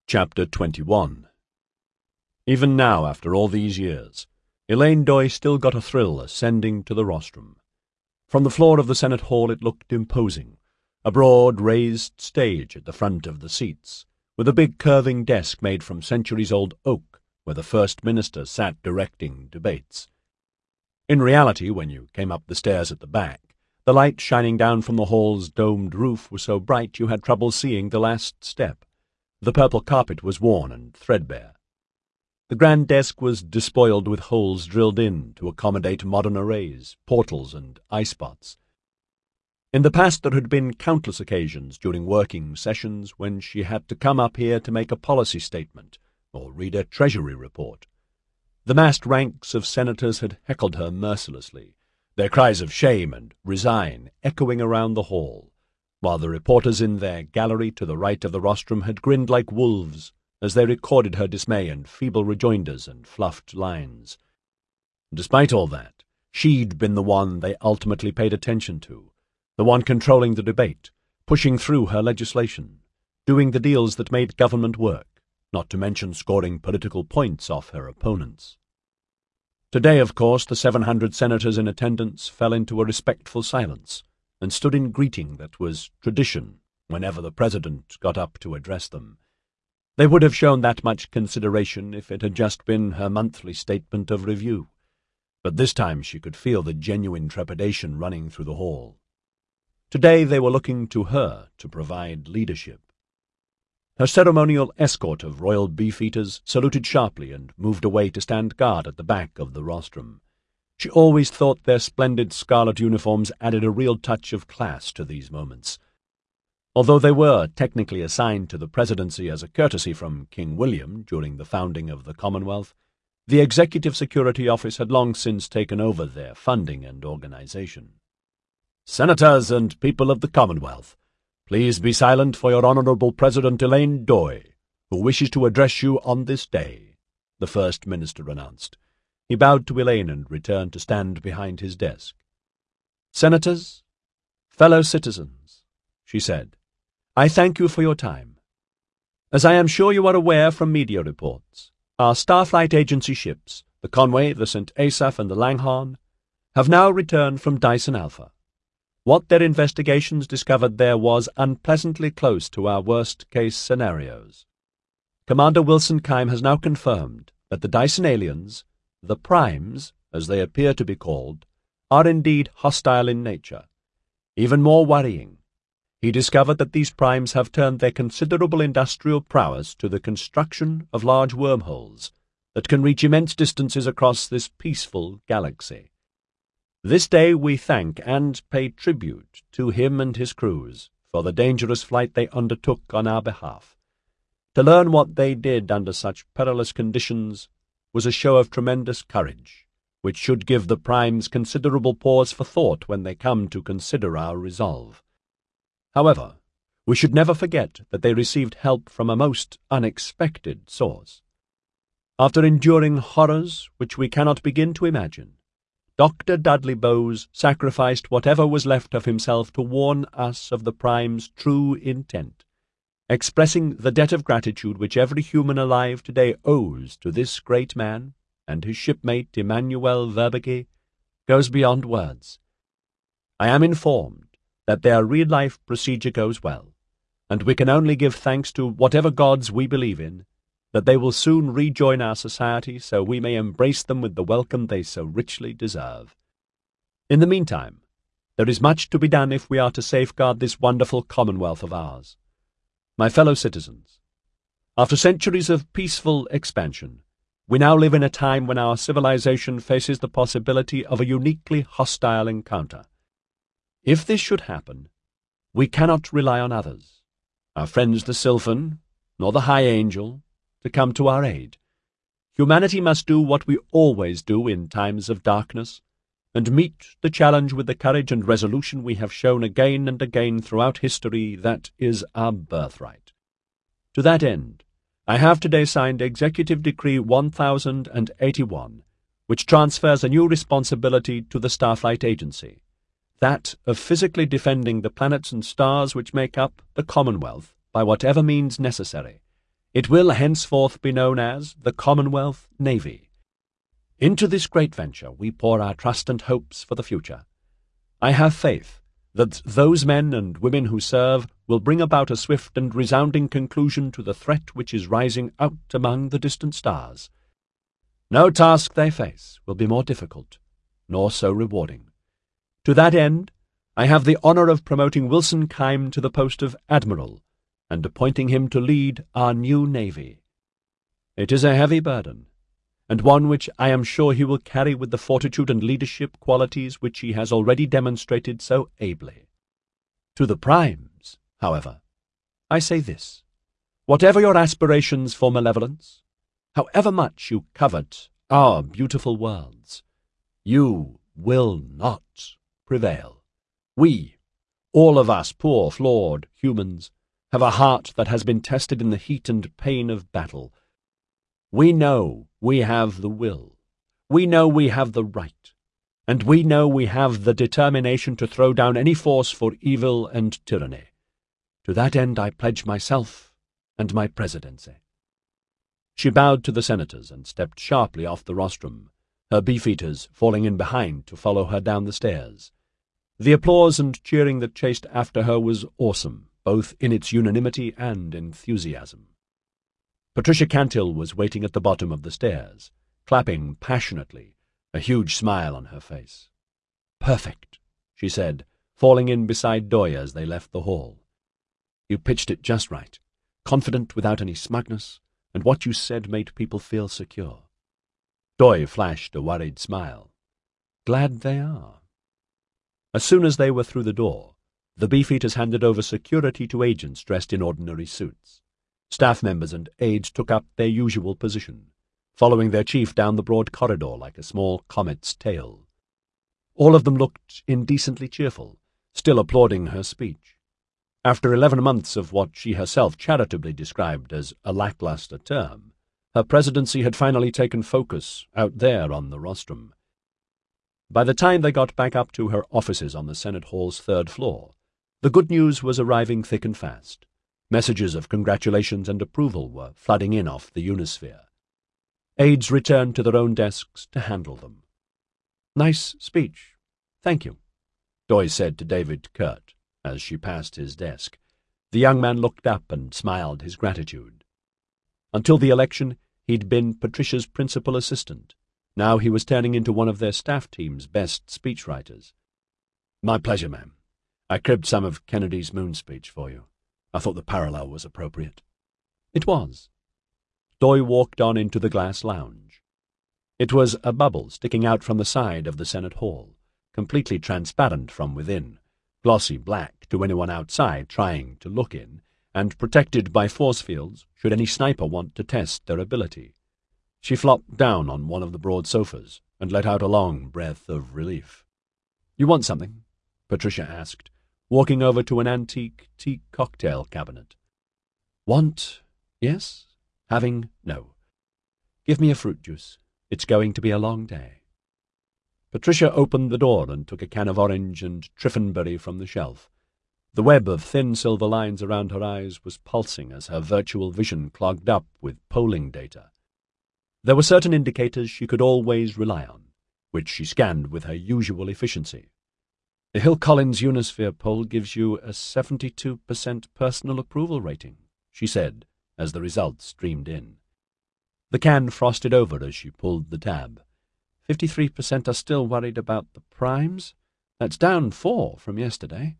Chapter 21. Even now, after all these years, Elaine Doy still got a thrill ascending to the rostrum. From the floor of the Senate Hall it looked imposing, a broad raised stage at the front of the seats, with a big curving desk made from centuries-old oak where the First Minister sat directing debates. In reality, when you came up the stairs at the back, the light shining down from the hall's domed roof was so bright you had trouble seeing the last step. The purple carpet was worn and threadbare. The grand desk was despoiled with holes drilled in to accommodate modern arrays, portals, and eye-spots. In the past there had been countless occasions during working sessions when she had to come up here to make a policy statement or read a Treasury report. The massed ranks of senators had heckled her mercilessly, their cries of shame and resign echoing around the hall, while the reporters in their gallery to the right of the rostrum had grinned like wolves as they recorded her dismay and feeble rejoinders and fluffed lines. Despite all that, she'd been the one they ultimately paid attention to, the one controlling the debate, pushing through her legislation, doing the deals that made government work, not to mention scoring political points off her opponents. Today, of course, the 700 senators in attendance fell into a respectful silence and stood in greeting that was tradition whenever the President got up to address them. They would have shown that much consideration if it had just been her monthly statement of review, but this time she could feel the genuine trepidation running through the hall. Today they were looking to her to provide leadership. Her ceremonial escort of royal beefeaters saluted sharply and moved away to stand guard at the back of the rostrum. She always thought their splendid scarlet uniforms added a real touch of class to these moments. Although they were technically assigned to the presidency as a courtesy from King William during the founding of the Commonwealth, the Executive Security Office had long since taken over their funding and organization. "Senators and people of the Commonwealth, please be silent for your Honorable President Elaine Doy, who wishes to address you on this day," the First Minister announced. He bowed to Elaine and returned to stand behind his desk. "Senators, fellow citizens," she said, "I thank you for your time. As I am sure you are aware from media reports, our Starflight Agency ships, the Conway, the St. Asaph, and the Langhorne, have now returned from Dyson Alpha. What their investigations discovered there was unpleasantly close to our worst-case scenarios. Commander Wilson Keim has now confirmed that the Dyson aliens, the Primes, as they appear to be called, are indeed hostile in nature. Even more worrying, he discovered that these Primes have turned their considerable industrial prowess to the construction of large wormholes that can reach immense distances across this peaceful galaxy. This day we thank and pay tribute to him and his crews for the dangerous flight they undertook on our behalf. To learn what they did under such perilous conditions was a show of tremendous courage, which should give the Primes considerable pause for thought when they come to consider our resolve. However, we should never forget that they received help from a most unexpected source. After enduring horrors which we cannot begin to imagine, Dr. Dudley Bowes sacrificed whatever was left of himself to warn us of the Prime's true intent, expressing the debt of gratitude which every human alive today owes to this great man and his shipmate Emmanuel Verbeke, goes beyond words. I am informed that their real-life procedure goes well, and we can only give thanks to whatever gods we believe in, that they will soon rejoin our society so we may embrace them with the welcome they so richly deserve. In the meantime, there is much to be done if we are to safeguard this wonderful Commonwealth of ours. My fellow citizens, after centuries of peaceful expansion, we now live in a time when our civilization faces the possibility of a uniquely hostile encounter. If this should happen, we cannot rely on others, our friends the Sylphan, nor the High Angel, to come to our aid. Humanity must do what we always do in times of darkness, and meet the challenge with the courage and resolution we have shown again and again throughout history that is our birthright. To that end, I have today signed Executive Decree 1081, which transfers a new responsibility to the Starflight Agency, that of physically defending the planets and stars which make up the Commonwealth by whatever means necessary, It will henceforth be known as the Commonwealth Navy. Into this great venture we pour our trust and hopes for the future. I have faith that those men and women who serve will bring about a swift and resounding conclusion to the threat which is rising out among the distant stars. No task they face will be more difficult, nor so rewarding. To that end, I have the honor of promoting Wilson Keim to the post of Admiral, and appointing him to lead our new navy. It is a heavy burden, and one which I am sure he will carry with the fortitude and leadership qualities which he has already demonstrated so ably. To the primes, however, I say this: whatever your aspirations for malevolence, however much you covet our beautiful worlds, you will not prevail. We, all of us poor, flawed humans, have a heart that has been tested in the heat and pain of battle. We know we have the will. We know we have the right. And we know we have the determination to throw down any force for evil and tyranny. To that end I pledge myself and my presidency. She bowed to the senators and stepped sharply off the rostrum, her beefeaters falling in behind to follow her down the stairs. The applause and cheering that chased after her was awesome, both in its unanimity and enthusiasm. Patricia Canthill was waiting at the bottom of the stairs, clapping passionately, a huge smile on her face. "Perfect," she said, falling in beside Doy as they left the hall. "You pitched it just right, confident without any smugness, and what you said made people feel secure." Doy flashed a worried smile. "Glad they are." As soon as they were through the door, the beefeaters handed over security to agents dressed in ordinary suits. Staff members and aides took up their usual position, following their chief down the broad corridor like a small comet's tail. All of them looked indecently cheerful, still applauding her speech. After 11 months of what she herself charitably described as a lackluster term, her presidency had finally taken focus out there on the rostrum. By the time they got back up to her offices on the Senate Hall's 3rd floor, the good news was arriving thick and fast. Messages of congratulations and approval were flooding in off the Unisphere. Aides returned to their own desks to handle them. "Nice speech. Thank you," Doy said to David Kurt as she passed his desk. The young man looked up and smiled his gratitude. Until the election, he'd been Patricia's principal assistant. Now he was turning into one of their staff team's best speechwriters. "My pleasure, ma'am. I cribbed some of Kennedy's moon speech for you. I thought the parallel was appropriate." It was. Doy walked on into the glass lounge. It was a bubble sticking out from the side of the Senate Hall, completely transparent from within, glossy black to anyone outside trying to look in, and protected by force fields should any sniper want to test their ability. She flopped down on one of the broad sofas and let out a long breath of relief. "You want something?" Patricia asked, walking over to an antique teak cocktail cabinet. "Want? Yes. Having? No. Give me a fruit juice. It's going to be a long day." Patricia opened the door and took a can of orange and Triffenberry from the shelf. The web of thin silver lines around her eyes was pulsing as her virtual vision clogged up with polling data. There were certain indicators she could always rely on, which she scanned with her usual efficiency. The Hill Collins Unisphere poll gives you a 72% personal approval rating, she said, as the results streamed in. The can frosted over as she pulled the tab. 53% are still worried about the primes. That's down 4 from yesterday.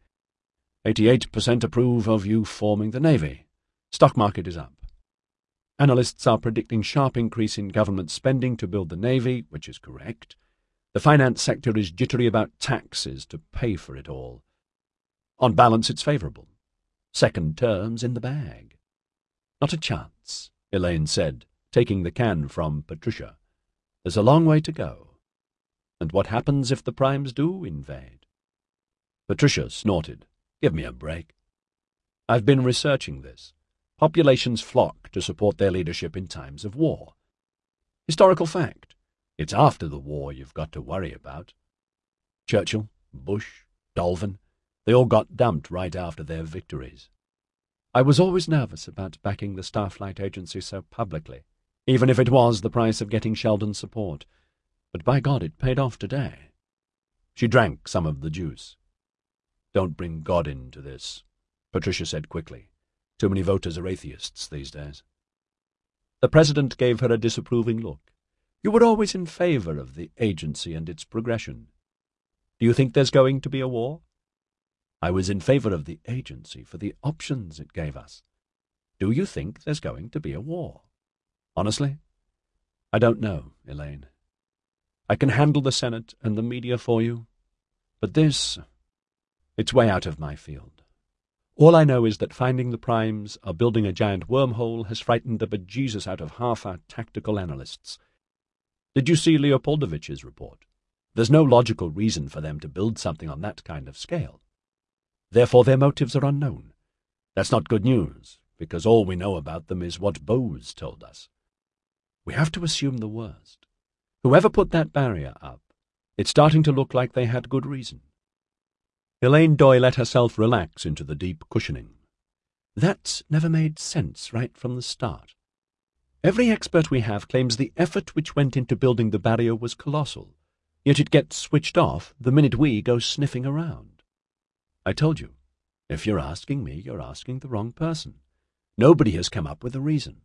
88% approve of you forming the Navy. Stock market is up. Analysts are predicting sharp increase in government spending to build the Navy, which is correct. The finance sector is jittery about taxes to pay for it all. On balance, it's favourable. Second term's in the bag. Not a chance, Elaine said, taking the can from Patricia. There's a long way to go. And what happens if the primes do invade? Patricia snorted. Give me a break. I've been researching this. Populations flock to support their leadership in times of war. Historical fact. It's after the war you've got to worry about. Churchill, Bush, Dolphin, they all got dumped right after their victories. I was always nervous about backing the Starflight Agency so publicly, even if it was the price of getting Sheldon's support. But by God, it paid off today." She drank some of the juice. "Don't bring God into this," Patricia said quickly. "Too many voters are atheists these days." The President gave her a disapproving look. "You were always in favor of the agency and its progression. Do you think there's going to be a war?" "I was in favor of the agency for the options it gave us. Do you think there's going to be a war?" "Honestly, I don't know, Elaine. I can handle the Senate and the media for you, but it's way out of my field. All I know is that finding the primes or building a giant wormhole has frightened the bejesus out of half our tactical analysts. Did you see Leopoldovich's report? There's no logical reason for them to build something on that kind of scale. Therefore their motives are unknown. That's not good news, because all we know about them is what Bose told us. We have to assume the worst. Whoever put that barrier up, it's starting to look like they had good reason." Elaine Doy let herself relax into the deep cushioning. "That's never made sense right from the start. Every expert we have claims the effort which went into building the barrier was colossal, yet it gets switched off the minute we go sniffing around. I told you, if you're asking me, you're asking the wrong person. Nobody has come up with a reason.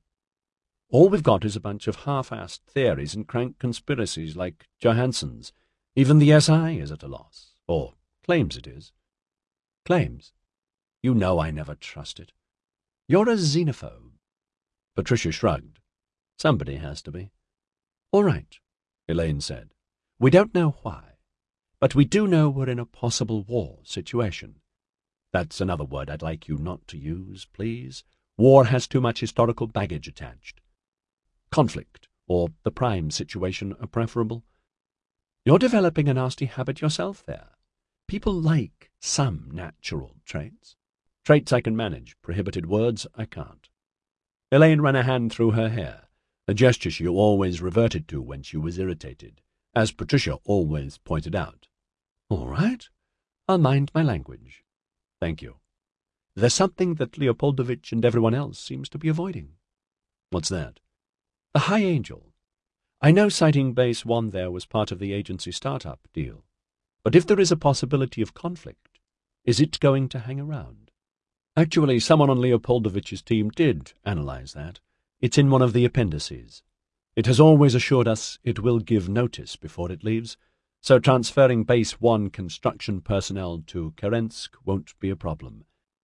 All we've got is a bunch of half-assed theories and crank conspiracies like Johansson's. Even the SI is at a loss, or claims it is." "Claims? You know I never trust it. You're a xenophobe." Patricia shrugged. "Somebody has to be." "All right," Elaine said. "We don't know why, but we do know we're in a possible war situation. That's another word I'd like you not to use, please. War has too much historical baggage attached. Conflict, or the prime situation, are preferable. You're developing a nasty habit yourself there. People like some natural traits. Traits I can manage, prohibited words I can't." Elaine ran a hand through her hair, a gesture she always reverted to when she was irritated, as Patricia always pointed out. "All right, I'll mind my language. Thank you. There's something that Leopoldovich and everyone else seems to be avoiding." "What's that?" "The High Angel. I know sighting Base 1 there was part of the agency startup deal, but if there is a possibility of conflict, is it going to hang around?" "Actually, someone on Leopoldovich's team did analyze that. It's in one of the appendices. It has always assured us it will give notice before it leaves, so transferring Base 1 construction personnel to Kerensk won't be a problem.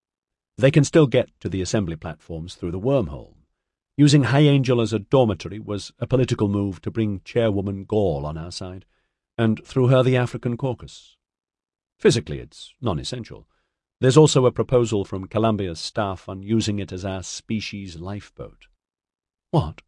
They can still get to the assembly platforms through the wormhole. Using High Angel as a dormitory was a political move to bring Chairwoman Gall on our side, and through her the African caucus. Physically it's non-essential. There's also a proposal from Columbia's staff on using it as our species lifeboat." "What?"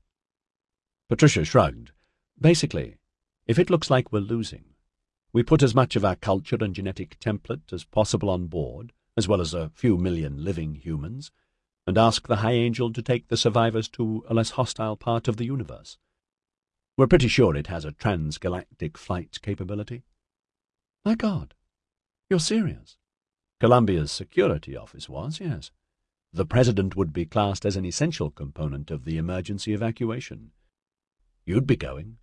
Patricia shrugged. "Basically, if it looks like we're losing, we put as much of our culture and genetic template as possible on board, as well as a few million living humans, and ask the High Angel to take the survivors to a less hostile part of the universe. We're pretty sure it has a transgalactic flight capability." "My God, you're serious?" "Columbia's security office was, yes. The President would be classed as an essential component of the emergency evacuation. You'd be going."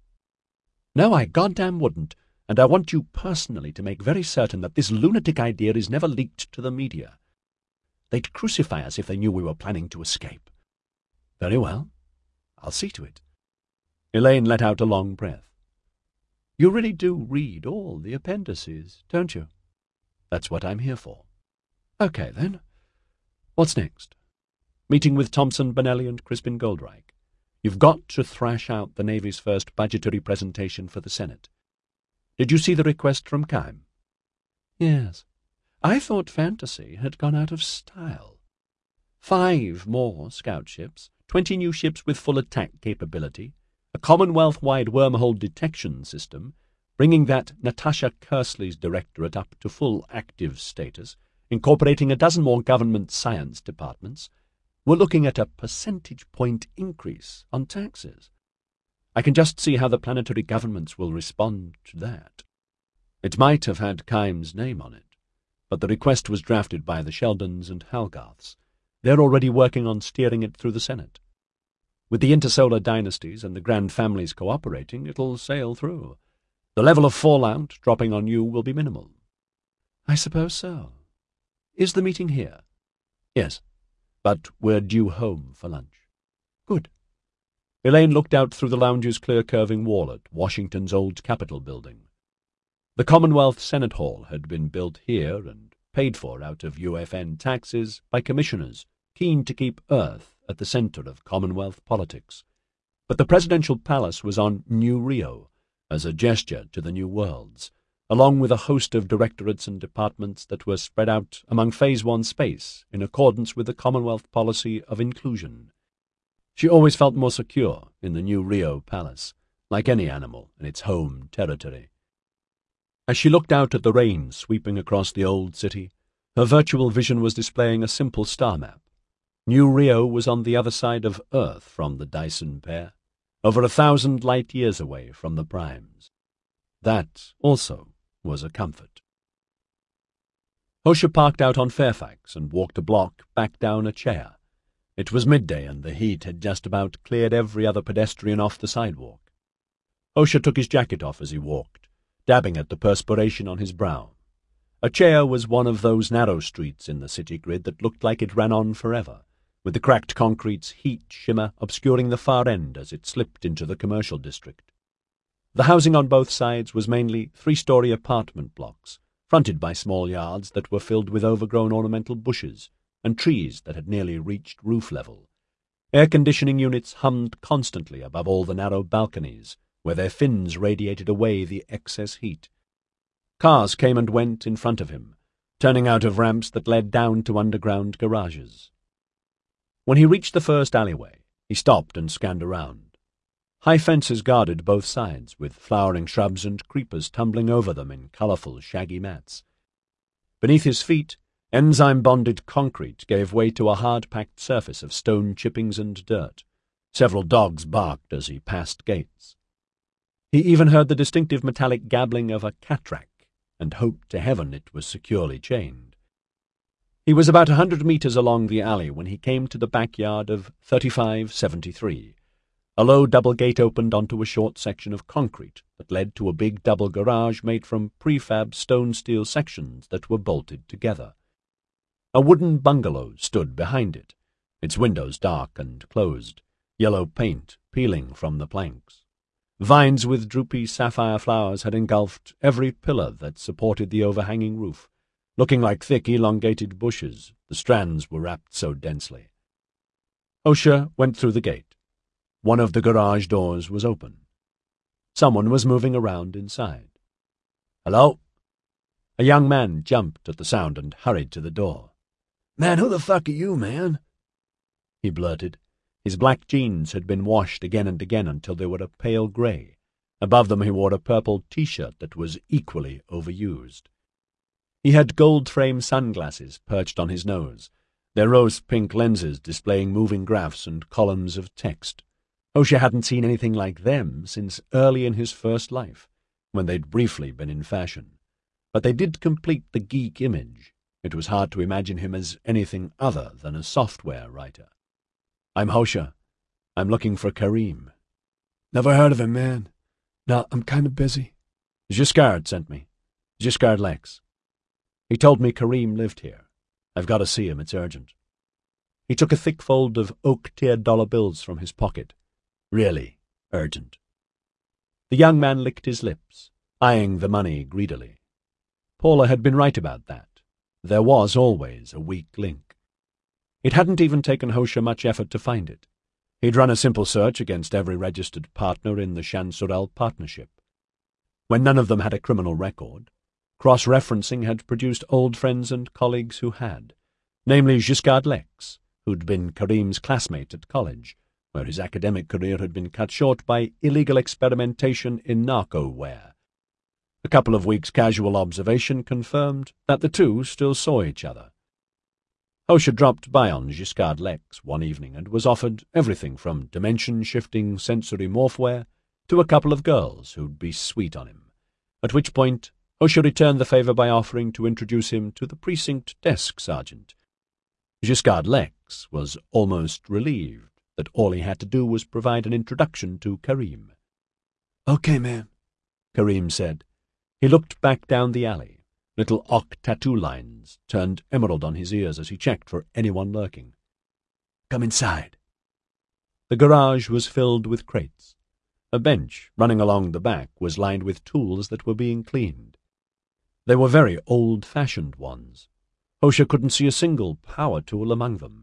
"No, I goddamn wouldn't, and I want you personally to make very certain that this lunatic idea is never leaked to the media. They'd crucify us if they knew we were planning to escape." "Very well. I'll see to it." Elaine let out a long breath. "You really do read all the appendices, don't you?" "That's what I'm here for." "Okay, then. What's next?" "Meeting with Thompson, Benelli, and Crispin Goldreich. You've got to thrash out the Navy's first budgetary presentation for the Senate. Did you see the request from Keim?" "Yes. I thought fantasy had gone out of style. 5 more scout ships, 20 new ships with full attack capability, a Commonwealth-wide wormhole detection system, bringing that Natasha Kersley's directorate up to full active status, incorporating a dozen more government science departments. We're looking at a percentage point increase on taxes. I can just see how the planetary governments will respond to that." It might have had Keim's name on it, but the request was drafted by the Sheldons and Halgarths, They're already working on steering it through the Senate. With the intersolar dynasties and the grand families cooperating, it'll sail through. The level of fallout dropping on you will be minimal. I suppose so. Is the meeting here? Yes, but we're due home for lunch. Good. Elaine looked out through the lounge's clear curving wall at Washington's old Capitol building. The Commonwealth Senate Hall had been built here and paid for out of UFN taxes by commissioners keen to keep Earth at the center of Commonwealth politics. But the presidential palace was on New Rio as a gesture to the New Worlds, along with a host of directorates and departments that were spread out among Phase 1 space in accordance with the Commonwealth policy of inclusion. She always felt more secure in the New Rio palace, like any animal in its home territory. As she looked out at the rain sweeping across the old city, her virtual vision was displaying a simple star map. New Rio was on the other side of Earth from the Dyson pair, over 1,000 light-years away from the primes. That, also, was a comfort. Hosher parked out on Fairfax and walked a block back down a chair. It was midday and the heat had just about cleared every other pedestrian off the sidewalk. Hosher took his jacket off as he walked, dabbing at the perspiration on his brow. A chair was one of those narrow streets in the city grid that looked like it ran on forever, with the cracked concrete's heat shimmer obscuring the far end as it slipped into the commercial district. The housing on both sides was mainly 3-story apartment blocks, fronted by small yards that were filled with overgrown ornamental bushes and trees that had nearly reached roof level. Air conditioning units hummed constantly above all the narrow balconies, where their fins radiated away the excess heat. Cars came and went in front of him, turning out of ramps that led down to underground garages. When he reached the first alleyway, he stopped and scanned around. High fences guarded both sides, with flowering shrubs and creepers tumbling over them in colourful, shaggy mats. Beneath his feet, enzyme-bonded concrete gave way to a hard-packed surface of stone chippings and dirt. Several dogs barked as he passed gates. He even heard the distinctive metallic gabbling of a catrack, and hoped to heaven it was securely chained. He was about 100 meters along the alley when he came to the backyard of 3573. A low double gate opened onto a short section of concrete that led to a big double garage made from prefab stone-steel sections that were bolted together. A wooden bungalow stood behind it, its windows dark and closed, yellow paint peeling from the planks. Vines with droopy sapphire flowers had engulfed every pillar that supported the overhanging roof, looking like thick, elongated bushes. The strands were wrapped so densely. Hosher went through the gate. One of the garage doors was open. Someone was moving around inside. "Hello?" A young man jumped at the sound and hurried to the door. "Man, who the fuck are you, man?" he blurted. His black jeans had been washed again and again until they were a pale grey. Above them he wore a purple T-shirt that was equally overused. He had gold-frame sunglasses perched on his nose, their rose-pink lenses displaying moving graphs and columns of text. Hosher hadn't seen anything like them since early in his first life, when they'd briefly been in fashion. But they did complete the geek image. It was hard to imagine him as anything other than a software writer. "I'm Hosher. I'm looking for Kareem." "Never heard of him, man. No, I'm kind of busy." "Giscard sent me. Giscard Lex. He told me Kareem lived here. I've got to see him. It's urgent." He took a thick fold of oak-tiered dollar bills from his pocket. "Really urgent." The young man licked his lips, eyeing the money greedily. Paula had been right about that. There was always a weak link. It hadn't even taken Hosher much effort to find it. He'd run a simple search against every registered partner in the Shansurel partnership. When none of them had a criminal record, cross-referencing had produced old friends and colleagues who had, namely Giscard Lex, who'd been Kareem's classmate at college, where his academic career had been cut short by illegal experimentation in narco-ware. A couple of weeks' casual observation confirmed that the two still saw each other. Hosher dropped by on Giscard Lex one evening and was offered everything from dimension-shifting sensory morphware to a couple of girls who'd be sweet on him, at which point Hosher returned the favour by offering to introduce him to the precinct desk sergeant. Giscard Lex Fix was almost relieved that all he had to do was provide an introduction to Kareem. "Okay, man," Kareem said. He looked back down the alley. Little Ock tattoo lines turned emerald on his ears as he checked for anyone lurking. "Come inside." The garage was filled with crates. A bench running along the back was lined with tools that were being cleaned. They were very old-fashioned ones. Hosha couldn't see a single power tool among them.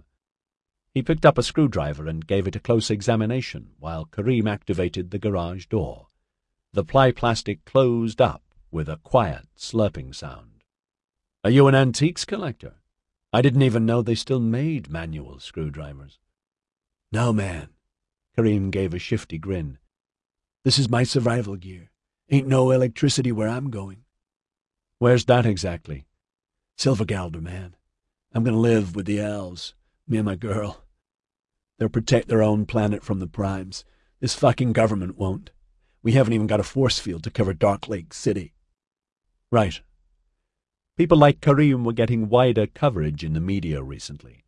He picked up a screwdriver and gave it a close examination while Kareem activated the garage door. The ply-plastic closed up with a quiet, slurping sound. "Are you an antiques collector? I didn't even know they still made manual screwdrivers." "No, man." Kareem gave a shifty grin. "This is my survival gear. Ain't no electricity where I'm going." "Where's that exactly?" "Silvergalder, man. I'm going to live with the elves, me and my girl. They'll protect their own planet from the primes. This fucking government won't. We haven't even got a force field to cover Dark Lake City." Right. People like Kareem were getting wider coverage in the media recently.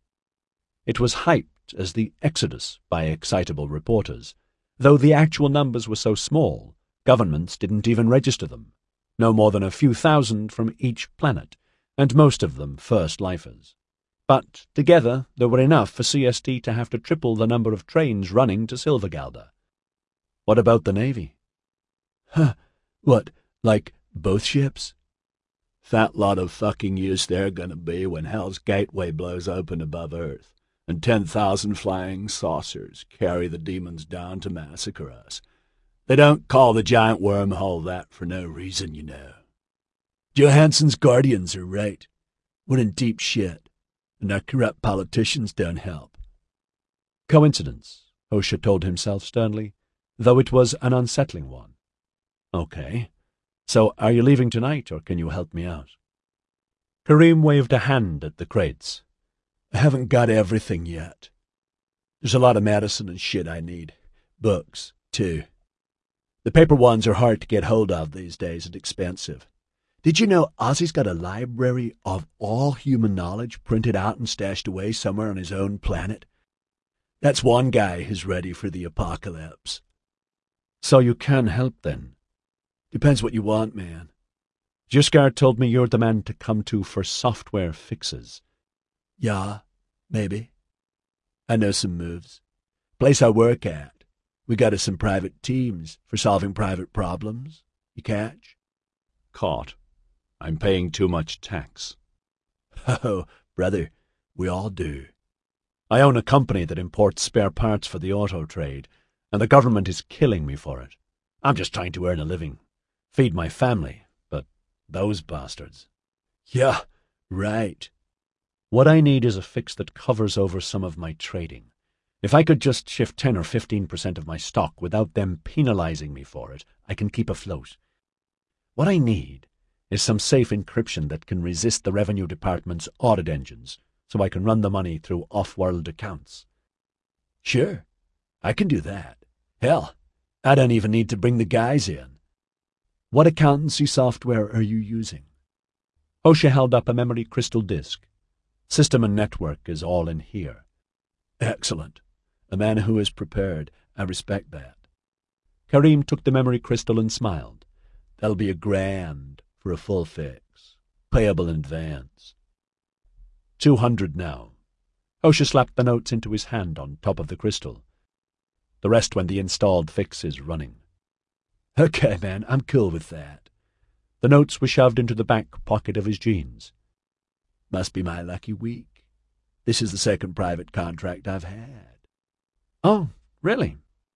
It was hyped as the Exodus by excitable reporters. Though the actual numbers were so small, governments didn't even register them. No more than a few thousand from each planet, and most of them first-lifers. But together there were enough for CST to have to triple the number of trains running to Silvergalder. What about the Navy? "Huh. What, like both ships? Fat lot of fucking use they're gonna be when Hell's Gateway blows open above Earth, and 10,000 flying saucers carry the demons down to massacre us. They don't call the giant wormhole that for no reason, you know. Johansson's Guardians are right. We're in deep shit, and our corrupt politicians don't help." Coincidence, Hosha told himself sternly, though it was an unsettling one. "Okay. So are you leaving tonight, or can you help me out?" Kareem waved a hand at the crates. "I haven't got everything yet. There's a lot of medicine and shit I need. Books, too. The paper ones are hard to get hold of these days and expensive. Did you know Ozzy's got a library of all human knowledge printed out and stashed away somewhere on his own planet? That's one guy who's ready for the apocalypse." "So you can help, then?" "Depends what you want, man." "Juskar told me you're the man to come to for software fixes." "Yeah, maybe. I know some moves. Place I work at, we got us some private teams for solving private problems. You catch?" "Caught. I'm paying too much tax." "Oh, brother, we all do." "I own a company that imports spare parts for the auto trade, and the government is killing me for it. I'm just trying to earn a living, feed my family, but those bastards." "Yeah, right." "What I need is a fix that covers over some of my trading. If I could just shift 10 or 15% of my stock without them penalizing me for it, I can keep afloat. What I need is some safe encryption that can resist the Revenue Department's audit engines, so I can run the money through off-world accounts." "Sure, I can do that. Hell, I don't even need to bring the guys in." "What accountancy software are you using?" Hosha held up a memory crystal disk. "System and network is all in here." "Excellent. A man who is prepared. I respect that." Kareem took the memory crystal and smiled. "That'll be $1,000 for a full fix. Payable in advance." 200 now. Hosha slapped the notes into his hand on top of the crystal. "The rest when the installed fix is running." "Okay, man, I'm cool with that." The notes were shoved into the back pocket of his jeans. "Must be my lucky week. This is the second private contract I've had." "Oh, really?"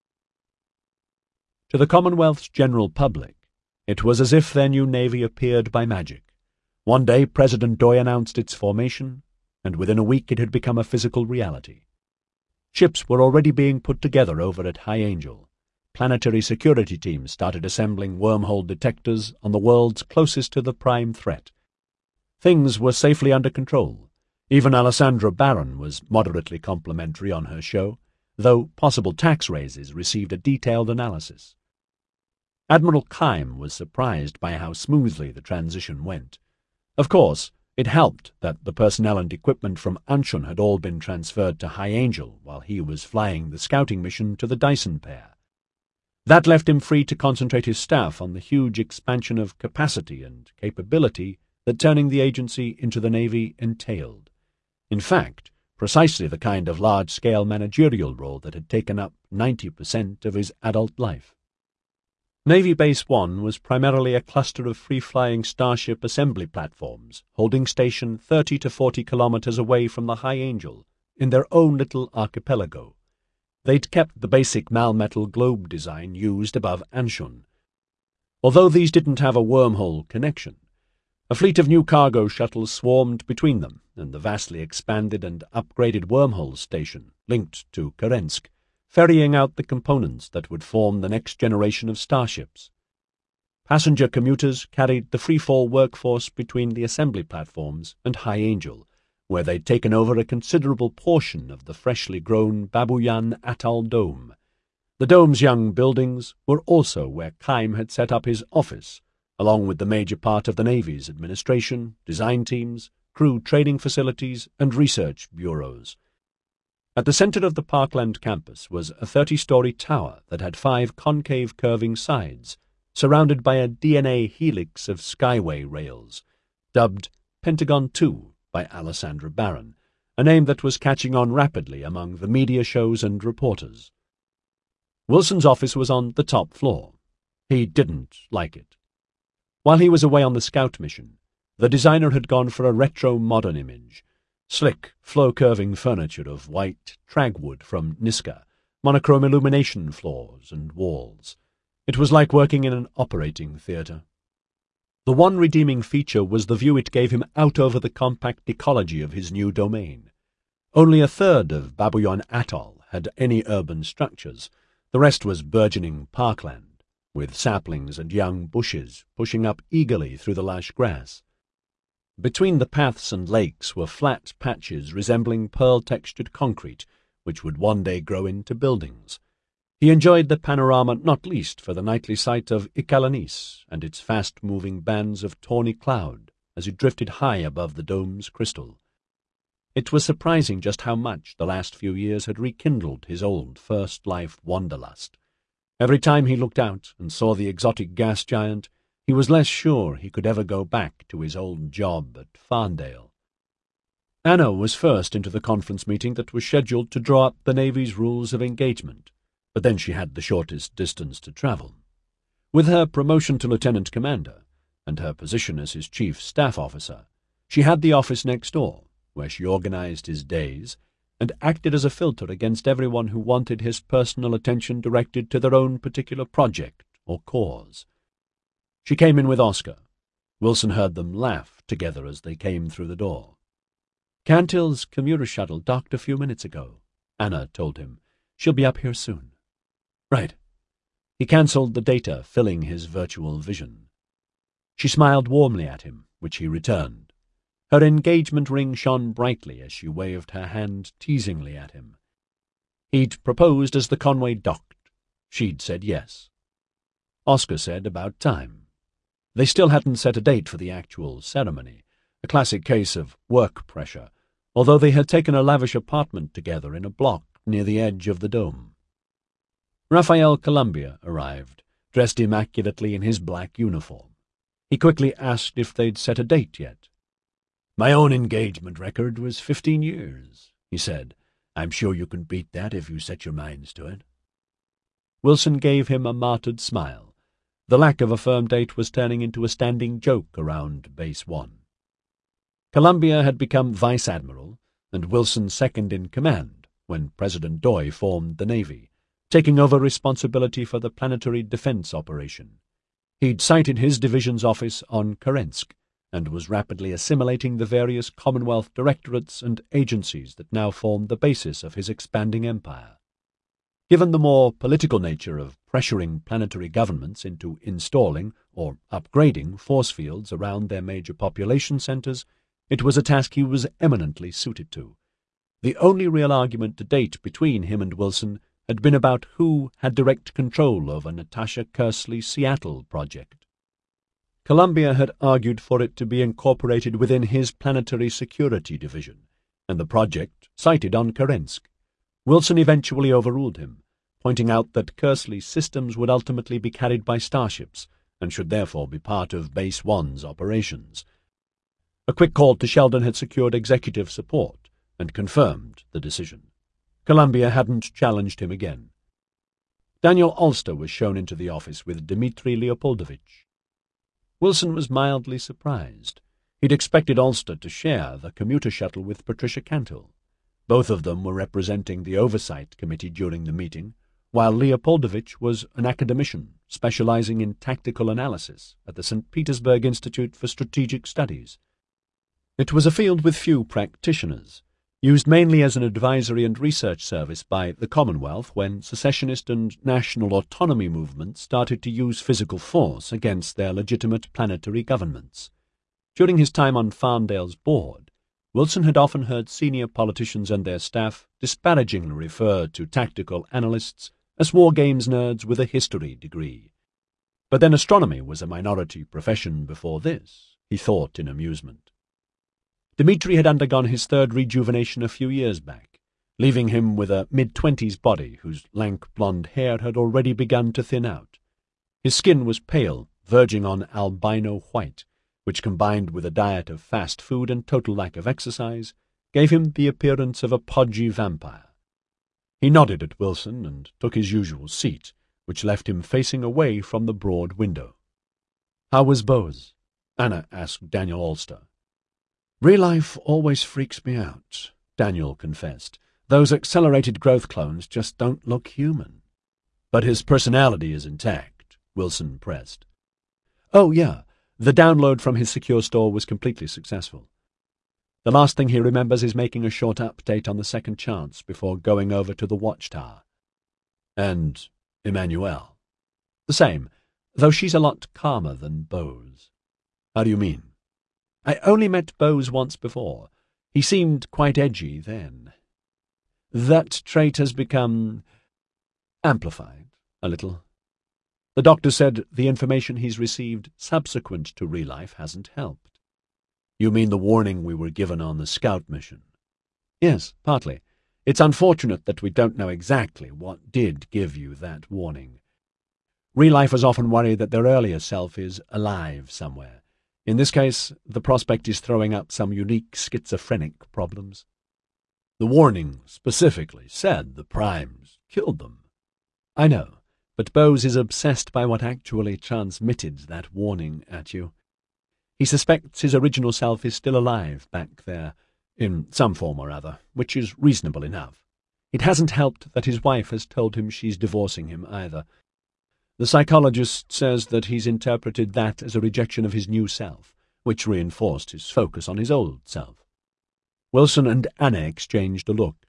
To the Commonwealth's general public, it was as if their new navy appeared by magic. One day President Doi announced its formation, and within a week it had become a physical reality. Ships were already being put together over at High Angel. Planetary security teams started assembling wormhole detectors on the worlds closest to the prime threat. Things were safely under control. Even Alessandra Barron was moderately complimentary on her show, though possible tax raises received a detailed analysis. Admiral Keim was surprised by how smoothly the transition went. Of course, It helped that the personnel and equipment from Anshun had all been transferred to High Angel while he was flying the scouting mission to the Dyson pair. That left him free to concentrate his staff on the huge expansion of capacity and capability that turning the agency into the Navy entailed. In fact, precisely the kind of large-scale managerial role that had taken up 90% of his adult life. Navy Base 1 was primarily a cluster of free-flying Starship assembly platforms, holding station 30 to 40 kilometers away from the High Angel, in their own little archipelago. They'd kept the basic Malmetal globe design used above Anshun. Although these didn't have a wormhole connection, a fleet of new cargo shuttles swarmed between them and the vastly expanded and upgraded wormhole station linked to Kerensk, ferrying out the components that would form the next generation of starships. Passenger commuters carried the free-fall workforce between the assembly platforms and High Angel, where they'd taken over a considerable portion of the freshly grown Babuyan Atoll Dome. The dome's young buildings were also where Keim had set up his office, along with the major part of the Navy's administration, design teams, crew training facilities, and research bureaus. At the center of the Parkland campus was a 30-story tower that had 5 concave curving sides, surrounded by a DNA helix of skyway rails, dubbed Pentagon 2 by Alessandra Barron, a name that was catching on rapidly among the media shows and reporters. Wilson's office was on the top floor. He didn't like it. While he was away on the scout mission, the designer had gone for a retro-modern image, slick, flow-curving furniture of white tragwood from Niska, monochrome illumination floors and walls. It was like working in an operating theatre. The one redeeming feature was the view it gave him out over the compact ecology of his new domain. Only a third of Babuyan Atoll had any urban structures. The rest was burgeoning parkland, with saplings and young bushes pushing up eagerly through the lush grass. Between the paths and lakes were flat patches resembling pearl-textured concrete, which would one day grow into buildings. He enjoyed the panorama not least for the nightly sight of Ikalanis and its fast-moving bands of tawny cloud as it drifted high above the dome's crystal. It was surprising just how much the last few years had rekindled his old first-life wanderlust. Every time he looked out and saw the exotic gas giant, he was less sure he could ever go back to his old job at Farndale. Anna was first into the conference meeting that was scheduled to draw up the Navy's rules of engagement, but then she had the shortest distance to travel. With her promotion to lieutenant commander, and her position as his chief staff officer, she had the office next door, where she organized his days and acted as a filter against everyone who wanted his personal attention directed to their own particular project or cause. She came in with Oscar. Wilson heard them laugh together as they came through the door. "Cantill's commuter shuttle docked a few minutes ago," Anna told him. "She'll be up here soon." "Right." He cancelled the data, filling his virtual vision. She smiled warmly at him, which he returned. Her engagement ring shone brightly as she waved her hand teasingly at him. He'd proposed as the Conway docked. She'd said yes. Oscar said about time. They still hadn't set a date for the actual ceremony, a classic case of work pressure, although they had taken a lavish apartment together in a block near the edge of the dome. Raphael Columbia arrived, dressed immaculately in his black uniform. He quickly asked if they'd set a date yet. "My own engagement record was 15 years, he said. "I'm sure you can beat that if you set your minds to it." Wilson gave him a martyred smile. The lack of a firm date was turning into a standing joke around Base 1. Columbia had become vice admiral, and Wilson second in command when President Doi formed the Navy, taking over responsibility for the planetary defense operation. He'd sited his division's office on Kerensk, and was rapidly assimilating the various Commonwealth directorates and agencies that now formed the basis of his expanding empire. Given the more political nature of pressuring planetary governments into installing or upgrading force fields around their major population centers, it was a task he was eminently suited to. The only real argument to date between him and Wilson had been about who had direct control over Natasha Kersley's Seattle project. Columbia had argued for it to be incorporated within his planetary security division, and the project sighted on Kerensky. Wilson eventually overruled him, pointing out that Kersley's systems would ultimately be carried by starships and should therefore be part of Base 1's operations. A quick call to Sheldon had secured executive support and confirmed the decision. Columbia hadn't challenged him again. Daniel Ulster was shown into the office with Dmitri Leopoldovich. Wilson was mildly surprised. He'd expected Ulster to share the commuter shuttle with Patricia Cantil. Both of them were representing the Oversight Committee during the meeting, while Leopoldovich was an academician specializing in tactical analysis at the St. Petersburg Institute for Strategic Studies. It was a field with few practitioners, used mainly as an advisory and research service by the Commonwealth when secessionist and national autonomy movements started to use physical force against their legitimate planetary governments. During his time on Farndale's board, Wilson had often heard senior politicians and their staff disparagingly refer to tactical analysts as war games nerds with a history degree. But then astronomy was a minority profession before this, he thought in amusement. Dmitri had undergone his third rejuvenation a few years back, leaving him with a mid-20s body whose lank blonde hair had already begun to thin out. His skin was pale, verging on albino white, which combined with a diet of fast food and total lack of exercise, gave him the appearance of a podgy vampire. He nodded at Wilson and took his usual seat, which left him facing away from the broad window. "How was Bose?" Anna asked Daniel Ulster. "Real life always freaks me out," Daniel confessed. "Those accelerated growth clones just don't look human." "But his personality is intact," Wilson pressed. "Oh, yeah. The download from his secure store was completely successful. The last thing he remembers is making a short update on the second chance before going over to the watchtower." "And Emmanuelle?" "The same, though she's a lot calmer than Bose." "How do you mean?" "I only met Bose once before. He seemed quite edgy then. That trait has become amplified a little. The doctor said the information he's received subsequent to real life hasn't helped." "You mean the warning we were given on the scout mission?" "Yes, partly. It's unfortunate that we don't know exactly what did give you that warning. Real lifers often worry that their earlier self is alive somewhere. In this case, the prospect is throwing up some unique schizophrenic problems." "The warning specifically said the primes killed them." "I know. But Bose is obsessed by what actually transmitted that warning at you. He suspects his original self is still alive back there, in some form or other, which is reasonable enough. It hasn't helped that his wife has told him she's divorcing him either. The psychologist says that he's interpreted that as a rejection of his new self, which reinforced his focus on his old self." Wilson and Anna exchanged a look.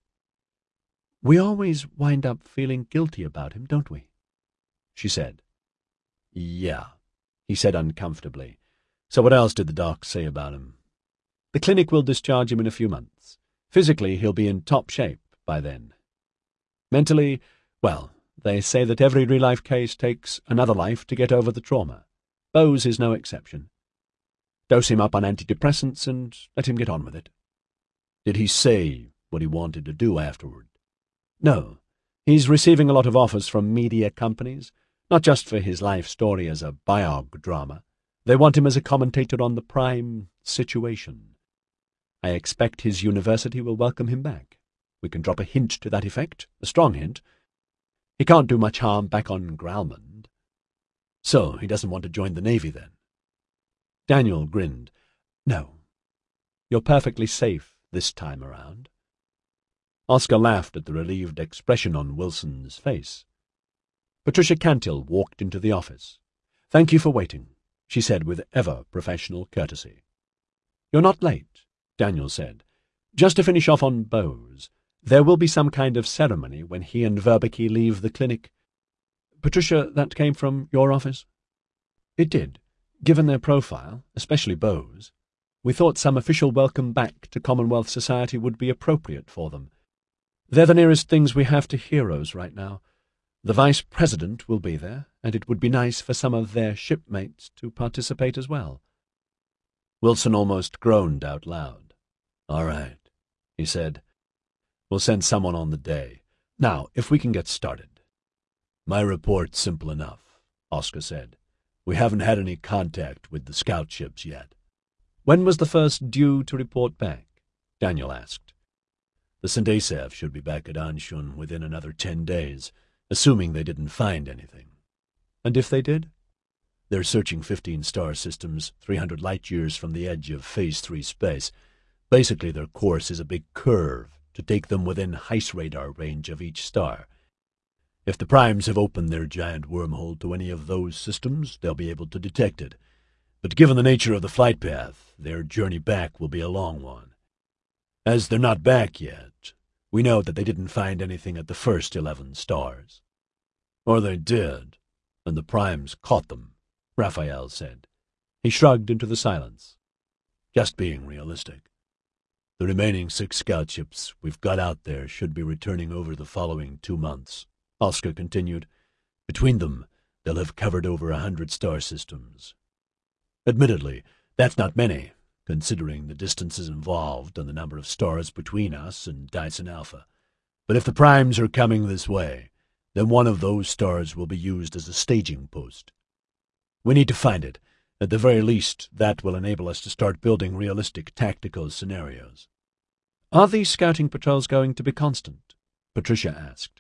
"We always wind up feeling guilty about him, don't we?" she said. "Yeah," he said uncomfortably. "So what else did the doc say about him?" "The clinic will discharge him in a few months. Physically, he'll be in top shape by then. Mentally, well, they say that every real-life case takes another life to get over the trauma. Bose is no exception. Dose him up on antidepressants and let him get on with it." "Did he say what he wanted to do afterward?" "No. He's receiving a lot of offers from media companies, not just for his life story as a biog drama. They want him as a commentator on the Prime situation. I expect his university will welcome him back. We can drop a hint to that effect, a strong hint. He can't do much harm back on Gralmond." "So he doesn't want to join the Navy, then?" Daniel grinned. "No. You're perfectly safe this time around." Oscar laughed at the relieved expression on Wilson's face. Patricia Cantil walked into the office. "Thank you for waiting," she said with ever-professional courtesy. "You're not late," Daniel said. "Just to finish off on Bose, there will be some kind of ceremony when he and Verbeke leave the clinic. Patricia, that came from your office?" "It did. Given their profile, especially Bose, we thought some official welcome back to Commonwealth society would be appropriate for them. They're the nearest things we have to heroes right now. The Vice President will be there, and it would be nice for some of their shipmates to participate as well. Wilson almost groaned out loud. "All right," he said. "We'll send someone on the day. Now, if we can get started." "My report's simple enough," Oscar said. "We haven't had any contact with the scout ships yet." "When was the first due to report back?" Daniel asked. "The St. Asaph should be back at Anshun within another 10 days, assuming they didn't find anything." "And if they did?" "They're searching 15 star systems, 300 light-years from the edge of Phase 3 space. Basically, their course is a big curve to take them within Heis radar range of each star. If the primes have opened their giant wormhole to any of those systems, they'll be able to detect it. But given the nature of the flight path, their journey back will be a long one. As they're not back yet, we know that they didn't find anything at the first 11 stars. Or they did, and the primes caught them," Raphael said. He shrugged into the silence. "Just being realistic. The remaining 6 scout ships we've got out there should be returning over the following 2 months, Oscar continued. "Between them, they'll have covered over 100 star systems. Admittedly, that's not many, considering the distances involved and the number of stars between us and Dyson Alpha. But if the primes are coming this way, then one of those stars will be used as a staging post. We need to find it. At the very least, that will enable us to start building realistic tactical scenarios." "Are these scouting patrols going to be constant?" Patricia asked.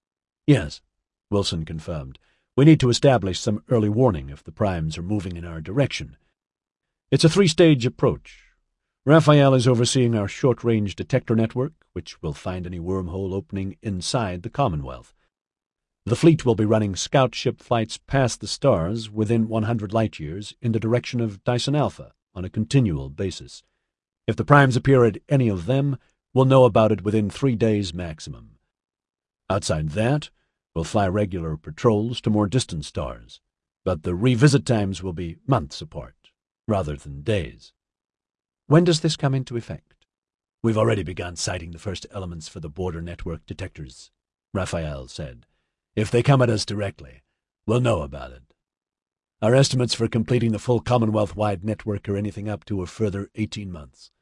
"Yes," Wilson confirmed. "We need to establish some early warning if the primes are moving in our direction. It's a 3-stage approach. Raphael is overseeing our short-range detector network, which will find any wormhole opening inside the Commonwealth. The fleet will be running scout ship flights past the stars within 100 light-years in the direction of Dyson Alpha on a continual basis. If the primes appear at any of them, we'll know about it within 3 days maximum. Outside that, we'll fly regular patrols to more distant stars, but the revisit times will be months apart, rather than days." "When does this come into effect?" "We've already begun sighting the first elements for the border network detectors," Raphael said. "If they come at us directly, we'll know about it. Our estimates for completing the full Commonwealth-wide network are anything up to a further 18 months.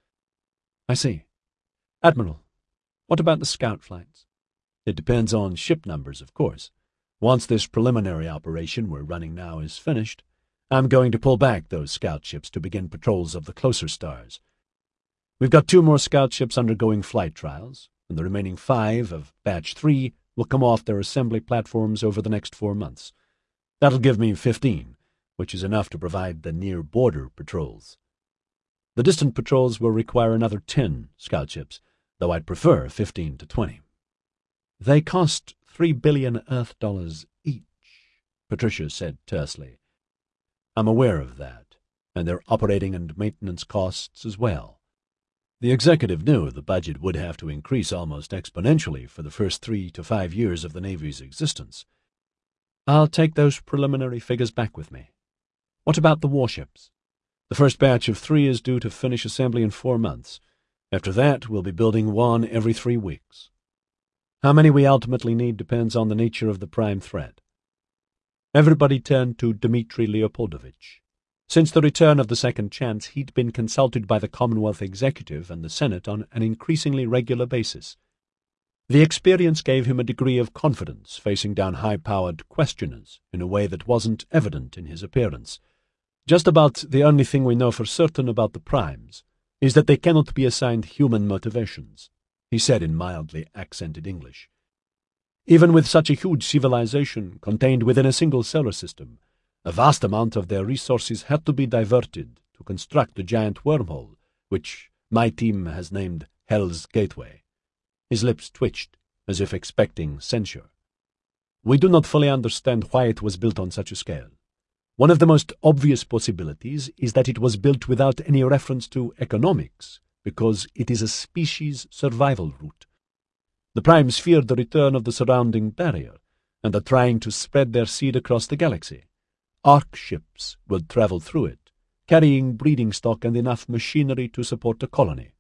"I see. Admiral, what about the scout flights?" "It depends on ship numbers, of course. Once this preliminary operation we're running now is finished, I'm going to pull back those scout ships to begin patrols of the closer stars. We've got 2 more scout ships undergoing flight trials, and the remaining 5 of Batch 3 will come off their assembly platforms over the next 4 months. That'll give me 15, which is enough to provide the near-border patrols. The distant patrols will require another 10 scout ships, though I'd prefer 15 to 20. "They cost $3 billion Earth dollars each," Patricia said tersely. "I'm aware of that, and their operating and maintenance costs as well. The executive knew the budget would have to increase almost exponentially for the first 3 to 5 years of the Navy's existence." "I'll take those preliminary figures back with me. What about the warships?" "The first batch of 3 is due to finish assembly in 4 months. After that, we'll be building 1 every 3 weeks. How many we ultimately need depends on the nature of the prime threat." Everybody turned to Dmitry Leopoldovich. Since the return of the Second Chance, he'd been consulted by the Commonwealth Executive and the Senate on an increasingly regular basis. The experience gave him a degree of confidence facing down high-powered questioners in a way that wasn't evident in his appearance. "Just about the only thing we know for certain about the primes is that they cannot be assigned human motivations," he said in mildly accented English. "Even with such a huge civilization contained within a single solar system, a vast amount of their resources had to be diverted to construct a giant wormhole, which my team has named Hell's Gateway." His lips twitched, as if expecting censure. "We do not fully understand why it was built on such a scale. One of the most obvious possibilities is that it was built without any reference to economics, because it is a species survival route. The primes feared the return of the surrounding barrier, and are trying to spread their seed across the galaxy. Ark ships would travel through it, carrying breeding stock and enough machinery to support a colony.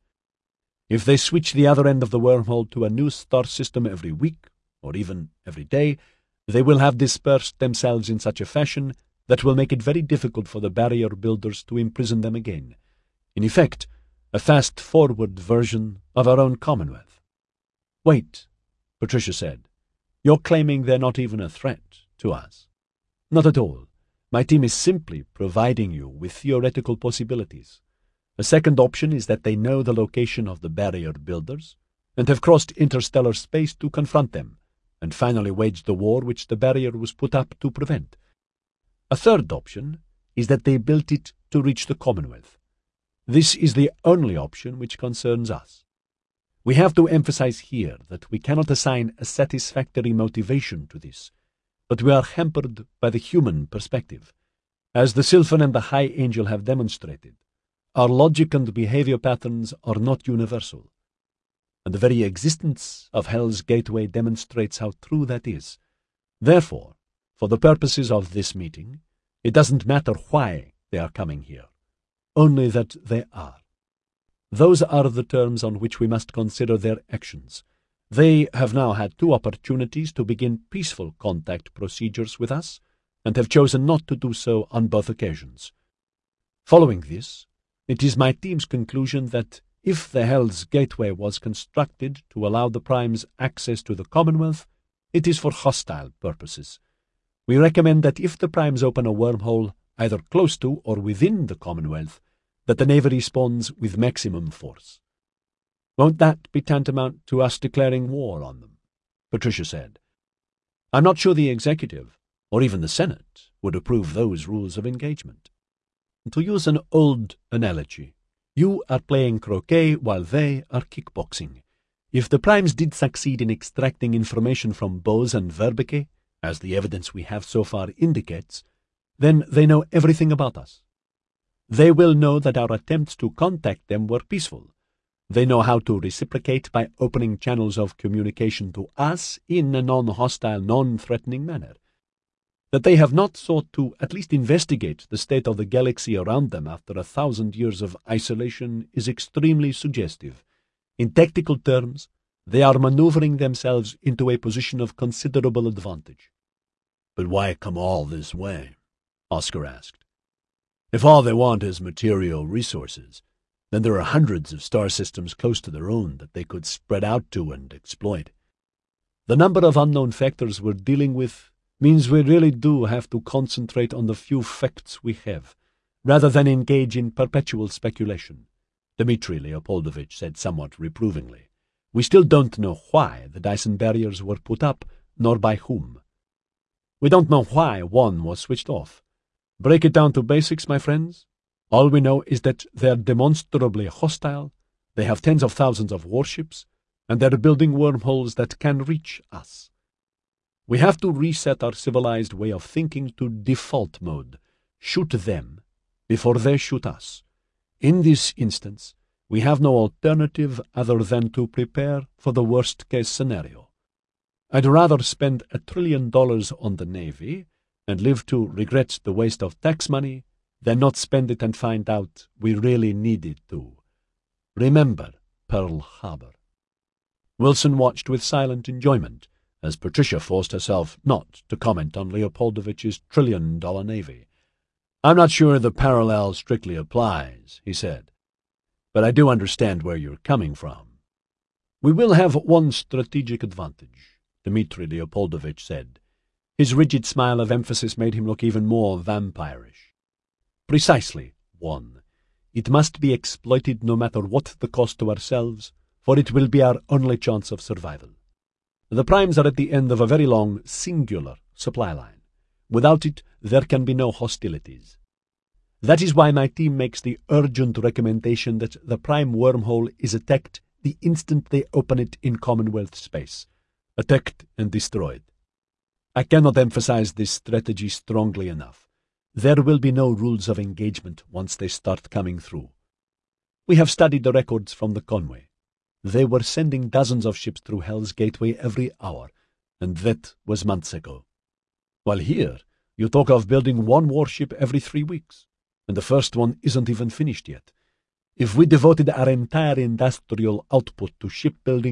If they switch the other end of the wormhole to a new star system every week, or even every day, They will have dispersed themselves in such a fashion that will make it very difficult for the barrier builders to imprison them again. In effect, a fast-forward version of our own Commonwealth. Wait, Patricia said. You're claiming they're not even a threat to us. Not at all. My team is simply providing you with theoretical possibilities. A second option is that they know the location of the barrier builders and have crossed interstellar space to confront them, and finally waged the war which the barrier was put up to prevent. A third option is that they built it to reach the Commonwealth. This is the only option which concerns us. We have to emphasize here that we cannot assign a satisfactory motivation to this, but we are hampered by the human perspective. As the Sylphan and the High Angel have demonstrated, our logic and behavior patterns are not universal, and the very existence of Hell's Gateway demonstrates how true that is. Therefore, for the purposes of this meeting, it doesn't matter why they are coming here, only that they are. Those are the terms on which we must consider their actions. They have now had 2 opportunities to begin peaceful contact procedures with us, and have chosen not to do so on both occasions. Following this, it is my team's conclusion that if the Hell's Gateway was constructed to allow the Primes access to the Commonwealth, it is for hostile purposes. We recommend that if the Primes open a wormhole either close to or within the Commonwealth, that the Navy responds with maximum force. Won't that be tantamount to us declaring war on them? Patricia said. I'm not sure the Executive, or even the Senate, would approve those rules of engagement. To use an old analogy, you are playing croquet while they are kickboxing. If the Primes did succeed in extracting information from Bose and Verbeke, as the evidence we have so far indicates, then they know everything about us. They will know that our attempts to contact them were peaceful. They know how to reciprocate by opening channels of communication to us in a non-hostile, non-threatening manner. That they have not sought to at least investigate the state of the galaxy around them after 1,000 years of isolation is extremely suggestive. In tactical terms, they are maneuvering themselves into a position of considerable advantage. But why come all this way? Oscar asked. If all they want is material resources, then there are hundreds of star systems close to their own that they could spread out to and exploit. The number of unknown factors we're dealing with means we really do have to concentrate on the few facts we have, rather than engage in perpetual speculation, Dmitri Leopoldovich said somewhat reprovingly. We still don't know why the Dyson barriers were put up, nor by whom. We don't know why one was switched off. Break it down to basics, my friends. All we know is that they're demonstrably hostile, they have tens of thousands of warships, and they're building wormholes that can reach us. We have to reset our civilized way of thinking to default mode, shoot them before they shoot us. In this instance, we have no alternative other than to prepare for the worst-case scenario. I'd rather spend $1 trillion on the Navy and live to regret the waste of tax money than not spend it and find out we really needed to. Remember Pearl Harbor. Wilson watched with silent enjoyment as Patricia forced herself not to comment on Leopoldovich's $1 trillion Navy. I'm not sure the parallel strictly applies, he said, but I do understand where you're coming from. We will have one strategic advantage, Dmitri Leopoldovich said. His rigid smile of emphasis made him look even more vampirish. Precisely one. It must be exploited no matter what the cost to ourselves, for it will be our only chance of survival. The Primes are at the end of a very long, singular supply line. Without it, there can be no hostilities. That is why my team makes the urgent recommendation that the Prime wormhole is attacked the instant they open it in Commonwealth space. Attacked and destroyed. I cannot emphasize this strategy strongly enough. There will be no rules of engagement once they start coming through. We have studied the records from the Conway. They were sending dozens of ships through Hell's Gateway every hour, and that was months ago. While here, you talk of building one warship every 3 weeks, and the first one isn't even finished yet. If we devoted our entire industrial output to shipbuilding,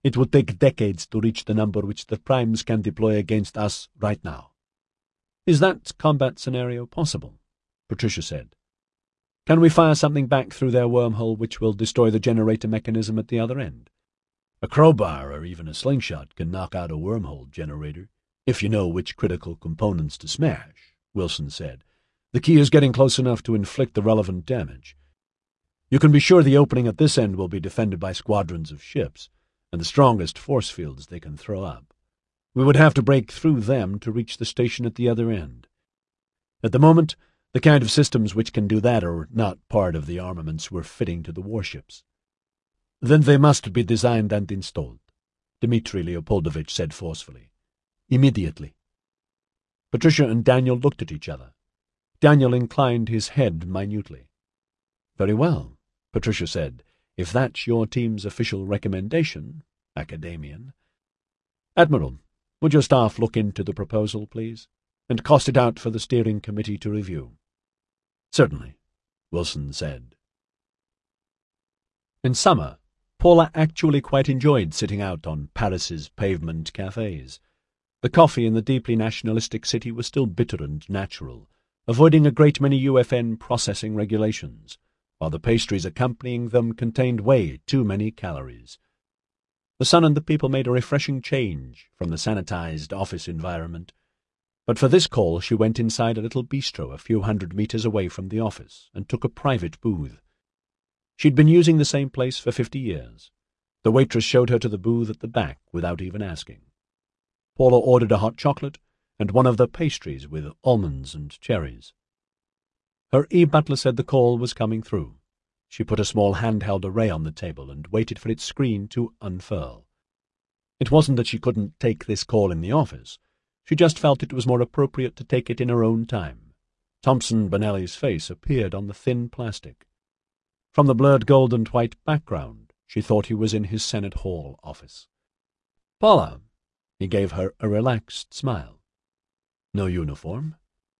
It would take decades to reach the number which the primes can deploy against us right now. Is that combat scenario possible? Patricia said. Can we fire something back through their wormhole which will destroy the generator mechanism at the other end? A crowbar or even a slingshot can knock out a wormhole generator, if you know which critical components to smash, Wilson said. The key is getting close enough to inflict the relevant damage. You can be sure the opening at this end will be defended by squadrons of ships, and the strongest force fields they can throw up. We would have to break through them to reach the station at the other end. At the moment, the kind of systems which can do that are not part of the armaments we're fitting to the warships. Then they must be designed and installed, Dmitri Leopoldovich said forcefully. Immediately. Patricia and Daniel looked at each other. Daniel inclined his head minutely. Very well, Patricia said, if that's your team's official recommendation, Academian. Admiral, would your staff look into the proposal, please, and cost it out for the steering committee to review? Certainly, Wilson said. In summer, Paula actually quite enjoyed sitting out on Paris's pavement cafes. The coffee in the deeply nationalistic city was still bitter and natural, avoiding a great many UFN processing regulations, while the pastries accompanying them contained way too many calories. The sun and the people made a refreshing change from the sanitized office environment, but for this call she went inside a little bistro a few 100 meters away from the office and took a private booth. She'd been using the same place for 50 years. The waitress showed her to the booth at the back without even asking. Paula ordered a hot chocolate and one of the pastries with almonds and cherries. Her e-butler said the call was coming through. She put a small handheld array on the table and waited for its screen to unfurl. It wasn't that she couldn't take this call in the office. She just felt it was more appropriate to take it in her own time. Thompson Bonelli's face appeared on the thin plastic. From the blurred gold and white background, she thought he was in his Senate Hall office. Paula, he gave her a relaxed smile. No uniform?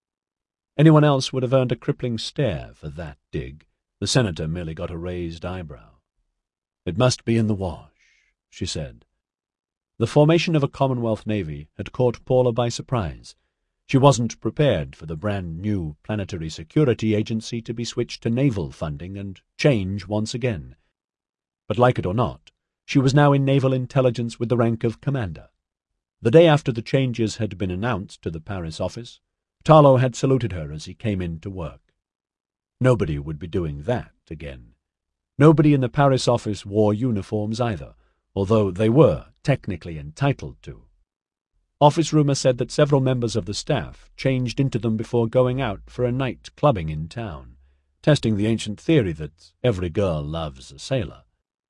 Anyone else would have earned a crippling stare for that dig. The senator merely got a raised eyebrow. It must be in the wash, she said. The formation of a Commonwealth Navy had caught Paula by surprise. She wasn't prepared for the brand-new Planetary Security Agency to be switched to naval funding and change once again. But like it or not, she was now in naval intelligence with the rank of commander. The day after the changes had been announced to the Paris office, Tarlo had saluted her as he came in to work. Nobody would be doing that again. Nobody in the Paris office wore uniforms either, although they were technically entitled to. Office rumor said that several members of the staff changed into them before going out for a night clubbing in town, testing the ancient theory that every girl loves a sailor.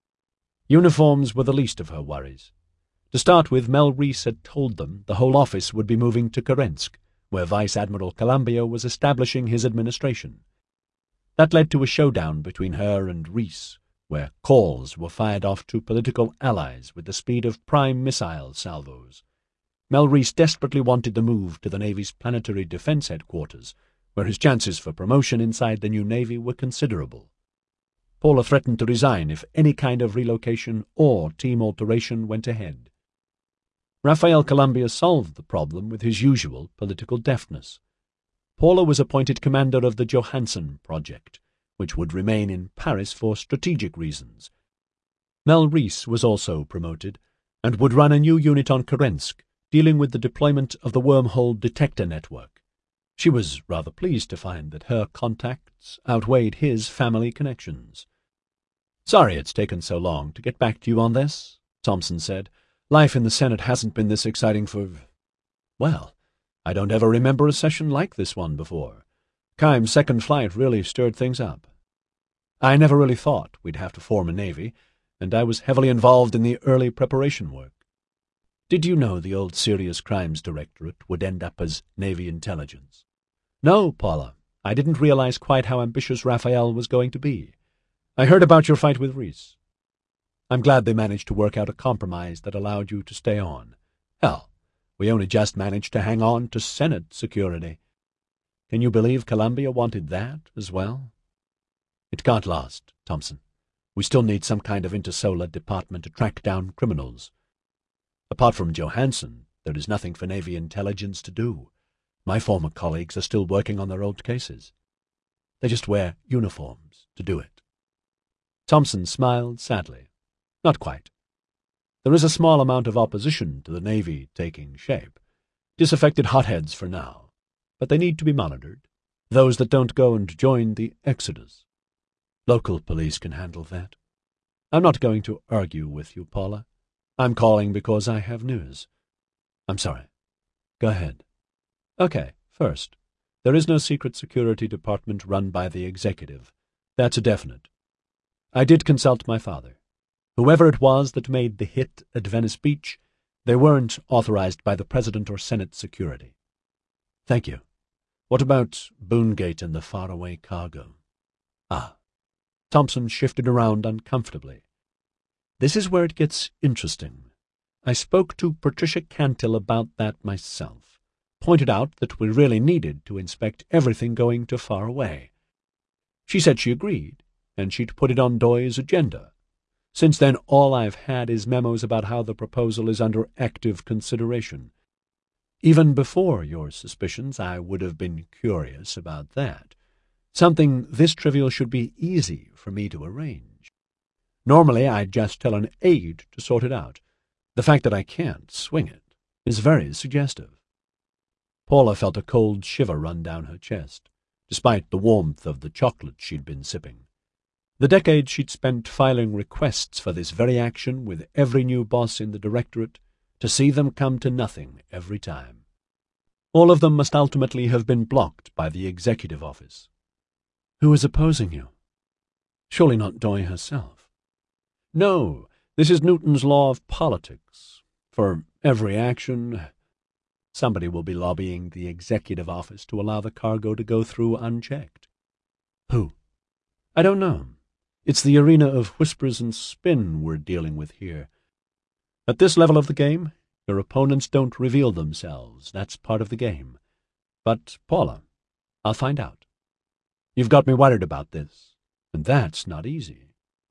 Uniforms were the least of her worries. To start with, Mel Reese had told them the whole office would be moving to Kerensк, where Vice Admiral Columbia was establishing his administration. That led to a showdown between her and Reese, where calls were fired off to political allies with the speed of prime missile salvos. Mel Reese desperately wanted the move to the Navy's Planetary Defense Headquarters, where his chances for promotion inside the new Navy were considerable. Paula threatened to resign if any kind of relocation or team alteration went ahead. Rafael Columbia solved the problem with his usual political deftness. Paula was appointed commander of the Johansen Project, which would remain in Paris for strategic reasons. Mel Reese was also promoted, and would run a new unit on Kerensк, dealing with the deployment of the wormhole detector network. She was rather pleased to find that her contacts outweighed his family connections. "Sorry it's taken so long to get back to you on this," Thompson said. "Life in the Senate hasn't been this exciting for... well, I don't ever remember a session like this one before. Keim's second flight really stirred things up. I never really thought we'd have to form a navy, and I was heavily involved in the early preparation work. Did you know the old Serious Crimes Directorate would end up as Navy Intelligence?" "No, Paula. I didn't realize quite how ambitious Raphael was going to be. I heard about your fight with Reese. I'm glad they managed to work out a compromise that allowed you to stay on. Hell, we only just managed to hang on to Senate security. Can you believe Columbia wanted that as well?" "It can't last, Thompson. We still need some kind of intersolar department to track down criminals. Apart from Johansson, there is nothing for Navy intelligence to do. My former colleagues are still working on their old cases. They just wear uniforms to do it." Thompson smiled sadly. "Not quite. There is a small amount of opposition to the Navy taking shape. Disaffected hotheads for now, but they need to be monitored. Those that don't go and join the Exodus. Local police can handle that. I'm not going to argue with you, Paula. I'm calling because I have news. I'm sorry. Go ahead." "Okay, first, there is no secret security department run by the executive. That's a definite. I did consult my father. Whoever it was that made the hit at Venice Beach, they weren't authorized by the President or Senate security." "Thank you. What about Boongate and the faraway cargo?" "Ah." Thompson shifted around uncomfortably. "This is where it gets interesting. I spoke to Patricia Cantil about that myself. Pointed out that we really needed to inspect everything going to Far Away. She said she agreed, and she'd put it on Doy's agenda. Since then, all I've had is memos about how the proposal is under active consideration. Even before your suspicions, I would have been curious about that. Something this trivial should be easy for me to arrange. Normally, I'd just tell an aide to sort it out. The fact that I can't swing it is very suggestive." Paula felt a cold shiver run down her chest, despite the warmth of the chocolate she'd been sipping. The decade she'd spent filing requests for this very action with every new boss in the directorate, to see them come to nothing every time. All of them must ultimately have been blocked by the executive office. "Who is opposing you?" "Surely not Doy herself." "No, this is Newton's law of politics. For every action, somebody will be lobbying the executive office to allow the cargo to go through unchecked." "Who?" "I don't know. It's the arena of whispers and spin we're dealing with here. At this level of the game, your opponents don't reveal themselves. That's part of the game. But, Paula, I'll find out. You've got me worried about this, and that's not easy."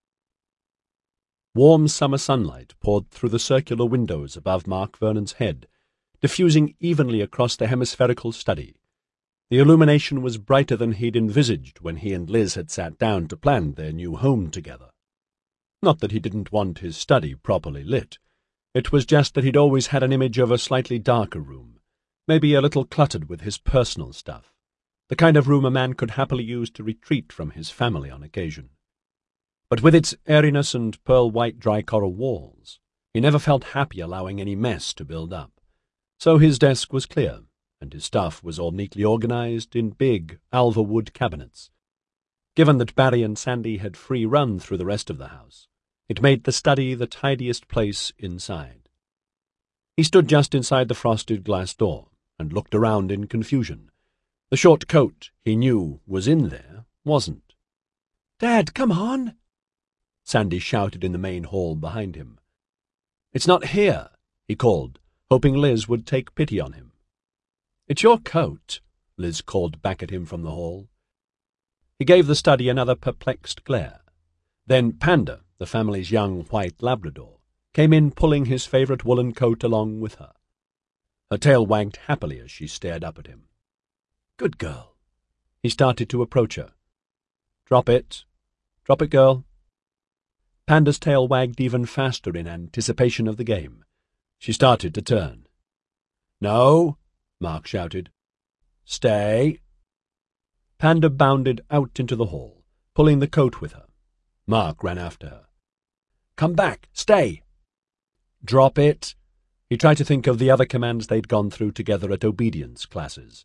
Warm summer sunlight poured through the circular windows above Mark Vernon's head, diffusing evenly across the hemispherical study. The illumination was brighter than he'd envisaged when he and Liz had sat down to plan their new home together. Not that he didn't want his study properly lit. It was just that he'd always had an image of a slightly darker room, maybe a little cluttered with his personal stuff, the kind of room a man could happily use to retreat from his family on occasion. But with its airiness and pearl-white dry coral walls, he never felt happy allowing any mess to build up. So his desk was clear, and his stuff was all neatly organized in big alva-wood cabinets. Given that Barry and Sandy had free run through the rest of the house, it made the study the tidiest place inside. He stood just inside the frosted glass door and looked around in confusion. The short coat he knew was in there wasn't. "Dad, come on!" Sandy shouted in the main hall behind him. "It's not here," he called, hoping Liz would take pity on him. "It's your coat," Liz called back at him from the hall. He gave the study another perplexed glare. Then Panda, the family's young white Labrador, came in pulling his favorite woolen coat along with her. Her tail wagged happily as she stared up at him. "Good girl." He started to approach her. "Drop it. Drop it, girl." Panda's tail wagged even faster in anticipation of the game. She started to turn. "No," Mark shouted. "Stay." Panda bounded out into the hall, pulling the coat with her. Mark ran after her. "Come back! Stay!" "Drop it." He tried to think of the other commands they'd gone through together at obedience classes.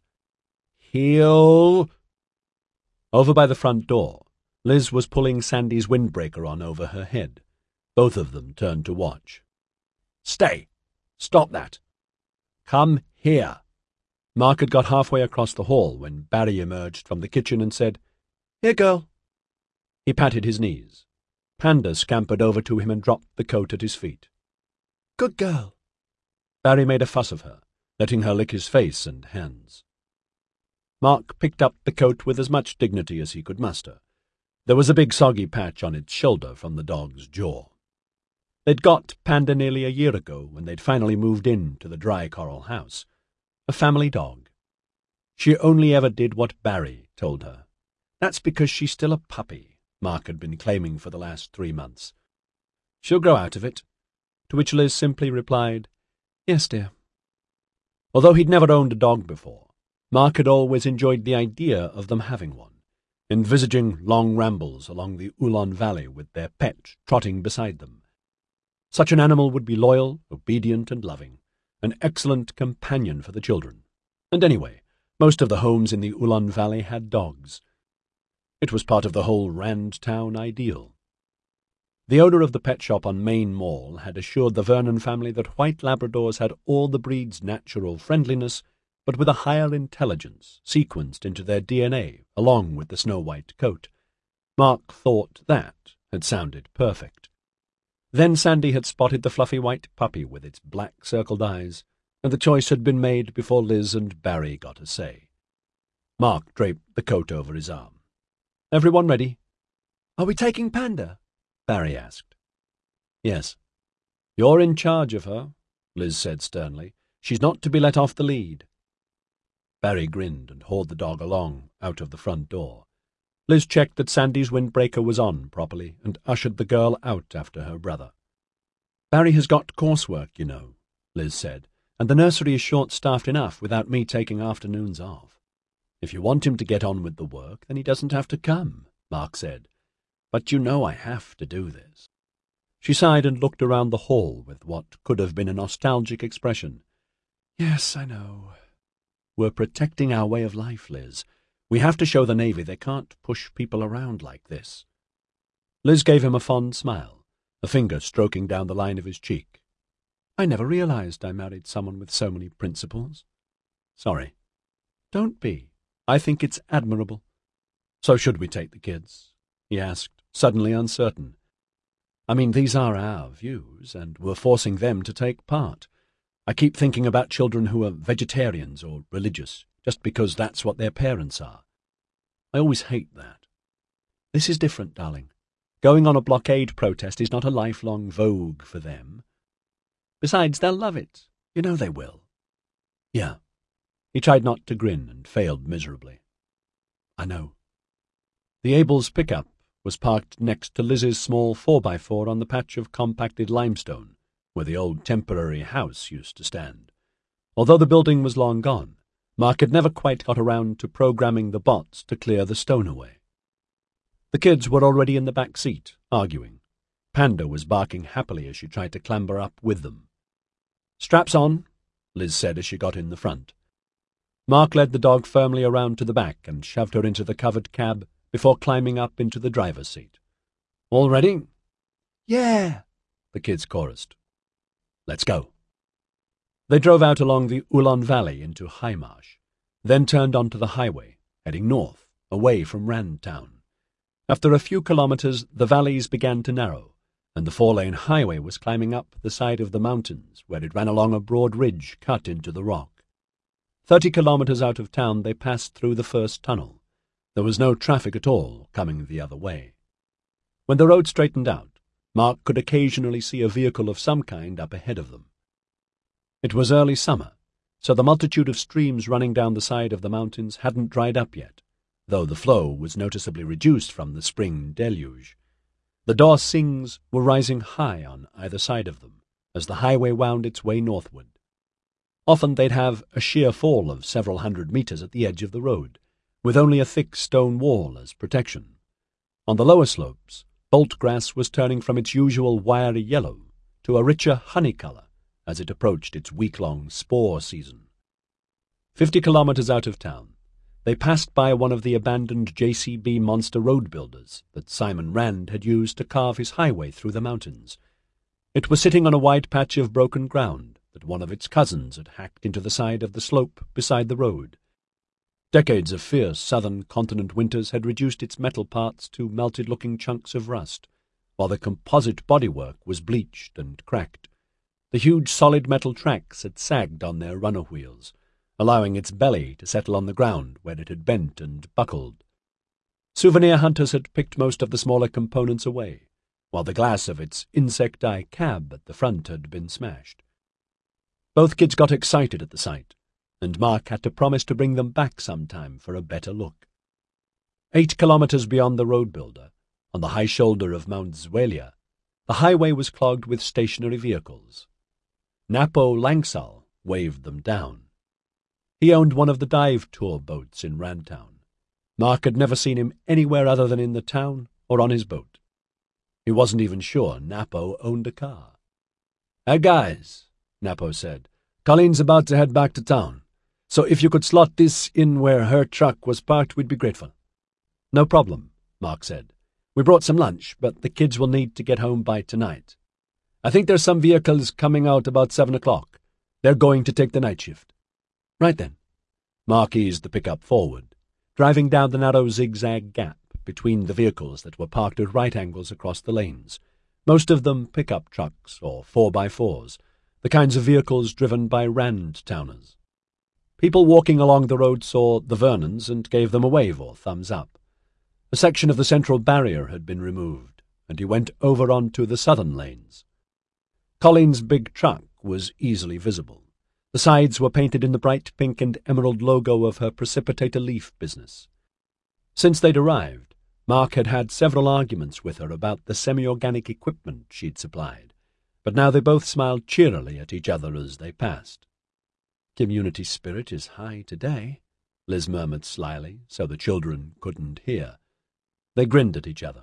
"Heel." Over by the front door, Liz was pulling Sandy's windbreaker on over her head. Both of them turned to watch. "Stay! Stop that! Come here!" Mark had got halfway across the hall when Barry emerged from the kitchen and said, "Here, girl." He patted his knees. Panda scampered over to him and dropped the coat at his feet. "Good girl." Barry made a fuss of her, letting her lick his face and hands. Mark picked up the coat with as much dignity as he could muster. There was a big soggy patch on its shoulder from the dog's jaw. They'd got Panda nearly a year ago when they'd finally moved in to the Dry Coral house. A family dog. She only ever did what Barry told her. That's because she's still a puppy, Mark had been claiming for the last 3 months. She'll grow out of it. To which Liz simply replied, "Yes, dear." Although he'd never owned a dog before, Mark had always enjoyed the idea of them having one, envisaging long rambles along the Ulan Valley with their pet trotting beside them. Such an animal would be loyal, obedient, and loving, an excellent companion for the children. And anyway, most of the homes in the Ulan Valley had dogs. It was part of the whole Rand Town ideal. The owner of the pet shop on Main Mall had assured the Vernon family that white Labradors had all the breed's natural friendliness, but with a higher intelligence sequenced into their DNA along with the snow-white coat. Mark thought that had sounded perfect. Then Sandy had spotted the fluffy white puppy with its black circled eyes, and the choice had been made before Liz and Barry got a say. Mark draped the coat over his arm. "Everyone ready?" "Are we taking Panda?" Barry asked. "Yes." "You're in charge of her," Liz said sternly. "She's not to be let off the lead." Barry grinned and hauled the dog along, out of the front door. Liz checked that Sandy's windbreaker was on properly and ushered the girl out after her brother. "Barry has got coursework, you know," Liz said, "and the nursery is short-staffed enough without me taking afternoons off." "If you want him to get on with the work, then he doesn't have to come," Mark said. "But you know I have to do this." She sighed and looked around the hall with what could have been a nostalgic expression. "Yes, I know. We're protecting our way of life, Liz. We have to show the Navy they can't push people around like this." Liz gave him a fond smile, a finger stroking down the line of his cheek. "I never realized I married someone with so many principles." "Sorry." "Don't be. I think it's admirable." "So should we take the kids?" he asked, suddenly uncertain. "I mean, these are our views, and we're forcing them to take part. I keep thinking about children who are vegetarians or religious, just because that's what their parents are. I always hate that. This is different, darling. Going on a blockade protest is not a lifelong vogue for them. Besides, they'll love it. You know they will." "Yeah." He tried not to grin and failed miserably. "I know." The Abels' pickup was parked next to Liz's small 4x4 on the patch of compacted limestone where the old temporary house used to stand. Although the building was long gone, Mark had never quite got around to programming the bots to clear the stone away. The kids were already in the back seat, arguing. Panda was barking happily as she tried to clamber up with them. "Straps on," Liz said as she got in the front. Mark led the dog firmly around to the back and shoved her into the covered cab before climbing up into the driver's seat. "All ready?" "Yeah," the kids chorused. "Let's go." They drove out along the Ulan Valley into High Marsh, then turned onto the highway, heading north, away from Rand Town. After a few kilometers, the valleys began to narrow, and the 4-lane highway was climbing up the side of the mountains, where it ran along a broad ridge cut into the rock. 30 kilometers out of town, they passed through the first tunnel. There was no traffic at all coming the other way. When the road straightened out, Mark could occasionally see a vehicle of some kind up ahead of them. It was early summer, so the multitude of streams running down the side of the mountains hadn't dried up yet, though the flow was noticeably reduced from the spring deluge. The Daw Sings were rising high on either side of them as the highway wound its way northward. Often they'd have a sheer fall of several hundred meters at the edge of the road, with only a thick stone wall as protection. On the lower slopes, bolt grass was turning from its usual wiry yellow to a richer honey color as it approached its week-long spore season. 50 kilometers out of town, they passed by one of the abandoned JCB monster road builders that Simon Rand had used to carve his highway through the mountains. It was sitting on a wide patch of broken ground that one of its cousins had hacked into the side of the slope beside the road. Decades of fierce southern continent winters had reduced its metal parts to melted-looking chunks of rust, while the composite bodywork was bleached and cracked. The huge solid metal tracks had sagged on their runner wheels, allowing its belly to settle on the ground where it had bent and buckled. Souvenir hunters had picked most of the smaller components away, while the glass of its insect-eye cab at the front had been smashed. Both kids got excited at the sight, and Mark had to promise to bring them back sometime for a better look. 8 kilometers beyond the road builder, on the high shoulder of Mount Zwelia, the highway was clogged with stationary vehicles. Napo Langsal waved them down. He owned one of the dive tour boats in Rantown. Mark had never seen him anywhere other than in the town or on his boat. He wasn't even sure Napo owned a car. "Hey guys," Napo said, "Colleen's about to head back to town, so if you could slot this in where her truck was parked, we'd be grateful." "No problem," Mark said. "We brought some lunch, but the kids will need to get home by tonight. I think there's some vehicles coming out about 7 o'clock. They're going to take the night shift." "Right then." Mark eased the pickup forward, driving down the narrow zigzag gap between the vehicles that were parked at right angles across the lanes, most of them pickup trucks or 4x4s, the kinds of vehicles driven by Rand-towners. People walking along the road saw the Vernons and gave them a wave or thumbs up. A section of the central barrier had been removed, and he went over onto the southern lanes. Colleen's big truck was easily visible. The sides were painted in the bright pink and emerald logo of her precipitator leaf business. Since they'd arrived, Mark had had several arguments with her about the semi-organic equipment she'd supplied, but now they both smiled cheerily at each other as they passed. "Community spirit is high today," Liz murmured slyly, so the children couldn't hear. They grinned at each other.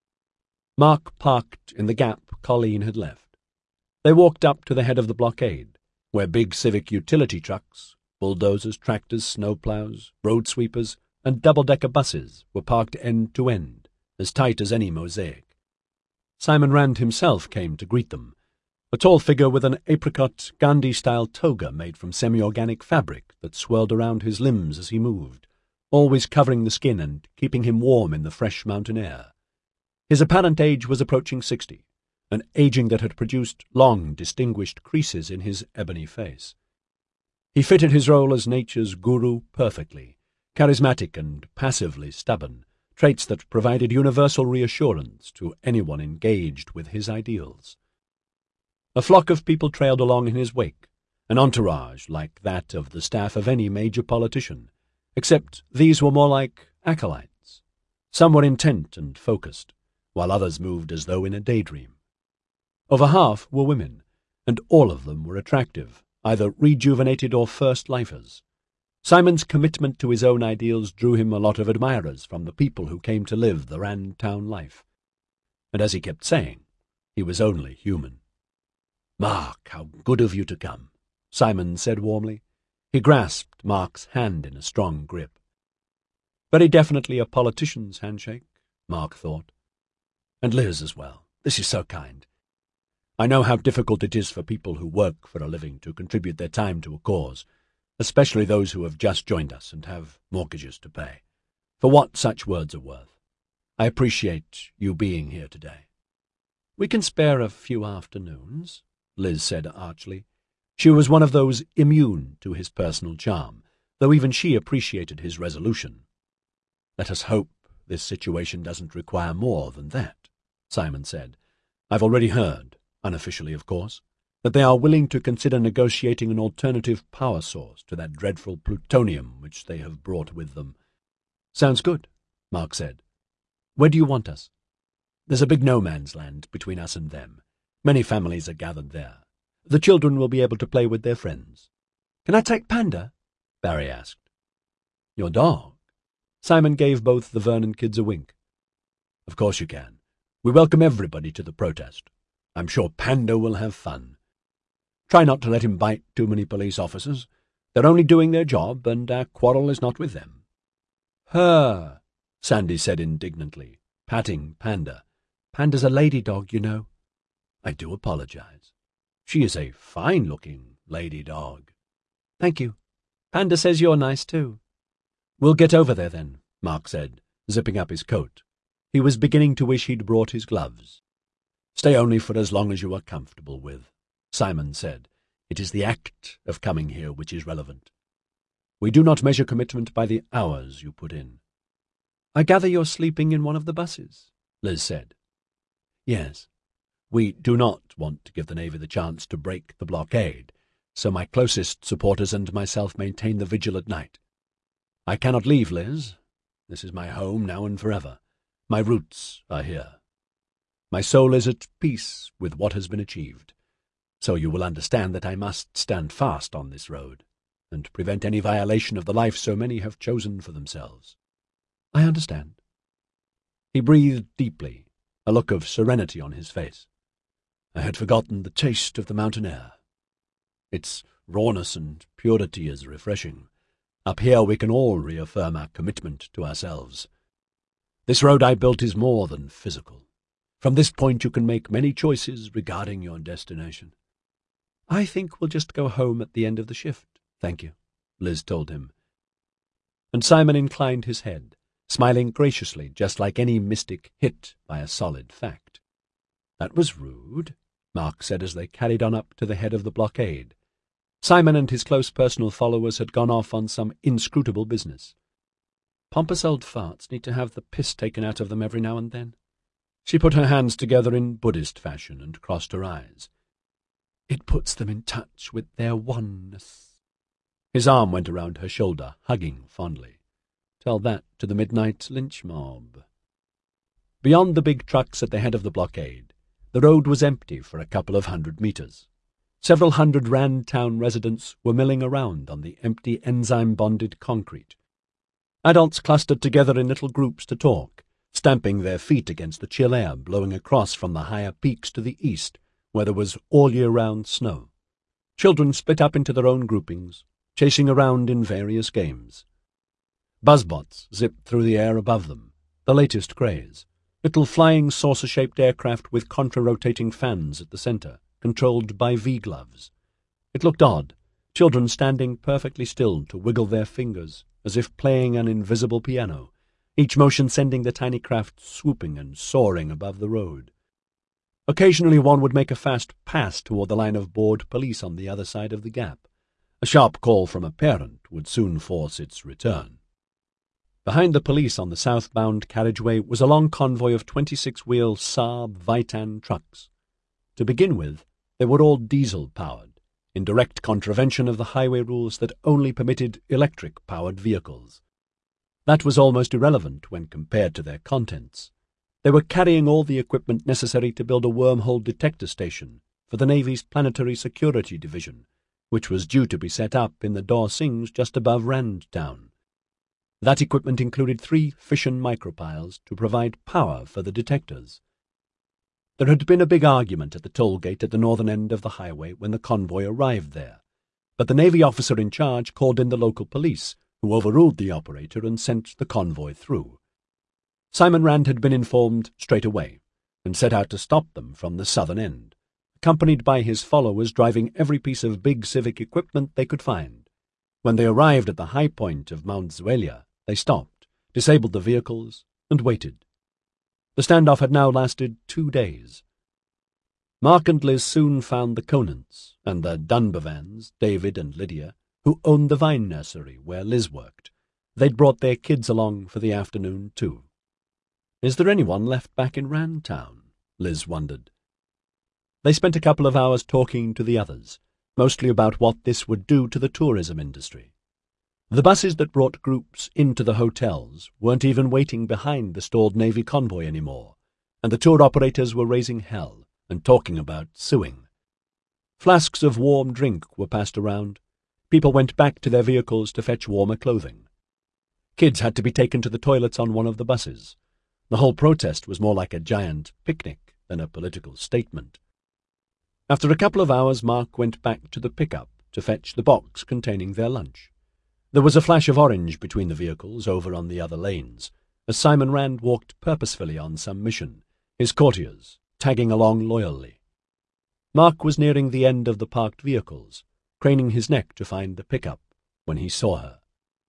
Mark parked in the gap Colleen had left. They walked up to the head of the blockade, where big civic utility trucks, bulldozers, tractors, snowplows, road sweepers, and double-decker buses were parked end to end, as tight as any mosaic. Simon Rand himself came to greet them, a tall figure with an apricot Gandhi-style toga made from semi-organic fabric that swirled around his limbs as he moved, always covering the skin and keeping him warm in the fresh mountain air. His apparent age was approaching 60, an aging that had produced long, distinguished creases in his ebony face. He fitted his role as nature's guru perfectly, charismatic and passively stubborn, traits that provided universal reassurance to anyone engaged with his ideals. A flock of people trailed along in his wake, an entourage like that of the staff of any major politician, except these were more like acolytes. Some were intent and focused, while others moved as though in a daydream. Over half were women, and all of them were attractive, either rejuvenated or first-lifers. Simon's commitment to his own ideals drew him a lot of admirers from the people who came to live the Rand-town life. And as he kept saying, he was only human. "Mark, how good of you to come," Simon said warmly. He grasped Mark's hand in a strong grip. Very definitely a politician's handshake, Mark thought. "And Liz as well. This is so kind. I know how difficult it is for people who work for a living to contribute their time to a cause, especially those who have just joined us and have mortgages to pay. For what such words are worth. I appreciate you being here today." "We can spare a few afternoons," Liz said archly. She was one of those immune to his personal charm, though even she appreciated his resolution. "Let us hope this situation doesn't require more than that," Simon said. "I've already heard, unofficially of course, that they are willing to consider negotiating an alternative power source to that dreadful plutonium which they have brought with them." "Sounds good," Mark said. "Where do you want us?" "There's a big no-man's land between us and them. Many families are gathered there. The children will be able to play with their friends." "Can I take Panda?" Barry asked. "Your dog?" Simon gave both the Vernon kids a wink. "Of course you can. We welcome everybody to the protest. I'm sure Panda will have fun. Try not to let him bite too many police officers. They're only doing their job, and our quarrel is not with them." "Her," Sandy said indignantly, patting Panda. "Panda's a lady dog, you know." "I do apologize. She is a fine-looking lady dog." "Thank you. Panda says you're nice, too." "We'll get over there, then," Mark said, zipping up his coat. He was beginning to wish he'd brought his gloves. "Stay only for as long as you are comfortable with," Simon said. "It is the act of coming here which is relevant. We do not measure commitment by the hours you put in." "I gather you're sleeping in one of the buses," Liz said. "Yes. We do not want to give the Navy the chance to break the blockade, so my closest supporters and myself maintain the vigil at night. I cannot leave, Liz. This is my home now and forever. My roots are here. My soul is at peace with what has been achieved, so you will understand that I must stand fast on this road and prevent any violation of the life so many have chosen for themselves." "I understand." He breathed deeply, a look of serenity on his face. "I had forgotten the taste of the mountain air. Its rawness and purity is refreshing. Up here we can all reaffirm our commitment to ourselves. This road I built is more than physical. From this point you can make many choices regarding your destination." "I think we'll just go home at the end of the shift, thank you," Liz told him. And Simon inclined his head, smiling graciously, just like any mystic hit by a solid fact. "That was rude," Mark said as they carried on up to the head of the blockade. Simon and his close personal followers had gone off on some inscrutable business. Pompous old farts need to have the piss taken out of them every now and then. She put her hands together in Buddhist fashion and crossed her eyes. "It puts them in touch with their oneness." His arm went around her shoulder, hugging fondly. "Tell that to the midnight lynch mob." Beyond the big trucks at the head of the blockade, the road was empty for a couple of 100 meters. Several hundred Rand Town residents were milling around on the empty enzyme-bonded concrete. Adults clustered together in little groups to talk, stamping their feet against the chill air blowing across from the higher peaks to the east, where there was all-year-round snow. Children split up into their own groupings, chasing around in various games. Buzzbots zipped through the air above them, the latest craze, little flying saucer-shaped aircraft with contra-rotating fans at the center, controlled by V-gloves. It looked odd, children standing perfectly still to wiggle their fingers, as if playing an invisible piano, each motion sending the tiny craft swooping and soaring above the road. Occasionally one would make a fast pass toward the line of bored police on the other side of the gap. A sharp call from a parent would soon force its return. Behind the police on the southbound carriageway was a long convoy of 26-wheel Saab Vitan trucks. To begin with, they were all diesel-powered, in direct contravention of the highway rules that only permitted electric-powered vehicles. That was almost irrelevant when compared to their contents. They were carrying all the equipment necessary to build a wormhole detector station for the Navy's Planetary Security Division, which was due to be set up in the Dawsings just above Rand Town. That equipment included 3 fission micropiles to provide power for the detectors. There had been a big argument at the toll gate at the northern end of the highway when the convoy arrived there, but the Navy officer in charge called in the local police, who overruled the operator and sent the convoy through. Simon Rand had been informed straight away, and set out to stop them from the southern end, accompanied by his followers driving every piece of big civic equipment they could find. When they arrived at the high point of Mount Zuelia, they stopped, disabled the vehicles, and waited. The standoff had now lasted 2 days. Mark and Liz soon found the Conants and the Dunbavans, David and Lydia, who owned the vine nursery where Liz worked. They'd brought their kids along for the afternoon, too. "Is there anyone left back in Rand Town?" Liz wondered. They spent a couple of hours talking to the others, mostly about what this would do to the tourism industry. The buses that brought groups into the hotels weren't even waiting behind the stalled Navy convoy anymore, and the tour operators were raising hell and talking about suing. Flasks of warm drink were passed around. People went back to their vehicles to fetch warmer clothing. Kids had to be taken to the toilets on one of the buses. The whole protest was more like a giant picnic than a political statement. After a couple of hours, Mark went back to the pickup to fetch the box containing their lunch. There was a flash of orange between the vehicles over on the other lanes, as Simon Rand walked purposefully on some mission, his courtiers tagging along loyally. Mark was nearing the end of the parked vehicles, craning his neck to find the pickup, when he saw her.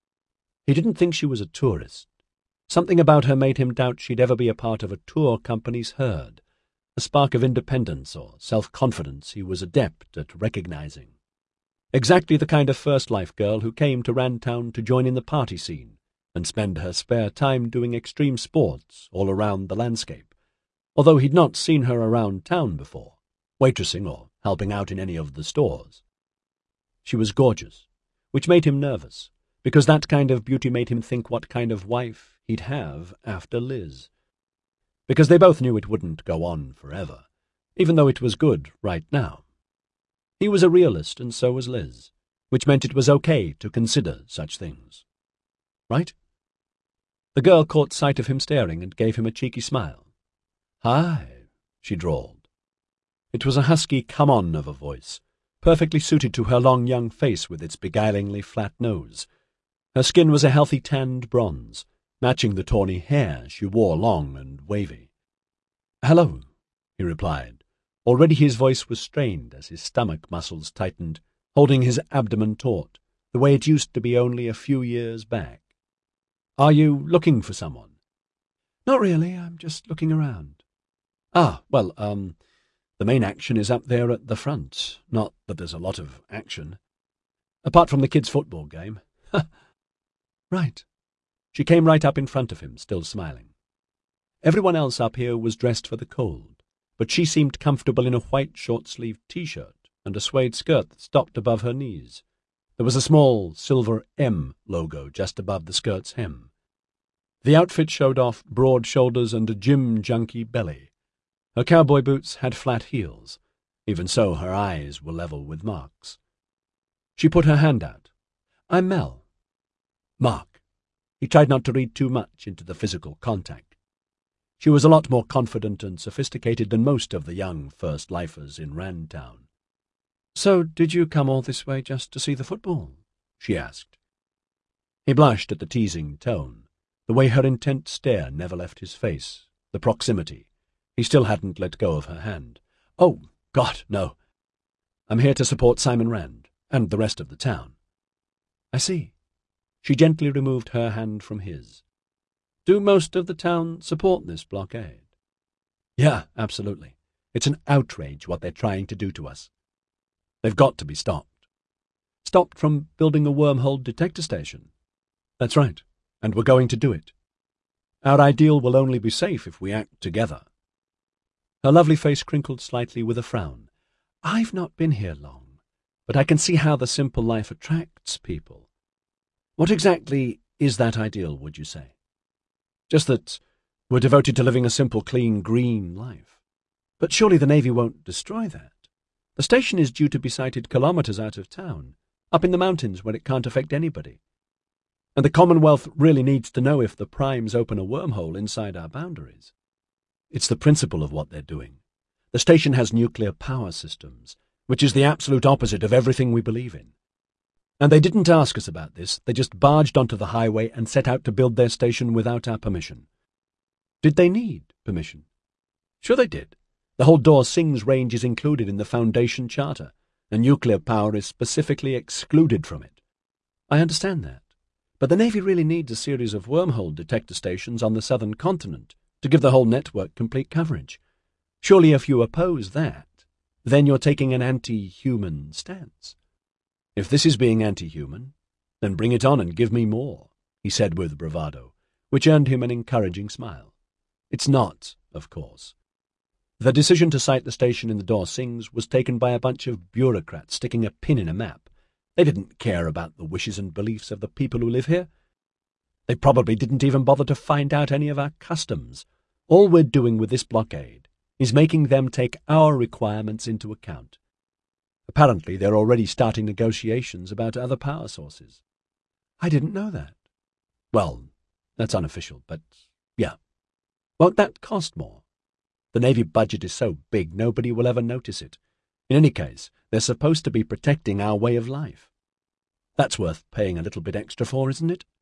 He didn't think she was a tourist. Something about her made him doubt she'd ever be a part of a tour company's herd, a spark of independence or self-confidence he was adept at recognizing. Exactly the kind of first-life girl who came to Rand Town to join in the party scene, and spend her spare time doing extreme sports all around the landscape, although he'd not seen her around town before, waitressing or helping out in any of the stores. She was gorgeous, which made him nervous, because that kind of beauty made him think what kind of wife he'd have after Liz. Because they both knew it wouldn't go on forever, even though it was good right now. He was a realist, and so was Liz, which meant it was okay to consider such things. Right? The girl caught sight of him staring and gave him a cheeky smile. "Hi," she drawled. It was a husky come-on of a voice, perfectly suited to her long young face with its beguilingly flat nose. Her skin was a healthy tanned bronze, matching the tawny hair she wore long and wavy. "Hello," he replied. Already his voice was strained as his stomach muscles tightened, holding his abdomen taut, the way it used to be only a few years back. "Are you looking for someone?" "Not really, I'm just looking around." "Ah, well, the main action is up there at the front. Not that there's a lot of action. Apart from the kids' football game." "Right." She came right up in front of him, still smiling. Everyone else up here was dressed for the cold, but she seemed comfortable in a white short-sleeved T-shirt and a suede skirt that stopped above her knees. There was a small silver M logo just above the skirt's hem. The outfit showed off broad shoulders and a gym junkie belly. Her cowboy boots had flat heels. Even so, her eyes were level with Mark's. She put her hand out. "I'm Mel." Mark. He tried not to read too much into the physical contact. She was a lot more confident and sophisticated than most of the young first-lifers in Randtown. "So did you come all this way just to see the football?" she asked. He blushed at the teasing tone, the way her intent stare never left his face, the proximity. He still hadn't let go of her hand. "Oh, God, no. I'm here to support Simon Rand, and the rest of the town." "I see." She gently removed her hand from his. "Do most of the town support this blockade?" "Yeah, absolutely. It's an outrage what they're trying to do to us. They've got to be stopped." "Stopped from building a wormhole detector station?" "That's right, and we're going to do it. Our ideal will only be safe if we act together." Her lovely face crinkled slightly with a frown. "I've not been here long, but I can see how the simple life attracts people. What exactly is that ideal, would you say?" "Just that we're devoted to living a simple, clean, green life." "But surely the Navy won't destroy that. The station is due to be sited kilometers out of town, up in the mountains where it can't affect anybody. And the Commonwealth really needs to know if the primes open a wormhole inside our boundaries. It's the principle of what they're doing. The station has nuclear power systems, which is the absolute opposite of everything we believe in. And they didn't ask us about this. They just barged onto the highway and set out to build their station without our permission." "Did they need permission?" "Sure they did. The whole Door Sings range is included in the Foundation Charter, and nuclear power is specifically excluded from it." "I understand that. But the Navy really needs a series of wormhole detector stations on the southern continent to give the whole network complete coverage. Surely if you oppose that, then you're taking an anti-human stance." "If this is being anti-human, then bring it on and give me more," he said with bravado, which earned him an encouraging smile. "It's not, of course. The decision to site the station in the Door Sings was taken by a bunch of bureaucrats sticking a pin in a map. They didn't care about the wishes and beliefs of the people who live here. They probably didn't even bother to find out any of our customs. All we're doing with this blockade is making them take our requirements into account. Apparently they're already starting negotiations about other power sources." "I didn't know that." "Well, that's unofficial, but yeah." "Won't that cost more?" "The Navy budget is so big nobody will ever notice it. In any case, they're supposed to be protecting our way of life. That's worth paying a little bit extra for, isn't it?"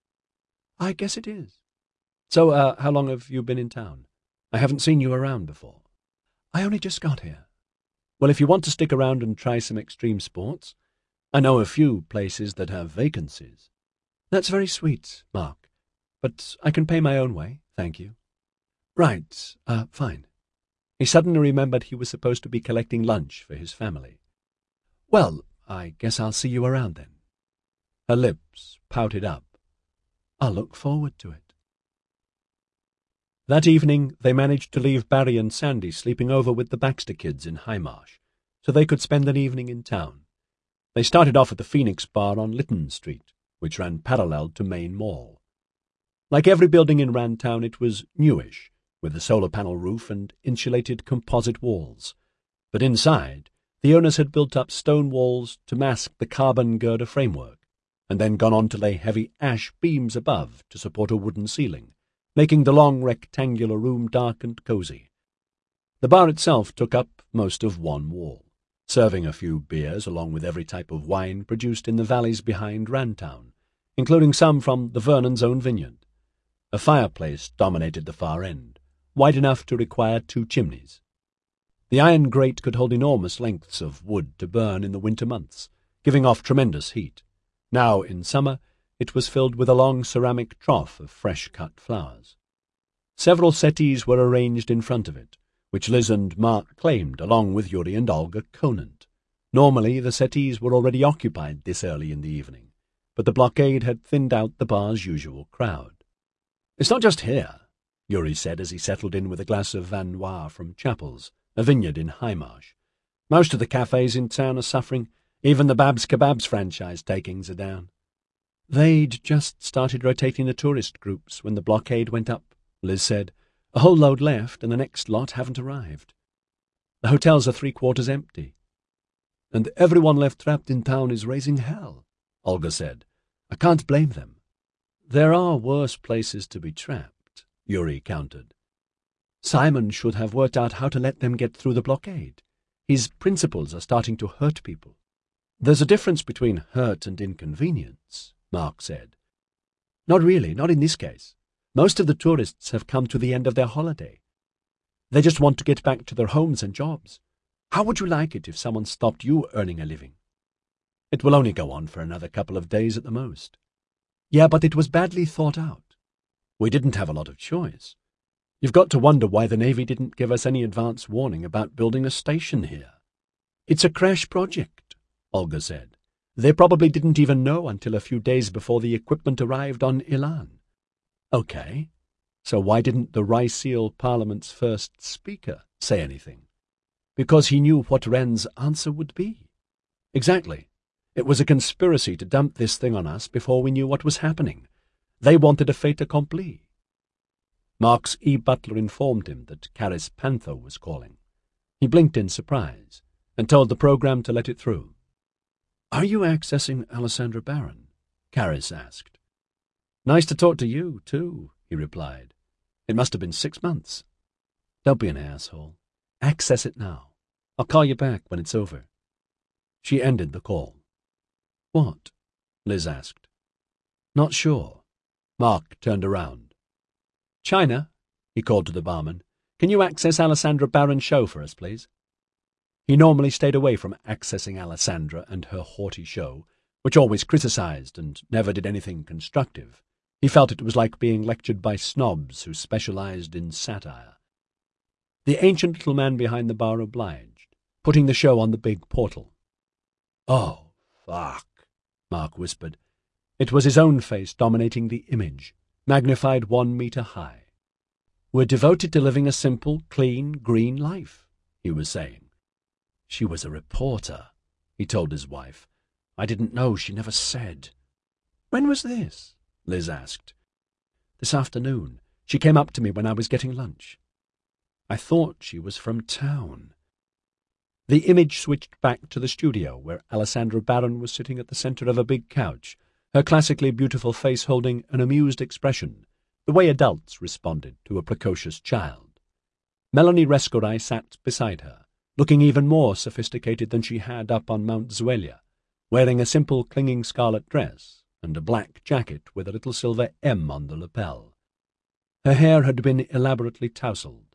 "I guess it is." "So, how long have you been in town? I haven't seen you around before." "I only just got here." "Well, if you want to stick around and try some extreme sports, I know a few places that have vacancies." "That's very sweet, Mark, but I can pay my own way, thank you." "Right, fine." He suddenly remembered he was supposed to be collecting lunch for his family. "Well, I guess I'll see you around then." Her lips pouted up. I'll look forward to it. That evening they managed to leave Barry and Sandy sleeping over with the Baxter kids in Highmarsh, so they could spend an evening in town. They started off at the Phoenix Bar on Lytton Street, which ran parallel to Main Mall. Like every building in Rantown, it was newish, with a solar panel roof and insulated composite walls. But inside, the owners had built up stone walls to mask the carbon girder framework, and then gone on to lay heavy ash beams above to support a wooden ceiling, making the long rectangular room dark and cosy. The bar itself took up most of one wall, serving a few beers along with every type of wine produced in the valleys behind Rantown, including some from the Vernon's own vineyard. A fireplace dominated the far end, wide enough to require 2 chimneys. The iron grate could hold enormous lengths of wood to burn in the winter months, giving off tremendous heat. Now, in summer, it was filled with a long ceramic trough of fresh-cut flowers. Several settees were arranged in front of it, which Liz and Mark claimed, along with Yuri and Olga Conant. Normally, the settees were already occupied this early in the evening, but the blockade had thinned out the bar's usual crowd. "It's not just here," Yuri said as he settled in with a glass of Vin Noir from Chappell's, a vineyard in Highmarsh. "Most of the cafes in town are suffering. Even the Babs Kebabs franchise takings are down." "They'd just started rotating the tourist groups when the blockade went up," Liz said. "A whole load left, and the next lot haven't arrived. The hotels are 3/4 empty." "And everyone left trapped in town is raising hell," Olga said. "I can't blame them." "There are worse places to be trapped," Yuri countered. "Simon should have worked out how to let them get through the blockade. His principles are starting to hurt people." "There's a difference between hurt and inconvenience," Mark said. "Not really, not in this case. Most of the tourists have come to the end of their holiday. They just want to get back to their homes and jobs. How would you like it if someone stopped you earning a living?" "It will only go on for another couple of days at the most." "Yeah, but it was badly thought out. We didn't have a lot of choice. You've got to wonder why the Navy didn't give us any advance warning about building a station here." "It's a crash project," Olga said. "They probably didn't even know until a few days before the equipment arrived on Ilan." "Okay, so why didn't the Ryseal Parliament's first speaker say anything?" "Because he knew what Wren's answer would be." "Exactly. It was a conspiracy to dump this thing on us before we knew what was happening. They wanted a fait accompli." Mark's butler informed him that Caris Panther was calling. He blinked in surprise and told the program to let it through. "Are you accessing Alessandra Barron?" Caris asked. "Nice to talk to you, too," he replied. "It must have been 6 months." "Don't be an asshole. Access it now. I'll call you back when it's over." She ended the call. "What?" Liz asked. "Not sure." Mark turned around. "China," he called to the barman, "can you access Alessandra Barron's show for us, please?" He normally stayed away from accessing Alessandra and her haughty show, which always criticized and never did anything constructive. He felt it was like being lectured by snobs who specialized in satire. The ancient little man behind the bar obliged, putting the show on the big portal. "Oh, fuck," Mark whispered. It was his own face dominating the image, magnified 1 meter high. "We're devoted to living a simple, clean, green life," he was saying. "She was a reporter," he told his wife. "I didn't know, she never said." "When was this?" Liz asked. "This afternoon. She came up to me when I was getting lunch. I thought she was from town." The image switched back to the studio, where Alessandra Barron was sitting at the center of a big couch, her classically beautiful face holding an amused expression, the way adults responded to a precocious child. Melanie Rescorai sat beside her, looking even more sophisticated than she had up on Mount Zuelia, wearing a simple clinging scarlet dress and a black jacket with a little silver M on the lapel. Her hair had been elaborately tousled.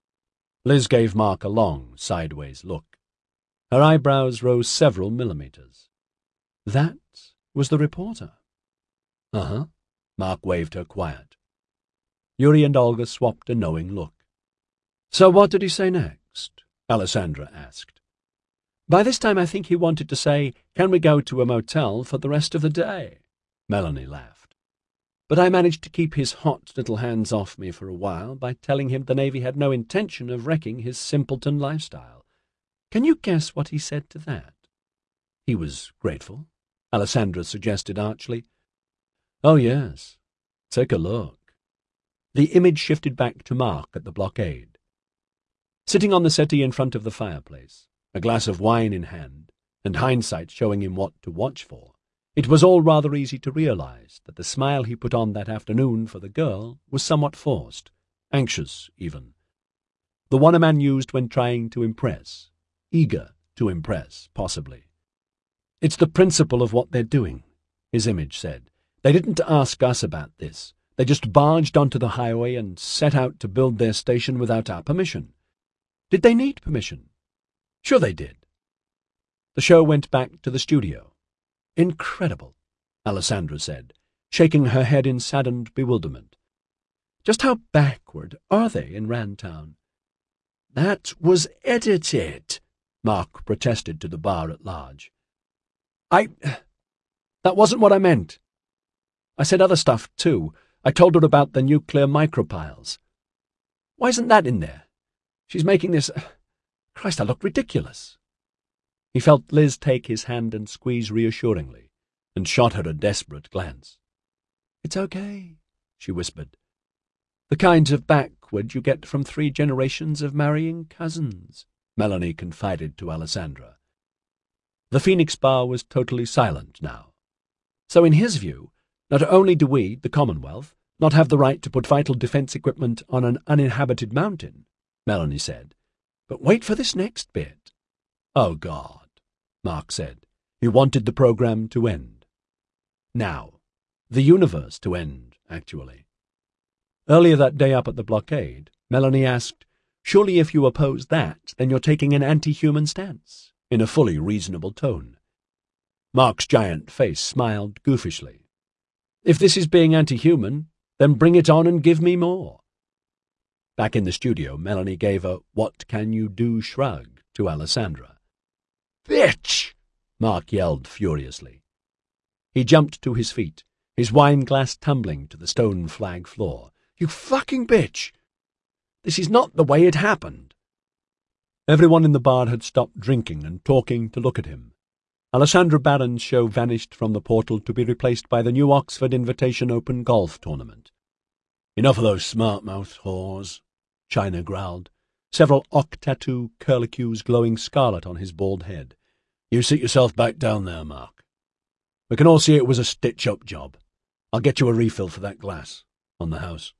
Liz gave Mark a long, sideways look. Her eyebrows rose several millimeters. "That was the reporter?" "Uh-huh." Mark waved her quiet. Yuri and Olga swapped a knowing look. "So what did he say next?" Alessandra asked. "By this time I think he wanted to say, 'Can we go to a motel for the rest of the day?'" Melanie laughed. But I managed to keep his hot little hands off me for a while by telling him the Navy had no intention of wrecking his simpleton lifestyle. Can you guess what he said to that? He was grateful, Alessandra suggested archly. Oh, yes. Take a look. The image shifted back to Mark at the blockade. Sitting on the settee in front of the fireplace, a glass of wine in hand, and hindsight showing him what to watch for, it was all rather easy to realize that the smile he put on that afternoon for the girl was somewhat forced, anxious even. The one a man used when trying to impress, eager to impress, possibly. It's the principle of what they're doing, his image said. They didn't ask us about this. They just barged onto the highway and set out to build their station without our permission. Did they need permission? Sure they did. The show went back to the studio. Incredible, Alessandra said, shaking her head in saddened bewilderment. Just how backward are they in Rantown? That was edited, Mark protested to the bar at large. That wasn't what I meant. I said other stuff, too. I told her about the nuclear micropiles. Why isn't that in there? She's making this... Christ, I look ridiculous. He felt Liz take his hand and squeeze reassuringly, and shot her a desperate glance. It's okay, she whispered. The kind of backward you get from 3 generations of marrying cousins, Melanie confided to Alessandra. The Phoenix Bar was totally silent now. So in his view, not only do we, the Commonwealth, not have the right to put vital defense equipment on an uninhabited mountain, Melanie said, but wait for this next bit. Oh, God, Mark said. He wanted the program to end. Now, the universe to end, actually. Earlier that day up at the blockade, Melanie asked, surely if you oppose that, then you're taking an anti-human stance, in a fully reasonable tone. Mark's giant face smiled goofishly. If this is being anti-human, then bring it on and give me more. Back in the studio, Melanie gave a what-can-you-do shrug to Alessandra. Bitch! Mark yelled furiously. He jumped to his feet, his wine glass tumbling to the stone flag floor. You fucking bitch! This is not the way it happened. Everyone in the bar had stopped drinking and talking to look at him. Alessandra Barron's show vanished from the portal to be replaced by the new Oxford Invitation Open Golf Tournament. Enough of those smart-mouthed whores, China growled, several ock-tattoo curlicues glowing scarlet on his bald head. You sit yourself back down there, Mark. We can all see it was a stitch-up job. I'll get you a refill for that glass, on the house.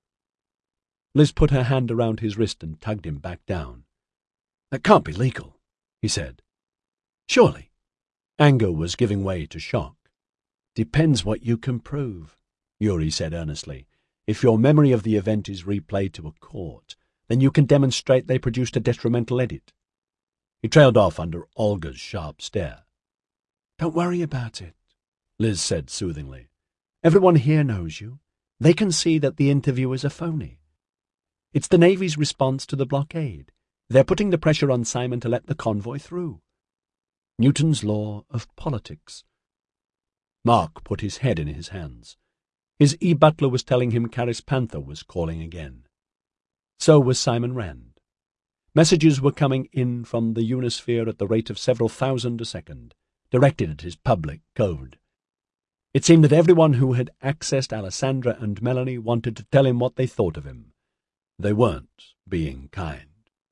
Liz put her hand around his wrist and tugged him back down. That can't be legal, he said. Surely. Anger was giving way to shock. Depends what you can prove, Yuri said earnestly. If your memory of the event is replayed to a court, then you can demonstrate they produced a detrimental edit. He trailed off under Olga's sharp stare. Don't worry about it, Liz said soothingly. Everyone here knows you. They can see that the interview is a phony. It's the Navy's response to the blockade. They're putting the pressure on Simon to let the convoy through. Newton's law of politics. Mark put his head in his hands. His e-butler was telling him Caris Panther was calling again. So was Simon Rand. Messages were coming in from the Unisphere at the rate of several thousand a second, directed at his public code. It seemed that everyone who had accessed Alessandra and Melanie wanted to tell him what they thought of him. They weren't being kind.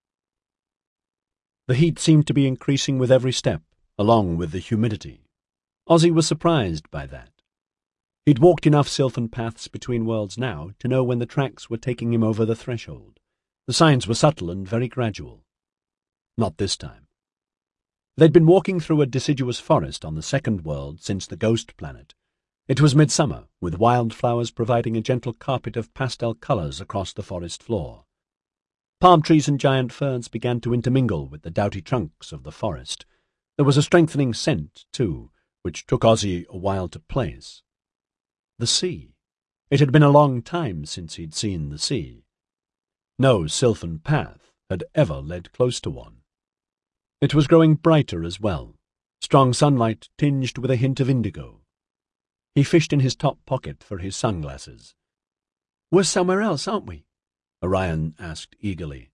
The heat seemed to be increasing with every step, along with the humidity. Ozzy was surprised by that. He'd walked enough sylvan paths between worlds now to know when the tracks were taking him over the threshold. The signs were subtle and very gradual. Not this time. They'd been walking through a deciduous forest on the second world since the ghost planet. It was midsummer, with wildflowers providing a gentle carpet of pastel colours across the forest floor. Palm trees and giant ferns began to intermingle with the doughty trunks of the forest. There was a strengthening scent, too, which took Ozzy a while to place. The sea. It had been a long time since he'd seen the sea. No sylvan path had ever led close to one. It was growing brighter as well, strong sunlight tinged with a hint of indigo. He fished in his top pocket for his sunglasses. "We're somewhere else, aren't we?" Orion asked eagerly.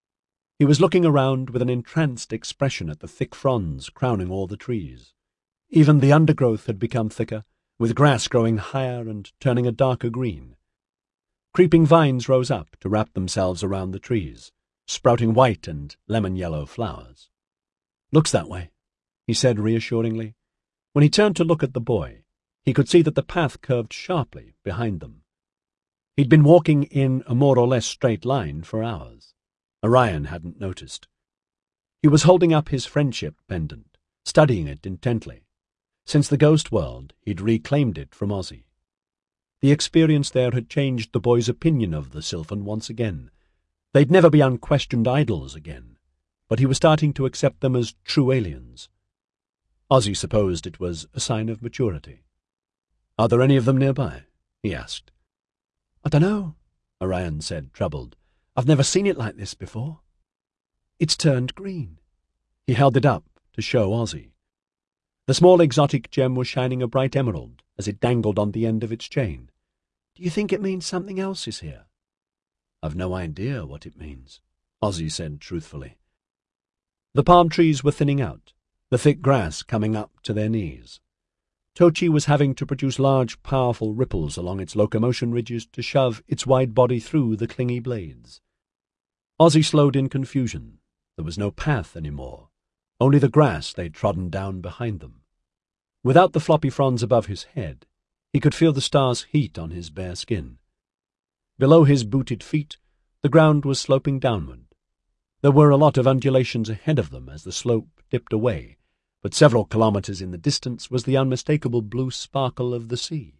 He was looking around with an entranced expression at the thick fronds crowning all the trees. Even the undergrowth had become thicker, with grass growing higher and turning a darker green. Creeping vines rose up to wrap themselves around the trees, sprouting white and lemon-yellow flowers. "Looks that way," he said reassuringly. When he turned to look at the boy, he could see that the path curved sharply behind them. He'd been walking in a more or less straight line for hours. Orion hadn't noticed. He was holding up his friendship pendant, studying it intently. Since the ghost world, he'd reclaimed it from Ozzy. The experience there had changed the boy's opinion of the Sylphan once again. They'd never be unquestioned idols again, but he was starting to accept them as true aliens. Ozzy supposed it was a sign of maturity. "Are there any of them nearby?" he asked. "I dunno," Orion said, troubled. "I've never seen it like this before. It's turned green." He held it up to show Ozzy. The small exotic gem was shining a bright emerald as it dangled on the end of its chain. "Do you think it means something else is here?" "I've no idea what it means," Ozzy said truthfully. The palm trees were thinning out, the thick grass coming up to their knees. Tochi was having to produce large, powerful ripples along its locomotion ridges to shove its wide body through the clingy blades. Ozzy slowed in confusion. There was no path any more, only the grass they'd trodden down behind them. Without the floppy fronds above his head, he could feel the star's heat on his bare skin. Below his booted feet, the ground was sloping downward. There were a lot of undulations ahead of them as the slope dipped away, but several kilometers in the distance was the unmistakable blue sparkle of the sea.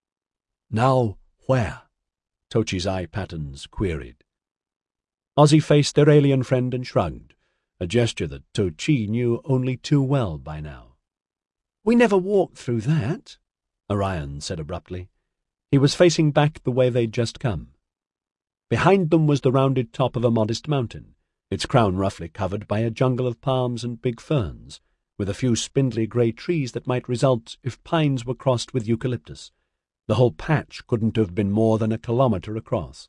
"Now where?" Tochi's eye patterns queried. Ozzy faced their alien friend and shrugged, a gesture that Tochi knew only too well by now. "We never walked through that," Orion said abruptly. He was facing back the way they'd just come. Behind them was the rounded top of a modest mountain, its crown roughly covered by a jungle of palms and big ferns, with a few spindly grey trees that might result if pines were crossed with eucalyptus. The whole patch couldn't have been more than a kilometre across.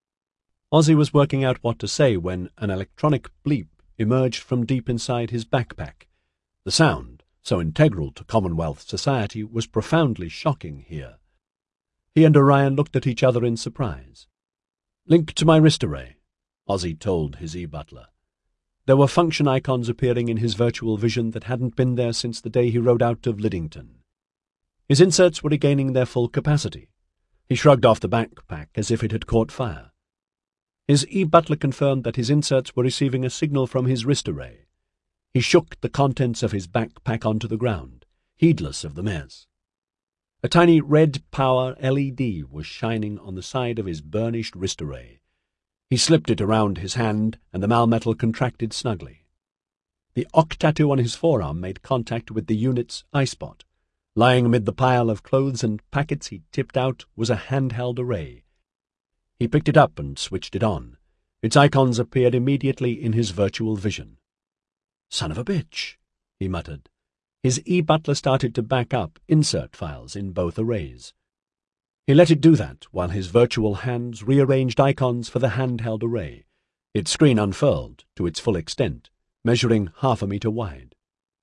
Ozzy was working out what to say when an electronic bleep emerged from deep inside his backpack. The sound, so integral to Commonwealth society, was profoundly shocking here. He and Orion looked at each other in surprise. "Link to my wrist array," Ozzy told his e-butler. There were function icons appearing in his virtual vision that hadn't been there since the day he rode out of Liddington. His inserts were regaining their full capacity. He shrugged off the backpack as if it had caught fire. His e-butler confirmed that his inserts were receiving a signal from his wrist array. He shook the contents of his backpack onto the ground, heedless of the mess. A tiny red power LED was shining on the side of his burnished wrist array. He slipped it around his hand, and the malmetal contracted snugly. The Ock tattoo on his forearm made contact with the unit's eye-spot. Lying amid the pile of clothes and packets he'd tipped out was a handheld array. He picked it up and switched it on. Its icons appeared immediately in his virtual vision. "Son of a bitch," he muttered. His e-butler started to back up insert files in both arrays. He let it do that while his virtual hands rearranged icons for the handheld array. Its screen unfurled to its full extent, measuring 1/2 meter wide.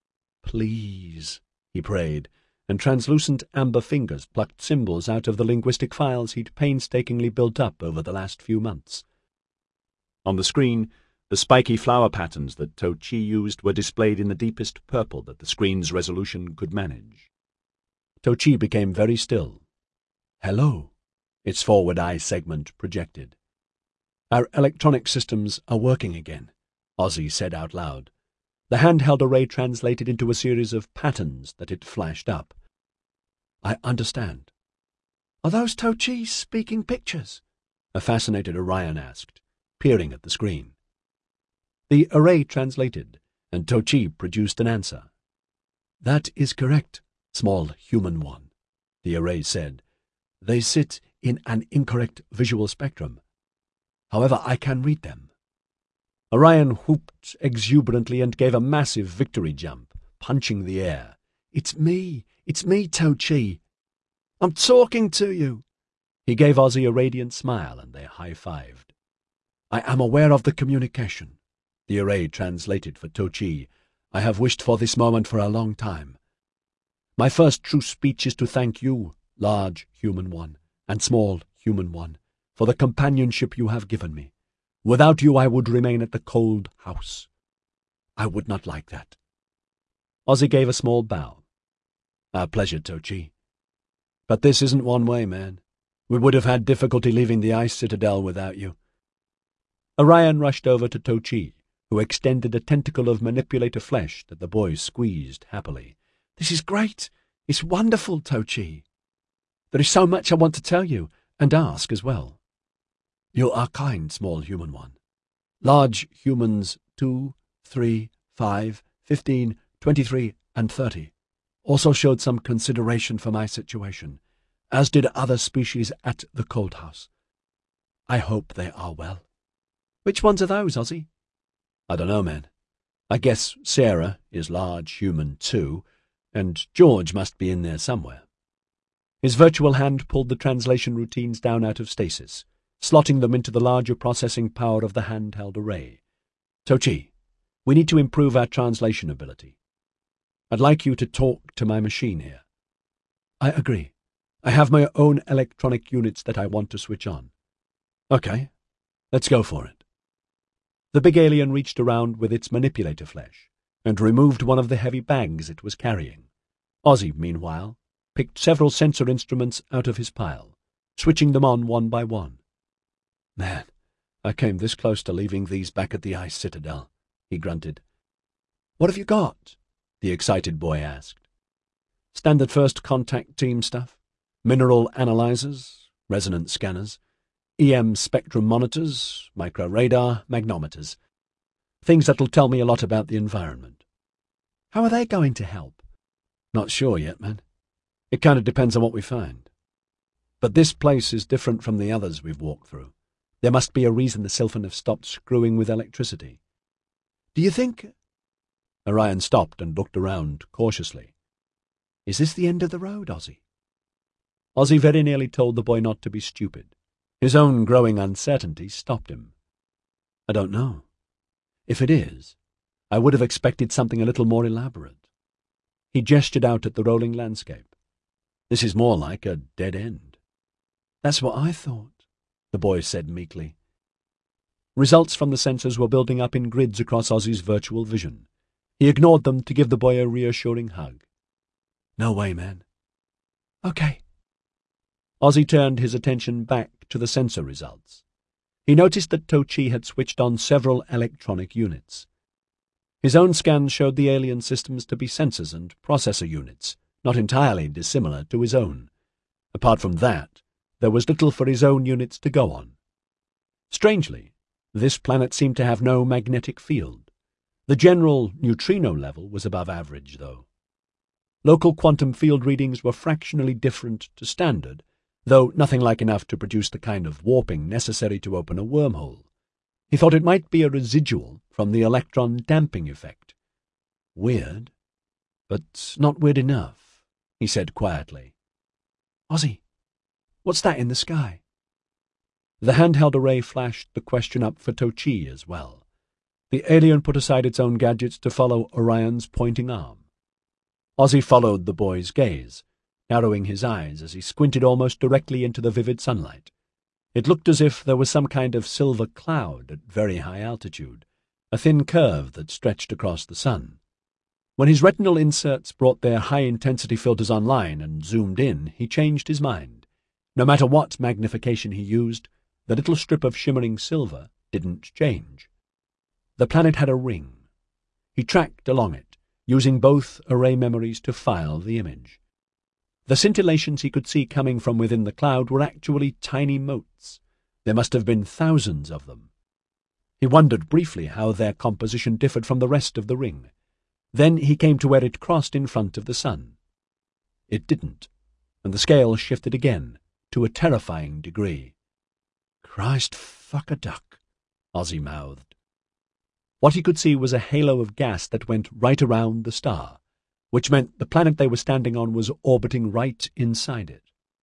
"Please," he prayed, and translucent amber fingers plucked symbols out of the linguistic files he'd painstakingly built up over the last few months. On the screen, the spiky flower patterns that Tochi used were displayed in the deepest purple that the screen's resolution could manage. Tochi became very still. "Hello," its forward eye segment projected. "Our electronic systems are working again," Ozzy said out loud. The handheld array translated into a series of patterns that it flashed up. "I understand." "Are those Tochi's speaking pictures?" a fascinated Orion asked, peering at the screen. The array translated, and Tochi produced an answer. "That is correct, small human one," the array said. "They sit in an incorrect visual spectrum. However, I can read them." Orion whooped exuberantly and gave a massive victory jump, punching the air. It's me, Tochi." I'm talking to you. He gave Ozzy a radiant smile, and they high-fived. I am aware of the communication. The array translated for Tochi. I have wished for this moment for a long time. My first true speech is to thank you, large human one, and small human one, for the companionship you have given me. Without you I would remain at the cold house. I would not like that. Ozzy gave a small bow. Our pleasure, Tochi. But this isn't one way, man. We would have had difficulty leaving the Ice Citadel without you. Orion rushed over to Tochi, who extended a tentacle of manipulator flesh that the boy squeezed happily. This is great. It's wonderful, Tochi. There is so much I want to tell you, and ask as well. You are kind, small human one. Large humans 2, 3, 5, 15, 23, and 30 also showed some consideration for my situation, as did other species at the Cold House. I hope they are well. Which ones are those, Ozzy? I don't know, man. I guess Sarah is large human 2, and George must be in there somewhere. His virtual hand pulled the translation routines down out of stasis, slotting them into the larger processing power of the handheld array. Tochi, we need to improve our translation ability. I'd like you to talk to my machine here. I agree. I have my own electronic units that I want to switch on. Okay, let's go for it. The big alien reached around with its manipulator flesh and removed one of the heavy bags it was carrying. Ozzy, meanwhile, picked several sensor instruments out of his pile, switching them on one by one. Man, I came this close to leaving these back at the Ice Citadel, he grunted. What have you got? The excited boy asked. Standard first contact team stuff. Mineral analyzers, resonance scanners, EM spectrum monitors, micro-radar, magnometers. Things that'll tell me a lot about the environment. How are they going to help? Not sure yet, man. It kind of depends on what we find. But this place is different from the others we've walked through. There must be a reason the Sylphan have stopped screwing with electricity. Do you think... Orion stopped and looked around cautiously. Is this the end of the road, Ozzy? Ozzy very nearly told the boy not to be stupid. His own growing uncertainty stopped him. I don't know. If it is, I would have expected something a little more elaborate. He gestured out at the rolling landscape. This is more like a dead end. That's what I thought, the boy said meekly. Results from the sensors were building up in grids across Ozzy's virtual vision. He ignored them to give the boy a reassuring hug. No way, man. Okay. Ozzy turned his attention back to the sensor results. He noticed that Tochi had switched on several electronic units. His own scans showed the alien systems to be sensors and processor units, not entirely dissimilar to his own. Apart from that, there was little for his own units to go on. Strangely, this planet seemed to have no magnetic field. The general neutrino level was above average, though. Local quantum field readings were fractionally different to standard, though nothing like enough to produce the kind of warping necessary to open a wormhole. He thought it might be a residual from the electron damping effect. Weird, but not weird enough, he said quietly. Ozzy, what's that in the sky? The handheld array flashed the question up for Tochi as well. The alien put aside its own gadgets to follow Orion's pointing arm. Ozzy followed the boy's gaze, narrowing his eyes as he squinted almost directly into the vivid sunlight. It looked as if there was some kind of silver cloud at very high altitude, a thin curve that stretched across the sun. When his retinal inserts brought their high-intensity filters online and zoomed in, he changed his mind. No matter what magnification he used, the little strip of shimmering silver didn't change. The planet had a ring. He tracked along it, using both array memories to file the image. The scintillations he could see coming from within the cloud were actually tiny motes. There must have been thousands of them. He wondered briefly how their composition differed from the rest of the ring. Then he came to where it crossed in front of the sun. It didn't, and the scale shifted again, to a terrifying degree. Christ fuck a duck, Ozzy mouthed. What he could see was a halo of gas that went right around the star, which meant the planet they were standing on was orbiting right inside it.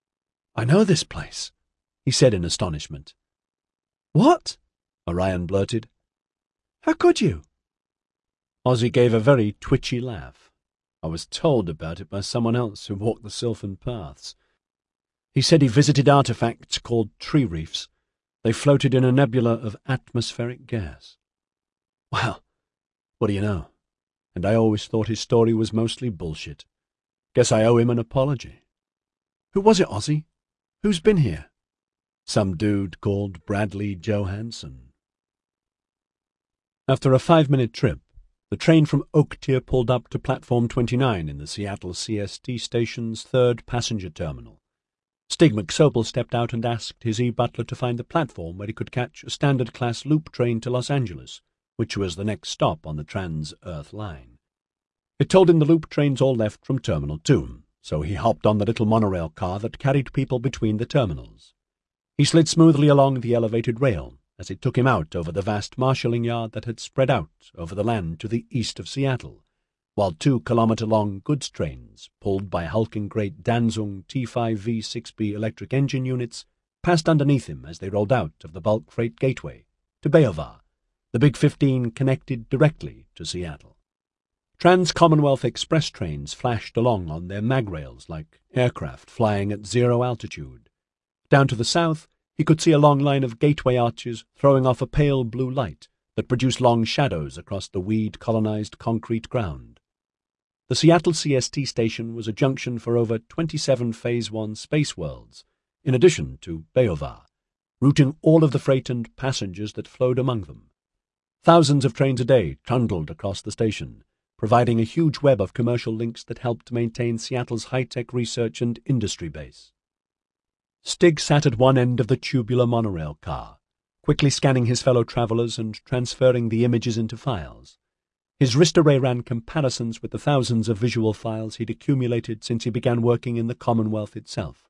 I know this place, he said in astonishment. What? Orion blurted. How could you? Ozzy gave a very twitchy laugh. I was told about it by someone else who walked the Sylphan paths. He said he visited artifacts called tree reefs. They floated in a nebula of atmospheric gas. Well, what do you know? And I always thought his story was mostly bullshit. Guess I owe him an apology. Who was it, Ozzy? Who's been here? Some dude called Bradley Johansson. After a 5-minute trip, the train from Oaktier pulled up to Platform 29 in the Seattle CST station's third passenger terminal. Stig McSopel stepped out and asked his e-butler to find the platform where he could catch a standard-class loop train to Los Angeles, which was the next stop on the Trans-Earth line. It told him the loop trains all left from Terminal 2, so he hopped on the little monorail car that carried people between the terminals. He slid smoothly along the elevated rail as it took him out over the vast marshalling yard that had spread out over the land to the east of Seattle, while 2-kilometer-long goods trains, pulled by hulking great Danzung T5V6B electric engine units, passed underneath him as they rolled out of the bulk freight gateway to Beovar. The Big 15 connected directly to Seattle. Trans-Commonwealth Express trains flashed along on their mag rails like aircraft flying at 0 altitude. Down to the south, he could see a long line of gateway arches throwing off a pale blue light that produced long shadows across the weed-colonized concrete ground. The Seattle CST station was a junction for over 27 Phase 1 space worlds, in addition to Beovar, routing all of the freight and passengers that flowed among them. Thousands of trains a day trundled across the station, providing a huge web of commercial links that helped maintain Seattle's high-tech research and industry base. Stig sat at one end of the tubular monorail car, quickly scanning his fellow travelers and transferring the images into files. His wrist array ran comparisons with the thousands of visual files he'd accumulated since he began working in the Commonwealth itself.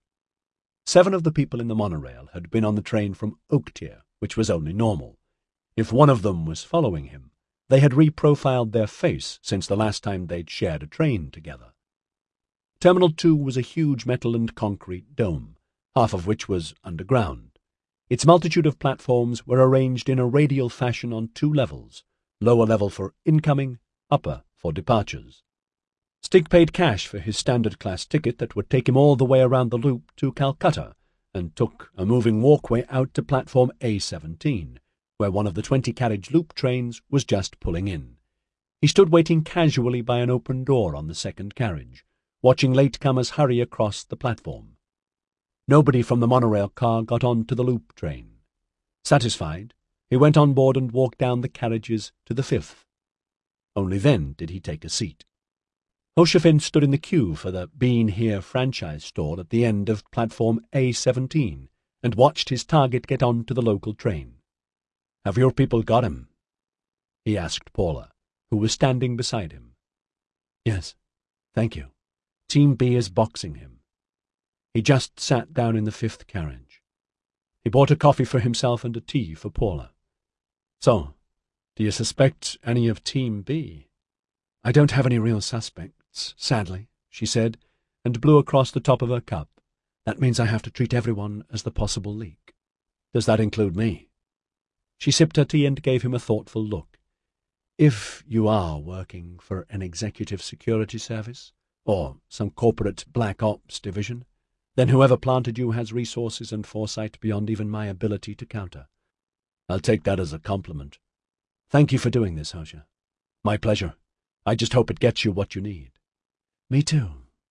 7 of the people in the monorail had been on the train from Oaktier, which was only normal. If one of them was following him, they had reprofiled their face since the last time they'd shared a train together. Terminal 2 was a huge metal and concrete dome, half of which was underground. Its multitude of platforms were arranged in a radial fashion on 2 levels, lower level for incoming, upper for departures. Stig paid cash for his standard-class ticket that would take him all the way around the loop to Calcutta, and took a moving walkway out to platform A17, where one of the 20-carriage loop trains was just pulling in. He stood waiting casually by an open door on the second carriage, watching latecomers hurry across the platform. Nobody from the monorail car got on to the loop train. Satisfied, he went on board and walked down the carriages to the 5th. Only then did he take a seat. Hoshafin stood in the queue for the Bean Here franchise store at the end of platform A17 and watched his target get on to the local train. "Have your people got him?" he asked Paula, who was standing beside him. "Yes, thank you. Team B is boxing him." He just sat down in the 5th carriage. He bought a coffee for himself and a tea for Paula. "So, do you suspect any of Team B?" "I don't have any real suspects, sadly," she said, and blew across the top of her cup. "That means I have to treat everyone as the possible leak." "Does that include me?" She sipped her tea and gave him a thoughtful look. "If you are working for an executive security service, or some corporate black ops division, then whoever planted you has resources and foresight beyond even my ability to counter. I'll take that as a compliment. Thank you for doing this, Hosha. My pleasure. I just hope it gets you what you need." "Me too."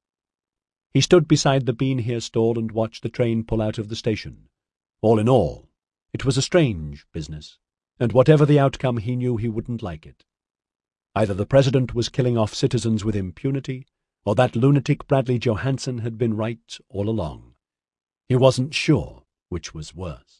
He stood beside the Bean Here stall and watched the train pull out of the station. All in all, it was a strange business, and whatever the outcome he knew he wouldn't like it. Either the president was killing off citizens with impunity, or that lunatic Bradley Johansson had been right all along. He wasn't sure which was worse.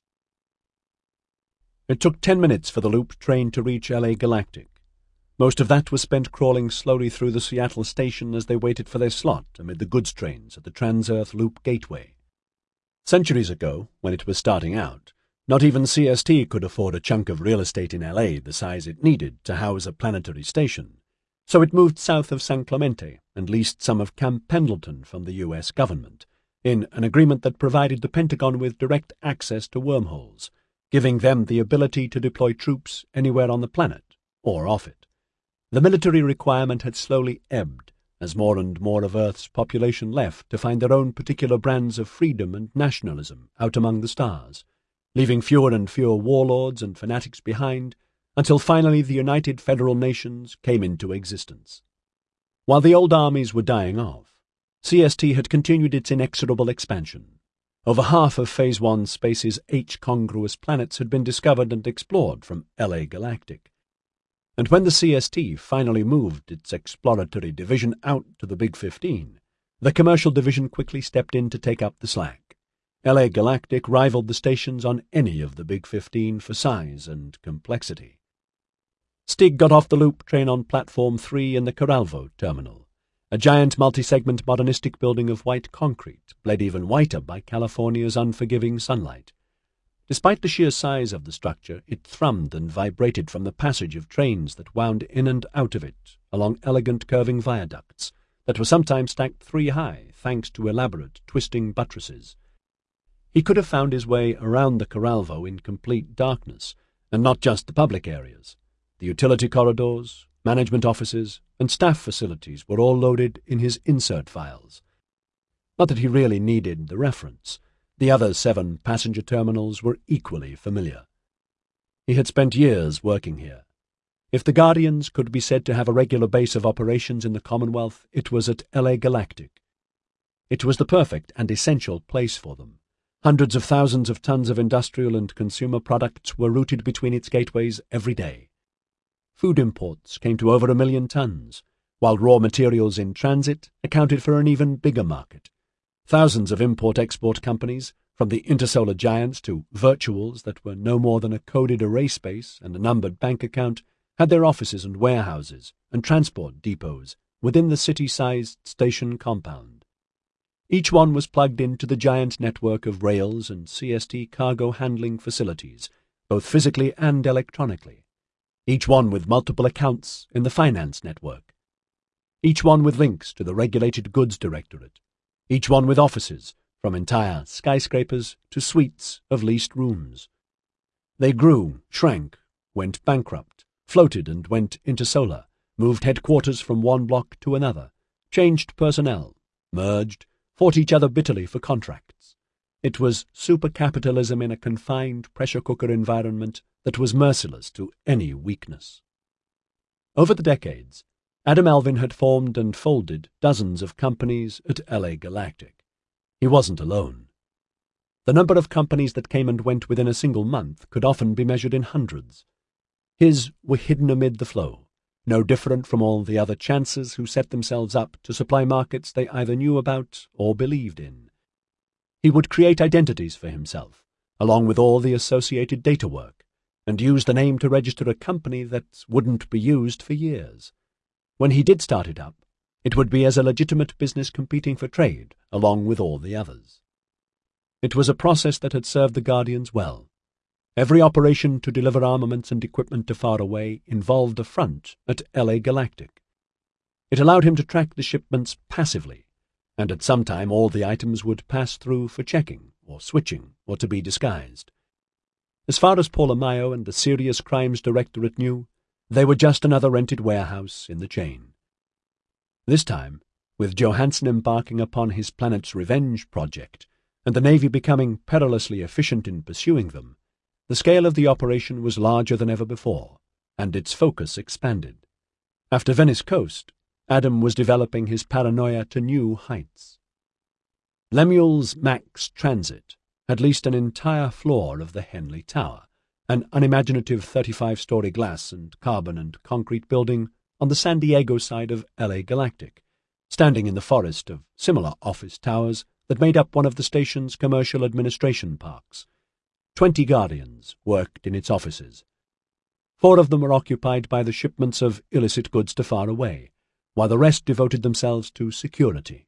It took 10 minutes for the loop train to reach LA Galactic. Most of that was spent crawling slowly through the Seattle station as they waited for their slot amid the goods trains at the Trans-Earth Loop Gateway. Centuries ago, when it was starting out, not even CST could afford a chunk of real estate in LA the size it needed to house a planetary station, so it moved south of San Clemente and leased some of Camp Pendleton from the U.S. government, in an agreement that provided the Pentagon with direct access to wormholes, giving them the ability to deploy troops anywhere on the planet, or off it. The military requirement had slowly ebbed as more and more of Earth's population left to find their own particular brands of freedom and nationalism out among the stars, leaving fewer and fewer warlords and fanatics behind, until finally the United Federal Nations came into existence. While the old armies were dying off, CST had continued its inexorable expansion. Over half of Phase 1 Space's H-congruous planets had been discovered and explored from LA Galactic. And when the CST finally moved its exploratory division out to the Big 15, the commercial division quickly stepped in to take up the slack. LA Galactic rivaled the stations on any of the Big 15 for size and complexity. Stig got off the loop train on Platform 3 in the Coralvo terminal, a giant multi-segment modernistic building of white concrete, bled even whiter by California's unforgiving sunlight. Despite the sheer size of the structure, it thrummed and vibrated from the passage of trains that wound in and out of it along elegant curving viaducts that were sometimes stacked 3 high thanks to elaborate twisting buttresses. He could have found his way around the Coralvo in complete darkness, and not just the public areas. The utility corridors, management offices, and staff facilities were all loaded in his insert files. Not that he really needed the reference. The other 7 passenger terminals were equally familiar. He had spent years working here. If the Guardians could be said to have a regular base of operations in the Commonwealth, it was at LA Galactic. It was the perfect and essential place for them. Hundreds of thousands of tons of industrial and consumer products were routed between its gateways every day. Food imports came to over 1 million tons, while raw materials in transit accounted for an even bigger market. Thousands of import-export companies, from the intersolar giants to virtuals that were no more than a coded array space and a numbered bank account, had their offices and warehouses and transport depots within the city-sized station compound. Each one was plugged into the giant network of rails and CST cargo handling facilities, both physically and electronically. Each one with multiple accounts in the finance network. Each one with links to the Regulated Goods Directorate. Each one with offices, from entire skyscrapers to suites of leased rooms. They grew, shrank, went bankrupt, floated and went intersolar, moved headquarters from one block to another, changed personnel, merged, fought each other bitterly for contracts. It was supercapitalism in a confined pressure cooker environment that was merciless to any weakness. Over the decades, Adam Alvin had formed and folded dozens of companies at LA Galactic. He wasn't alone. The number of companies that came and went within a single month could often be measured in hundreds. His were hidden amid the flow, no different from all the other chancers who set themselves up to supply markets they either knew about or believed in. He would create identities for himself, along with all the associated data work, and use the name to register a company that wouldn't be used for years. When he did start it up, it would be as a legitimate business competing for trade, along with all the others. It was a process that had served the Guardians well. Every operation to deliver armaments and equipment to far away involved a front at LA Galactic. It allowed him to track the shipments passively, and at some time all the items would pass through for checking, or switching, or to be disguised. As far as Paul Amayo and the Serious Crimes Directorate knew, they were just another rented warehouse in the chain. This time, with Johansson embarking upon his planet's revenge project, and the Navy becoming perilously efficient in pursuing them, the scale of the operation was larger than ever before, and its focus expanded. After Venice Coast, Adam was developing his paranoia to new heights. Lemuel's Max Transit had leased an entire floor of the Henley Tower, an unimaginative 35-story glass and carbon and concrete building on the San Diego side of LA Galactic, standing in the forest of similar office towers that made up one of the station's commercial administration parks. 20 Guardians worked in its offices. 4 of them were occupied by the shipments of illicit goods to far away, while the rest devoted themselves to security.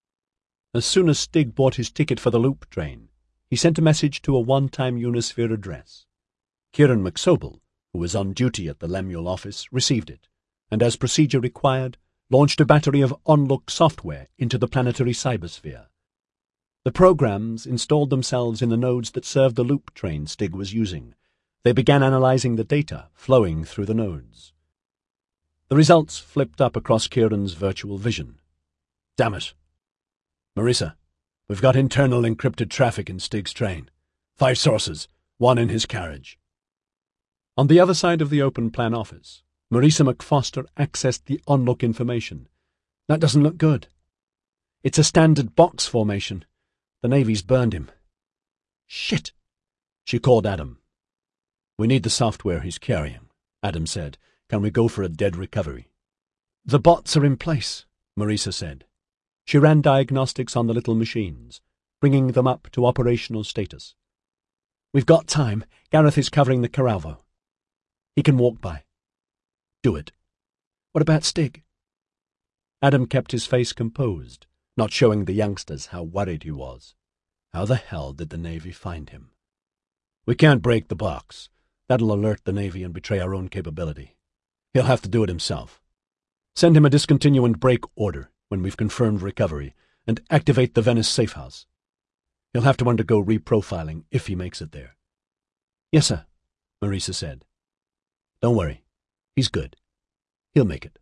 As soon as Stig bought his ticket for the loop train, he sent a message to a one-time Unisphere address. Kieran McSobel, who was on duty at the Lemuel office, received it, and as procedure required, launched a battery of on-look software into the planetary cybersphere. The programs installed themselves in the nodes that served the loop train Stig was using. They began analyzing the data flowing through the nodes. The results flipped up across Kieran's virtual vision. Damn it. Marisa, we've got internal encrypted traffic in Stig's train. 5 sources, 1 in his carriage. On the other side of the open plan office, Marisa McFoster accessed the on-look information. That doesn't look good. It's a standard box formation. The Navy's burned him. Shit! She called Adam. We need the software he's carrying, Adam said. Can we go for a dead recovery? The bots are in place, Marisa said. She ran diagnostics on the little machines, bringing them up to operational status. We've got time. Gareth is covering the Coralvo. He can walk by. Do it. What about Stig? Adam kept his face composed, not showing the youngsters how worried he was. How the hell did the Navy find him? We can't break the box. That'll alert the Navy and betray our own capability. He'll have to do it himself. Send him a discontinue and break order when we've confirmed recovery, and activate the Venice safe house. He'll have to undergo reprofiling if he makes it there. Yes, sir, Marisa said. Don't worry. He's good. He'll make it.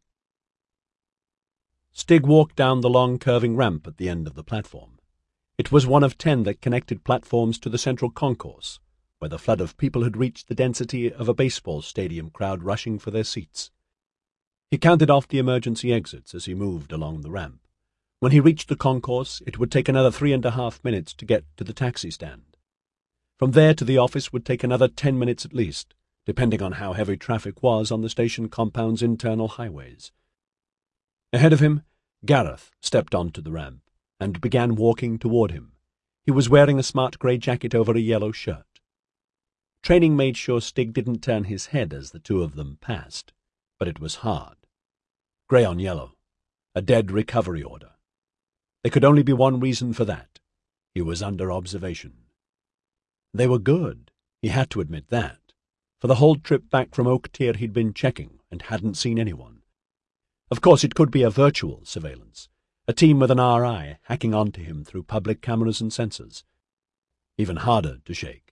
Stig walked down the long curving ramp at the end of the platform. It was one of 10 that connected platforms to the central concourse, where the flood of people had reached the density of a baseball stadium crowd rushing for their seats. He counted off the emergency exits as he moved along the ramp. When he reached the concourse, it would take another 3.5 minutes to get to the taxi stand. From there to the office would take another 10 minutes at least, depending on how heavy traffic was on the station compound's internal highways. Ahead of him, Gareth stepped onto the ramp and began walking toward him. He was wearing a smart grey jacket over a yellow shirt. Training made sure Stig didn't turn his head as the two of them passed, but it was hard. Grey on yellow. A dead recovery order. There could only be one reason for that. He was under observation. They were good, he had to admit that. For the whole trip back from Oak Tier he'd been checking and hadn't seen anyone. Of course it could be a virtual surveillance, a team with an RI hacking onto him through public cameras and sensors. Even harder to shake.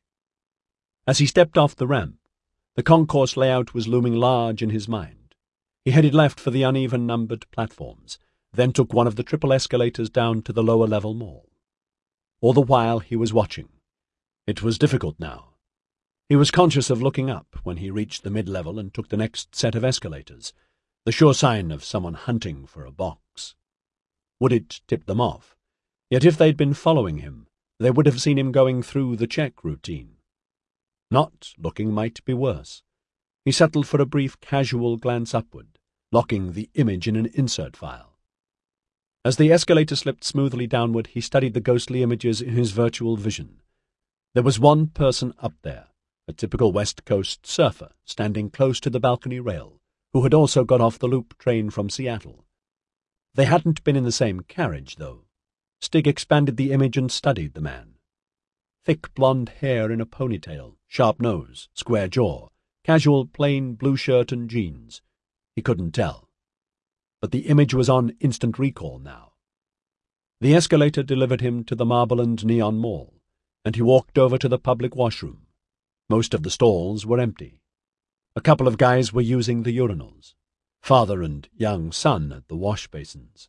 As he stepped off the ramp, the concourse layout was looming large in his mind. He headed left for the uneven-numbered platforms, then took one of the triple escalators down to the lower-level mall. All the while he was watching. It was difficult now. He was conscious of looking up when he reached the mid-level and took the next set of escalators, the sure sign of someone hunting for a box. Would it tip them off? Yet if they'd been following him, they would have seen him going through the check routine. Not looking might be worse. He settled for a brief casual glance upward, locking the image in an insert file. As the escalator slipped smoothly downward, he studied the ghostly images in his virtual vision. There was one person up there, a typical West Coast surfer, standing close to the balcony rail, who had also got off the loop train from Seattle. They hadn't been in the same carriage, though. Stig expanded the image and studied the man. Thick blonde hair in a ponytail, sharp nose, square jaw, casual plain blue shirt and jeans. He couldn't tell. But the image was on instant recall now. The escalator delivered him to the Marble and Neon Mall, and he walked over to the public washroom. Most of the stalls were empty. A couple of guys were using the urinals. Father and young son at the wash basins.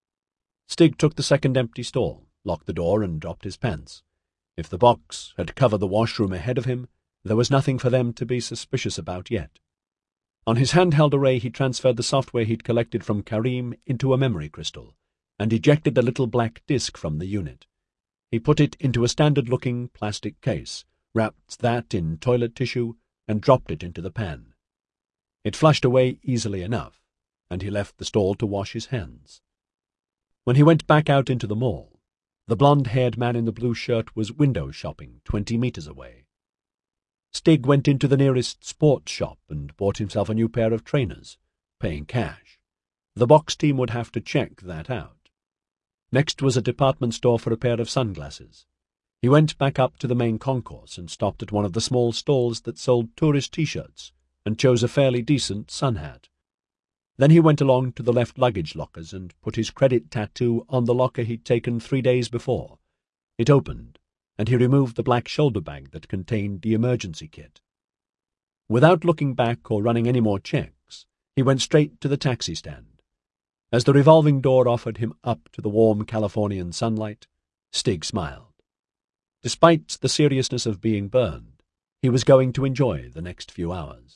Stig took the second empty stall, locked the door and dropped his pants. If the box had covered the washroom ahead of him, there was nothing for them to be suspicious about yet. On his handheld array he transferred the software he'd collected from Karim into a memory crystal, and ejected the little black disk from the unit. He put it into a standard-looking plastic case, wrapped that in toilet tissue, and dropped it into the pan. It flushed away easily enough, and he left the stall to wash his hands. When he went back out into the mall, the blonde-haired man in the blue shirt was window shopping 20 meters away. Stig went into the nearest sports shop and bought himself a new pair of trainers, paying cash. The box team would have to check that out. Next was a department store for a pair of sunglasses. He went back up to the main concourse and stopped at one of the small stalls that sold tourist T-shirts and chose a fairly decent sun hat. Then he went along to the left luggage lockers and put his credit tattoo on the locker he'd taken 3 days before. It opened, and he removed the black shoulder bag that contained the emergency kit. Without looking back or running any more checks, he went straight to the taxi stand. As the revolving door offered him up to the warm Californian sunlight, Stig smiled. Despite the seriousness of being burned, he was going to enjoy the next few hours.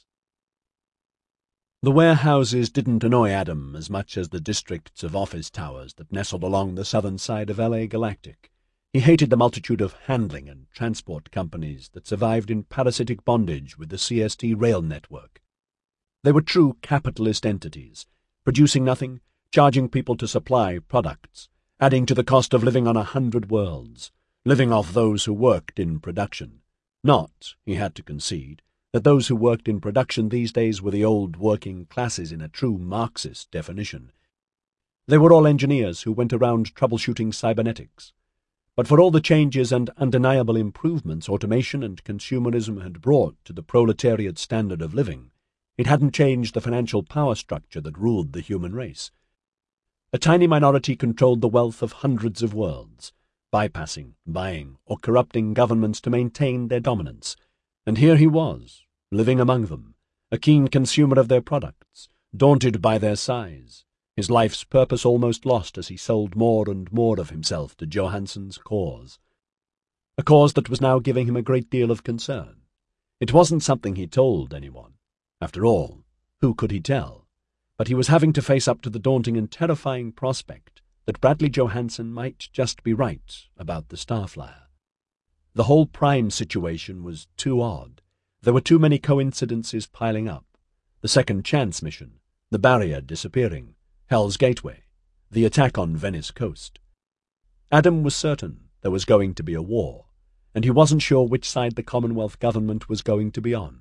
The warehouses didn't annoy Adam as much as the districts of office towers that nestled along the southern side of LA Galactic. He hated the multitude of handling and transport companies that survived in parasitic bondage with the CST rail network. They were true capitalist entities, producing nothing, charging people to supply products, adding to the cost of living on 100 worlds, living off those who worked in production. Not, he had to concede, that those who worked in production these days were the old working classes in a true Marxist definition. They were all engineers who went around troubleshooting cybernetics. But for all the changes and undeniable improvements automation and consumerism had brought to the proletariat standard of living, it hadn't changed the financial power structure that ruled the human race. A tiny minority controlled the wealth of hundreds of worlds, bypassing, buying, or corrupting governments to maintain their dominance. And here he was, living among them, a keen consumer of their products, daunted by their size, his life's purpose almost lost as he sold more and more of himself to Johansson's cause. A cause that was now giving him a great deal of concern. It wasn't something he told anyone. After all, who could he tell? But he was having to face up to the daunting and terrifying prospect that Bradley Johansson might just be right about the Starflyer. The whole Prime situation was too odd. There were too many coincidences piling up. The Second Chance mission, the barrier disappearing, Hell's Gateway, the attack on Venice coast. Adam was certain there was going to be a war, and he wasn't sure which side the Commonwealth government was going to be on.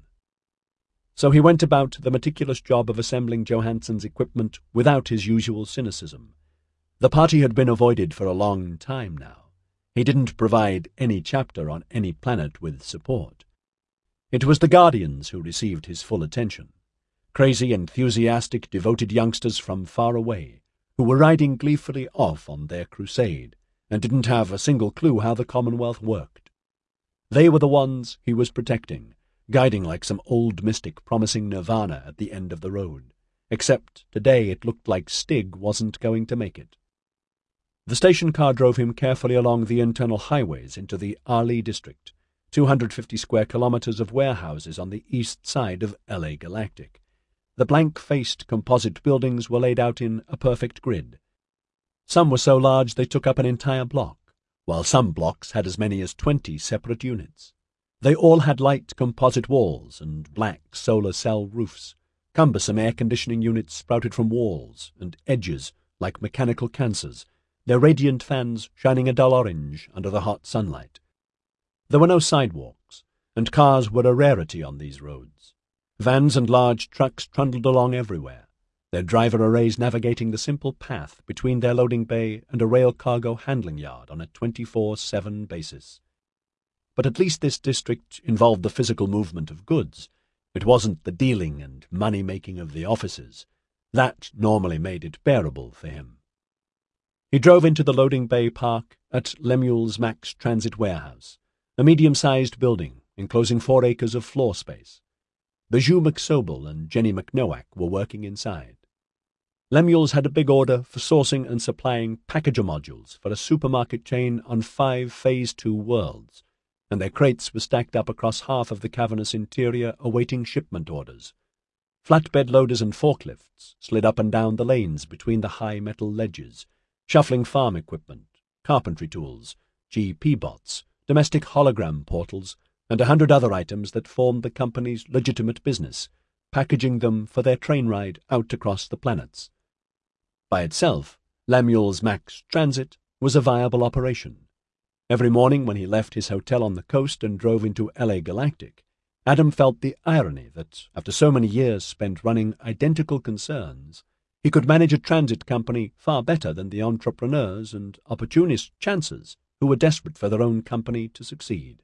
So he went about the meticulous job of assembling Johansson's equipment without his usual cynicism. The party had been avoided for a long time now. He didn't provide any chapter on any planet with support. It was the Guardians who received his full attention. Crazy, enthusiastic, devoted youngsters from far away, who were riding gleefully off on their crusade, and didn't have a single clue how the Commonwealth worked. They were the ones he was protecting, guiding like some old mystic promising nirvana at the end of the road, except today it looked like Stig wasn't going to make it. The station car drove him carefully along the internal highways into the Arlee district, 250 square kilometers of warehouses on the east side of LA Galactic. The blank-faced composite buildings were laid out in a perfect grid. Some were so large they took up an entire block, while some blocks had as many as 20 separate units. They all had light composite walls and black solar cell roofs. Cumbersome air conditioning units sprouted from walls and edges like mechanical cancers, their radiant fans shining a dull orange under the hot sunlight. There were no sidewalks, and cars were a rarity on these roads. Vans and large trucks trundled along everywhere, their driver arrays navigating the simple path between their loading bay and a rail cargo handling yard on a 24/7 basis. But at least this district involved the physical movement of goods. It wasn't the dealing and money-making of the offices. That normally made it bearable for him. He drove into the loading bay park at Lemuel's Max Transit Warehouse, a medium-sized building enclosing 4 acres of floor space. Bijou McSobel and Jenny McNowak were working inside. Lemuel's had a big order for sourcing and supplying packager modules for a supermarket chain on 5 Phase 2 worlds, and their crates were stacked up across half of the cavernous interior awaiting shipment orders. Flatbed loaders and forklifts slid up and down the lanes between the high metal ledges, shuffling farm equipment, carpentry tools, GP bots, domestic hologram portals, and 100 other items that formed the company's legitimate business, packaging them for their train ride out across the planets. By itself, Lemuel's Max Transit was a viable operation. Every morning when he left his hotel on the coast and drove into LA Galactic, Adam felt the irony that, after so many years spent running identical concerns, he could manage a transit company far better than the entrepreneurs and opportunist chancers who were desperate for their own company to succeed.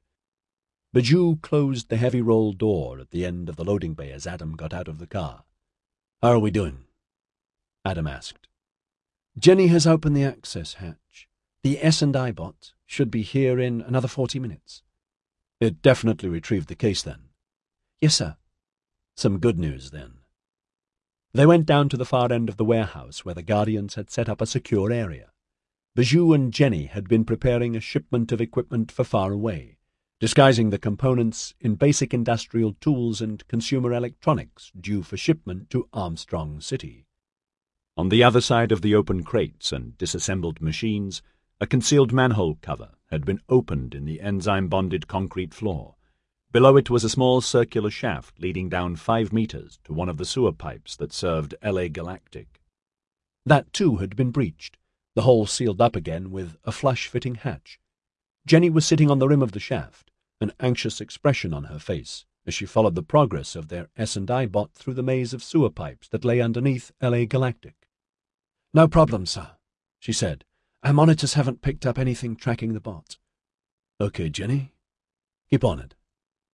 Bijou closed the heavy roll door at the end of the loading bay as Adam got out of the car. "How are we doing?" Adam asked. "Jenny has opened the access hatch. The S&I bot should be here in another 40 minutes. It definitely retrieved the case, then? Yes, sir. Some good news, then. They went down to the far end of the warehouse where the Guardians had set up a secure area. Bijou and Jenny had been preparing a shipment of equipment for Far Away, disguising the components in basic industrial tools and consumer electronics due for shipment to Armstrong City. On the other side of the open crates and disassembled machines, a concealed manhole cover had been opened in the enzyme-bonded concrete floor. Below it was a small circular shaft leading down 5 meters to one of the sewer pipes that served LA Galactic. That, too, had been breached, the hole sealed up again with a flush-fitting hatch. Jenny was sitting on the rim of the shaft, an anxious expression on her face, as she followed the progress of their S&I bot through the maze of sewer pipes that lay underneath LA Galactic. "No problem, sir," she said. "Our monitors haven't picked up anything tracking the bot." "Okay, Jenny. Keep on it."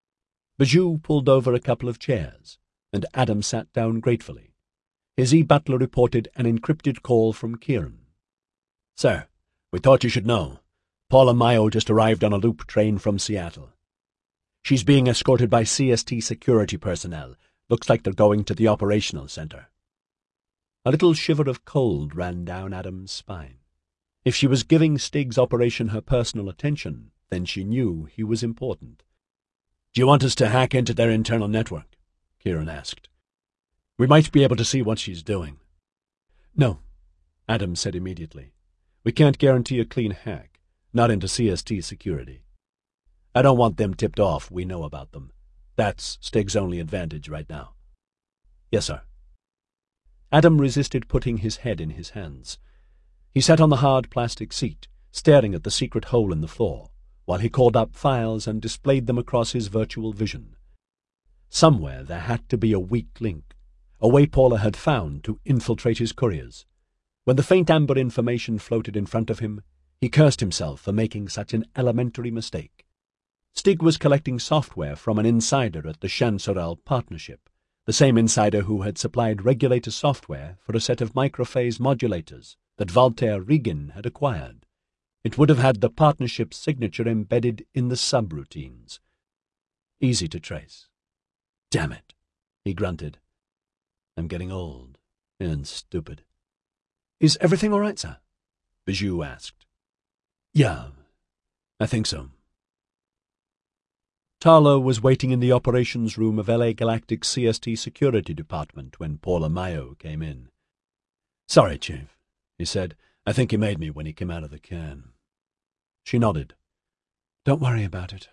Bijou pulled over a couple of chairs, and Adam sat down gratefully. His e-butler reported an encrypted call from Kieran. "Sir, we thought you should know. Paula Mayo just arrived on a loop train from Seattle. She's being escorted by CST security personnel. Looks like they're going to the operational center." A little shiver of cold ran down Adam's spine. If she was giving Stig's operation her personal attention, then she knew he was important. "Do you want us to hack into their internal network?" Kieran asked. "We might be able to see what she's doing." "No," Adam said immediately. "We can't guarantee a clean hack, not into CST security. I don't want them tipped off we know about them. That's Stig's only advantage right now." "Yes, sir." Adam resisted putting his head in his hands. He sat on the hard plastic seat, staring at the secret hole in the floor, while he called up files and displayed them across his virtual vision. Somewhere there had to be a weak link, a way Paula had found to infiltrate his couriers. When the faint amber information floated in front of him, he cursed himself for making such an elementary mistake. Stig was collecting software from an insider at the Chansorel Partnership, the same insider who had supplied regulator software for a set of microphase modulators that Walter Riggin had acquired. It would have had the partnership's signature embedded in the subroutines. Easy to trace. "Damn it," he grunted. "I'm getting old and stupid." "Is everything all right, sir?" Bijou asked. "Yeah, I think so." Tarlo was waiting in the operations room of LA Galactic CST Security Department when Paula Mayo came in. "Sorry, Chief," he said. "I think he made me when he came out of the can." She nodded. "Don't worry about it."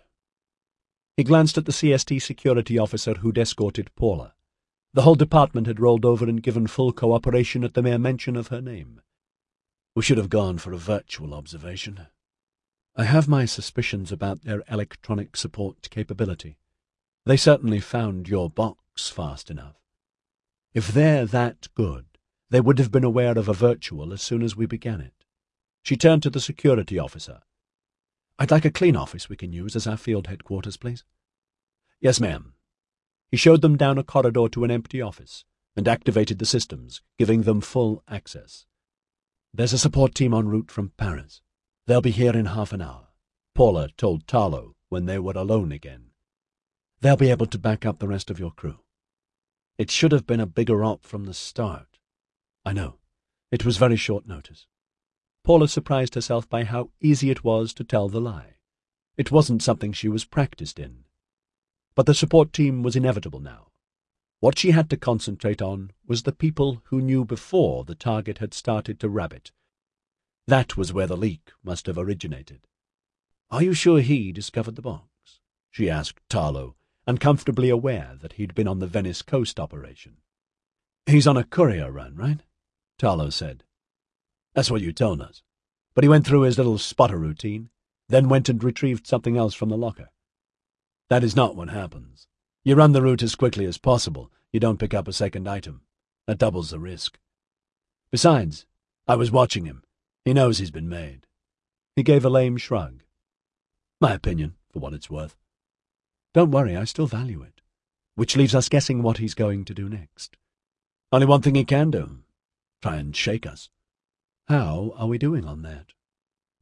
He glanced at the CST security officer who'd escorted Paula. The whole department had rolled over and given full cooperation at the mere mention of her name. "We should have gone for a virtual observation." "I have my suspicions about their electronic support capability. They certainly found your box fast enough. If they're that good, they would have been aware of a virtual as soon as we began it." She turned to the security officer. "I'd like a clean office we can use as our field headquarters, please." "Yes, ma'am." He showed them down a corridor to an empty office and activated the systems, giving them full access. "There's a support team en route from Paris. They'll be here in half an hour," Paula told Tarlo when they were alone again. "They'll be able to back up the rest of your crew. It should have been a bigger op from the start. I know. It was very short notice." Paula surprised herself by how easy it was to tell the lie. It wasn't something she was practiced in. But the support team was inevitable now. What she had to concentrate on was the people who knew before the target had started to rabbit. That was where the leak must have originated. "Are you sure he discovered the box?" she asked Tarlo, uncomfortably aware that he'd been on the Venice Coast operation. "He's on a courier run, right?" Tarlo said. "That's what you told us. But he went through his little spotter routine, then went and retrieved something else from the locker." "That is not what happens. You run the route as quickly as possible. You don't pick up a second item. That doubles the risk. Besides, I was watching him. He knows he's been made." He gave a lame shrug. "My opinion, for what it's worth." "Don't worry, I still value it. Which leaves us guessing what he's going to do next." "Only one thing he can do. Try and shake us." "How are we doing on that?"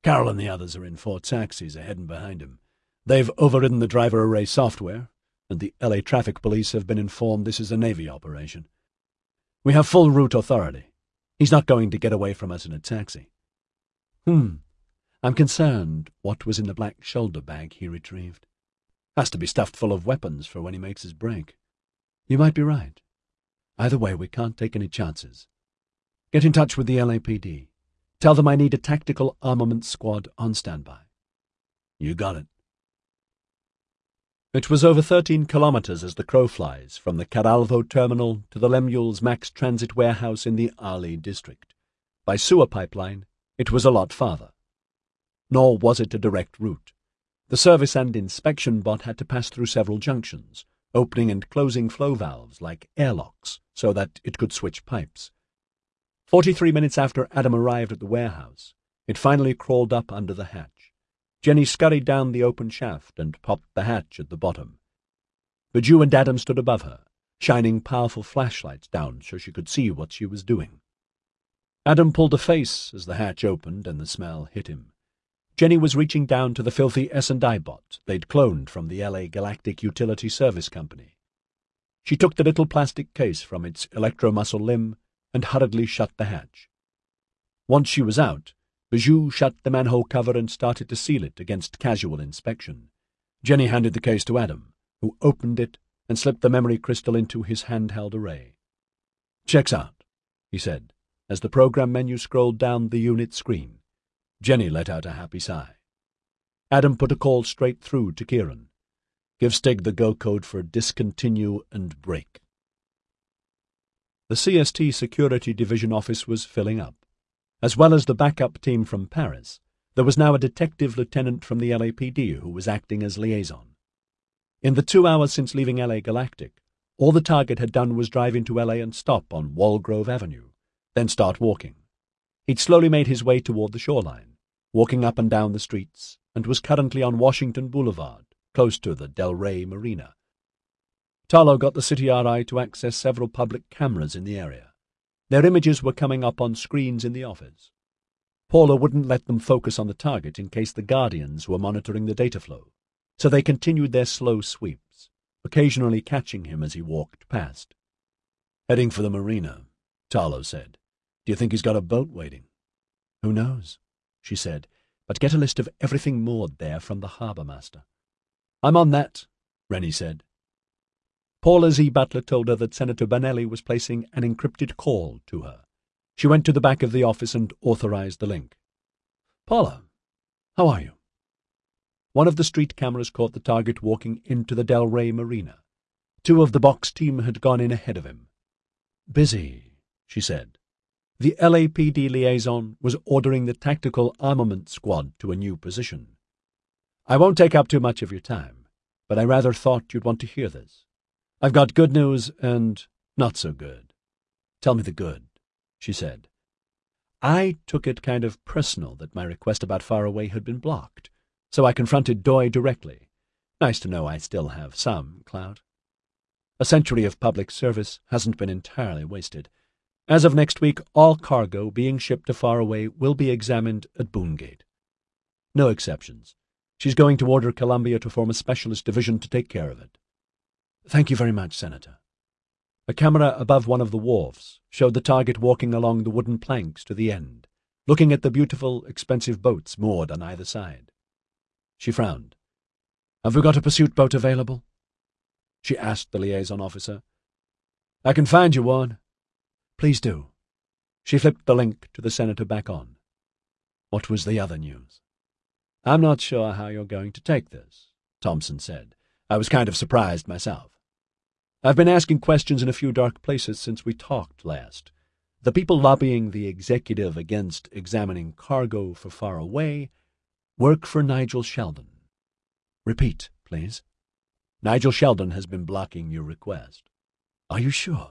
Carol and the others are in 4 taxis heading behind him. They've overridden the driver array software, and the LA Traffic Police have been informed this is a Navy operation. We have full route authority. He's not going to get away from us in a taxi. I'm concerned what was in the black shoulder bag he retrieved. Has to be stuffed full of weapons for when he makes his break. You might be right. Either way, we can't take any chances. Get in touch with the LAPD. Tell them I need a tactical armament squad on standby. You got it. It was over 13 kilometers as the crow flies from the Caralvo terminal to the Lemuel's Max Transit warehouse in the Ali district. By sewer pipeline, it was a lot farther. Nor was it a direct route. The service and inspection bot had to pass through several junctions, opening and closing flow valves like airlocks so that it could switch pipes. 43 minutes after Adam arrived at the warehouse, it finally crawled up under the hatch. Jenny scurried down the open shaft and popped the hatch at the bottom. Bijou and Adam stood above her, shining powerful flashlights down so she could see what she was doing. Adam pulled a face as the hatch opened and the smell hit him. Jenny was reaching down to the filthy S&I bot they'd cloned from the LA Galactic Utility Service Company. She took the little plastic case from its electromuscle limb and hurriedly shut the hatch. Once she was out, Bijou shut the manhole cover and started to seal it against casual inspection. Jenny handed the case to Adam, who opened it and slipped the memory crystal into his handheld array. "Checks out," he said, as the program menu scrolled down the unit screen. Jenny let out a happy sigh. Adam put a call straight through to Kieran. "Give Stig the go code for discontinue and break." The CST Security Division office was filling up. As well as the backup team from Paris, there was now a detective lieutenant from the LAPD who was acting as liaison. In the 2 hours since leaving LA Galactic, all the target had done was drive into LA and stop on Walgrove Avenue, then start walking. He'd slowly made his way toward the shoreline, walking up and down the streets, and was currently on Washington Boulevard, close to the Del Rey Marina. Tarlo got the city RI to access several public cameras in the area. Their images were coming up on screens in the office. Paula wouldn't let them focus on the target in case the Guardians were monitoring the data flow, so they continued their slow sweeps, occasionally catching him as he walked past. "Heading for the marina," Tarlo said. "Do you think he's got a boat waiting?" "Who knows," she said, "but get a list of everything moored there from the harbour master." "I'm on that," Rennie said. Paula Z. Butler told her that Senator Bonelli was placing an encrypted call to her. She went to the back of the office and authorized the link. "Paula, how are you?" One of the street cameras caught the target walking into the Del Rey Marina. 2 of the box team had gone in ahead of him. "Busy," she said. The LAPD liaison was ordering the tactical armament squad to a new position. "I won't take up too much of your time, but I rather thought you'd want to hear this. I've got good news and not so good." "Tell me the good," she said. "I took it kind of personal that my request about Far Away had been blocked, so I confronted Doy directly. Nice to know I still have some clout. A century of public service hasn't been entirely wasted. As of next week, all cargo being shipped to Far Away will be examined at Boongate. No exceptions. She's going to order Columbia to form a specialist division to take care of it." "Thank you very much, Senator." A camera above one of the wharfs showed the target walking along the wooden planks to the end, looking at the beautiful, expensive boats moored on either side. She frowned. "Have we got a pursuit boat available?" she asked the liaison officer. "I can find you one." "Please do." She flipped the link to the senator back on. What was the other news? "I'm not sure how you're going to take this," Thompson said. "I was kind of surprised myself. I've been asking questions in a few dark places since we talked last. The people lobbying the executive against examining cargo for Far Away work for Nigel Sheldon." "Repeat, please." "Nigel Sheldon has been blocking your request." "Are you sure?"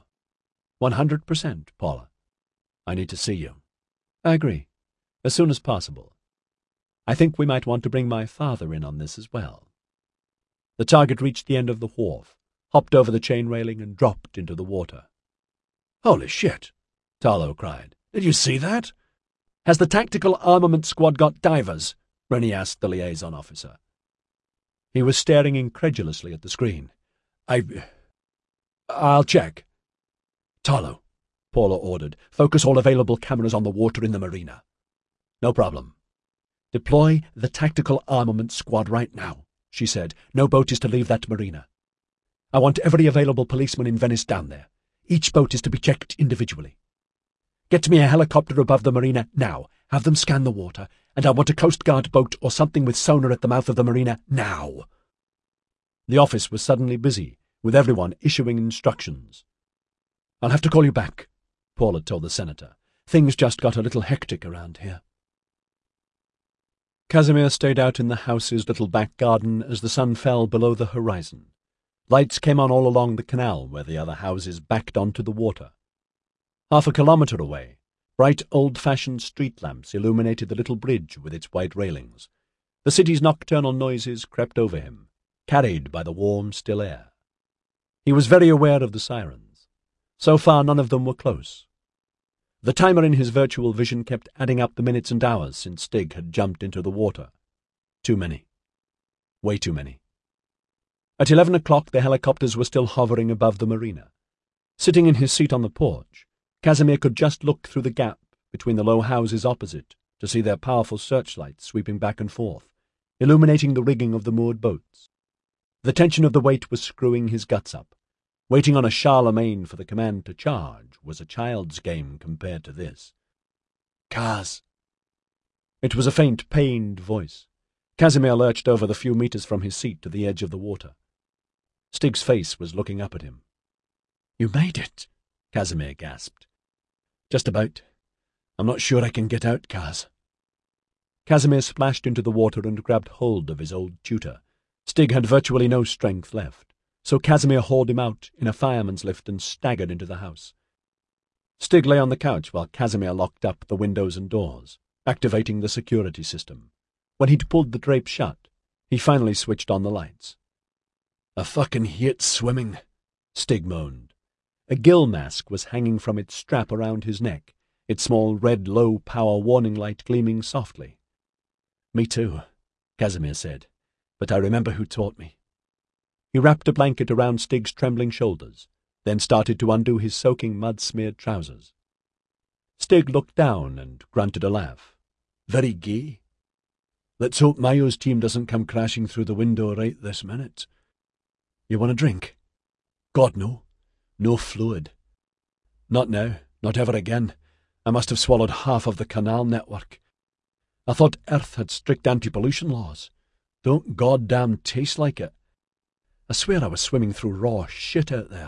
100%, Paula. "I need to see you." "I agree. As soon as possible. I think we might want to bring my father in on this as well." The target reached the end of the wharf, hopped over the chain railing, and dropped into the water. "Holy shit!" Tarlo cried. "Did you see that?" Has the Tactical Armament Squad got divers? Rennie asked the liaison officer. He was staring incredulously at the screen. I'll check. Tarlo, Paula ordered. Focus all available cameras on the water in the marina. No problem. Deploy the Tactical Armament Squad right now, she said. No boat is to leave that marina. I want every available policeman in Venice down there. Each boat is to be checked individually. Get me a helicopter above the marina now. Have them scan the water, and I want a Coast Guard boat or something with sonar at the mouth of the marina now. The office was suddenly busy, with everyone issuing instructions. I'll have to call you back, Paula told the senator. Things just got a little hectic around here. Casimir stayed out in the house's little back garden as the sun fell below the horizon. Lights came on all along the canal where the other houses backed onto the water. Half a kilometre away, bright old-fashioned street lamps illuminated the little bridge with its white railings. The city's nocturnal noises crept over him, carried by the warm, still air. He was very aware of the sirens. So far none of them were close. The timer in his virtual vision kept adding up the minutes and hours since Stig had jumped into the water. Too many. Way too many. At 11 o'clock the helicopters were still hovering above the marina. Sitting in his seat on the porch, Casimir could just look through the gap between the low houses opposite to see their powerful searchlights sweeping back and forth, illuminating the rigging of the moored boats. The tension of the weight was screwing his guts up. Waiting on a Charlemagne for the command to charge was a child's game compared to this. Kaz. It was a faint, pained voice. Casimir lurched over the few meters from his seat to the edge of the water. Stig's face was looking up at him. You made it, Casimir gasped. Just about. I'm not sure I can get out, Kaz. Casimir splashed into the water and grabbed hold of his old tutor. Stig had virtually no strength left, so Casimir hauled him out in a fireman's lift and staggered into the house. Stig lay on the couch while Casimir locked up the windows and doors, activating the security system. When he'd pulled the drape shut, he finally switched on the lights. I fucking hate swimming, Stig moaned. A gill mask was hanging from its strap around his neck, its small red low-power warning light gleaming softly. Me too, Casimir said, but I remember who taught me. He wrapped a blanket around Stig's trembling shoulders, then started to undo his soaking mud-smeared trousers. Stig looked down and grunted a laugh. Very gay. Let's hope Mayo's team doesn't come crashing through the window right this minute. You want a drink? God, no. No fluid. Not now. Not ever again. I must have swallowed half of the canal network. I thought Earth had strict anti-pollution laws. Don't goddamn taste like it. I swear I was swimming through raw shit out there.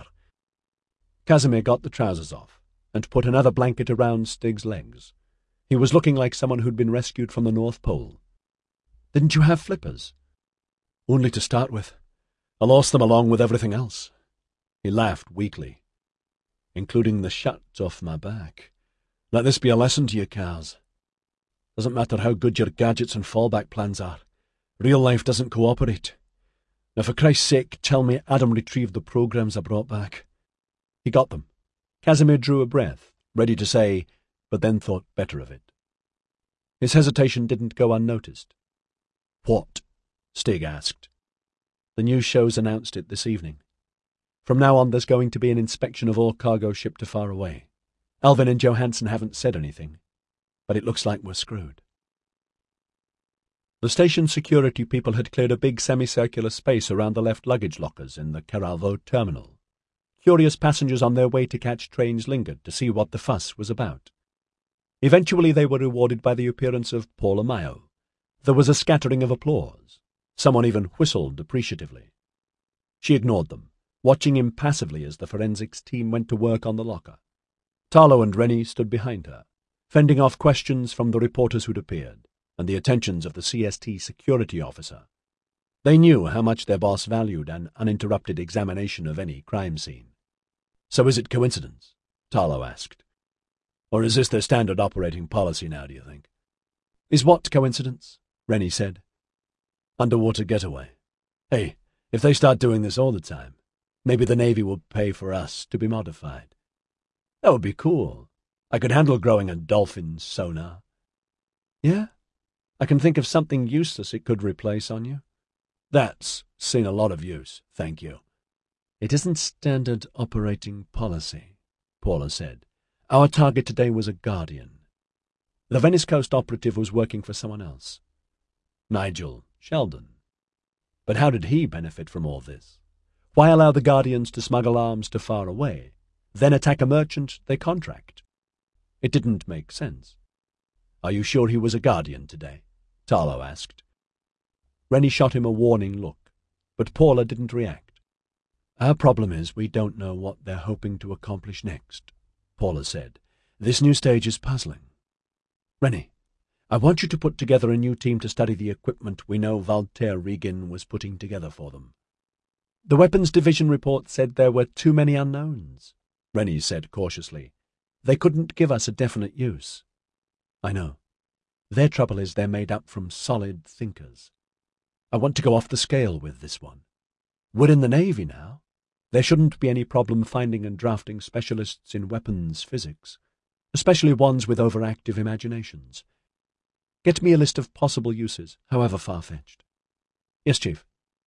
Casimir got the trousers off and put another blanket around Stig's legs. He was looking like someone who'd been rescued from the North Pole. Didn't you have flippers? Only to start with. I lost them along with everything else. He laughed weakly. Including the shirt off my back. Let this be a lesson to you, Kaz. Doesn't matter how good your gadgets and fallback plans are. Real life doesn't cooperate. Now for Christ's sake, tell me Adam retrieved the programs I brought back. He got them. Casimir drew a breath, ready to say, but then thought better of it. His hesitation didn't go unnoticed. What? Stig asked. The news shows announced it this evening. From now on there's going to be an inspection of all cargo shipped to far away. Alvin and Johansson haven't said anything, but it looks like we're screwed. The station security people had cleared a big semicircular space around the left luggage lockers in the Caralvo terminal. Curious passengers on their way to catch trains lingered to see what the fuss was about. Eventually they were rewarded by the appearance of Paula Mayo. There was a scattering of applause. Someone even whistled appreciatively. She ignored them, watching impassively as the forensics team went to work on the locker. Tarlo and Rennie stood behind her, fending off questions from the reporters who'd appeared, and the attentions of the CST security officer. They knew how much their boss valued an uninterrupted examination of any crime scene. So is it coincidence? Tarlo asked. Or is this their standard operating policy now, do you think? Is what coincidence? Rennie said. Underwater getaway. Hey, if they start doing this all the time, maybe the Navy will pay for us to be modified. That would be cool. I could handle growing a dolphin sonar. Yeah? I can think of something useless it could replace on you. That's seen a lot of use, thank you. It isn't standard operating policy, Paula said. Our target today was a Guardian. The Venice Coast operative was working for someone else. Nigel Sheldon. But how did he benefit from all this? Why allow the Guardians to smuggle arms to far away, then attack a merchant they contract? It didn't make sense. Are you sure he was a Guardian today? Tarlo asked. Rennie shot him a warning look, but Paula didn't react. Our problem is we don't know what they're hoping to accomplish next, Paula said. This new stage is puzzling. Rennie, I want you to put together a new team to study the equipment we know Valter Regan was putting together for them. The weapons division report said there were too many unknowns, Rennie said cautiously. They couldn't give us a definite use. I know. Their trouble is they're made up from solid thinkers. I want to go off the scale with this one. We're in the Navy now. There shouldn't be any problem finding and drafting specialists in weapons physics, especially ones with overactive imaginations. Get me a list of possible uses, however far-fetched. Yes, Chief.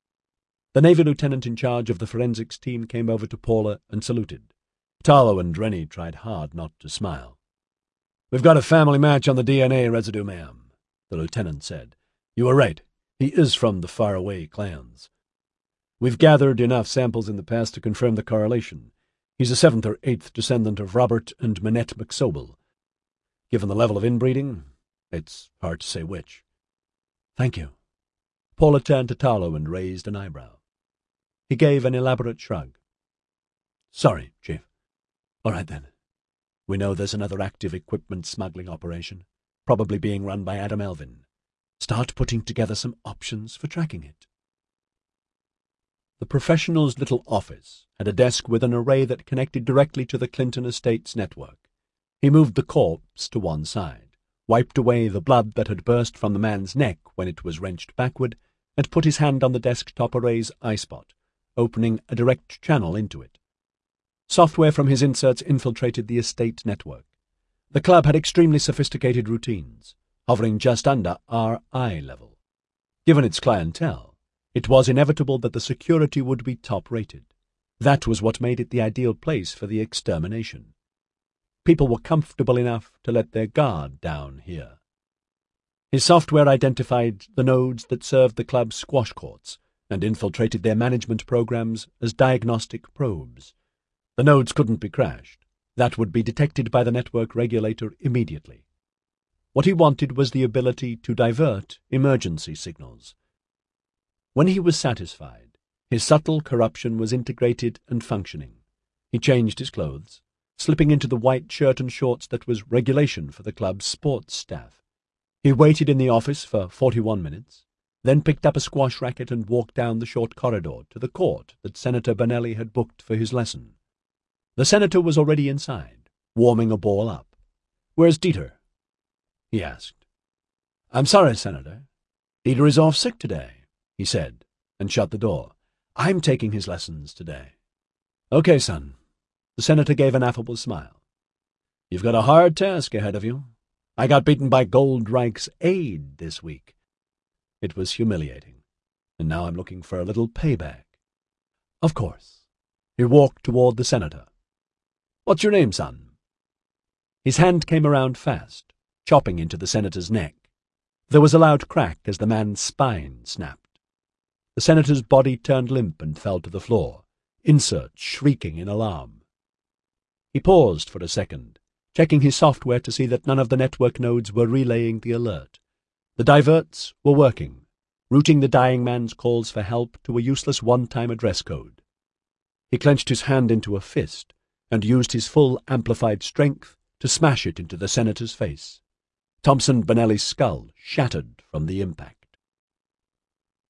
The Navy lieutenant in charge of the forensics team came over to Paula and saluted. Tarlo and Rennie tried hard not to smile. We've got a family match on the DNA residue, ma'am, the lieutenant said. You were right. He is from the faraway clans. We've gathered enough samples in the past to confirm the correlation. He's a 7th or 8th descendant of Robert and Minette McSobel. Given the level of inbreeding, it's hard to say which. Thank you. Paula turned to Tarlo and raised an eyebrow. He gave an elaborate shrug. Sorry, Chief. All right, then. We know there's another active equipment smuggling operation, probably being run by Adam Elvin. Start putting together some options for tracking it. The professional's little office had a desk with an array that connected directly to the Clinton Estates network. He moved the corpse to one side, wiped away the blood that had burst from the man's neck when it was wrenched backward, and put his hand on the desktop array's eye-spot, opening a direct channel into it. Software from his inserts infiltrated the estate network. The club had extremely sophisticated routines, hovering just under our eye level. Given its clientele, it was inevitable that the security would be top-rated. That was what made it the ideal place for the extermination. People were comfortable enough to let their guard down here. His software identified the nodes that served the club's squash courts and infiltrated their management programs as diagnostic probes. The nodes couldn't be crashed. That would be detected by the network regulator immediately. What he wanted was the ability to divert emergency signals. When he was satisfied, his subtle corruption was integrated and functioning. He changed his clothes, slipping into the white shirt and shorts that was regulation for the club's sports staff. He waited in the office for 41 minutes, then picked up a squash racket and walked down the short corridor to the court that Senator Benelli had booked for his lesson. The senator was already inside, warming a ball up. "Where's Dieter?" he asked. "I'm sorry, Senator. Dieter is off sick today," he said, and shut the door. "I'm taking his lessons today." "Okay, son." The senator gave an affable smile. "You've got a hard task ahead of you. I got beaten by Goldreich's aide this week. It was humiliating, and now I'm looking for a little payback." "Of course." He walked toward the senator. "What's your name, son?" His hand came around fast, chopping into the senator's neck. There was a loud crack as the man's spine snapped. The senator's body turned limp and fell to the floor, inserts shrieking in alarm. He paused for a second, checking his software to see that none of the network nodes were relaying the alert. The diverts were working, routing the dying man's calls for help to a useless one-time address code. He clenched his hand into a fist and used his full amplified strength to smash it into the senator's face. Thompson Benelli's skull shattered from the impact.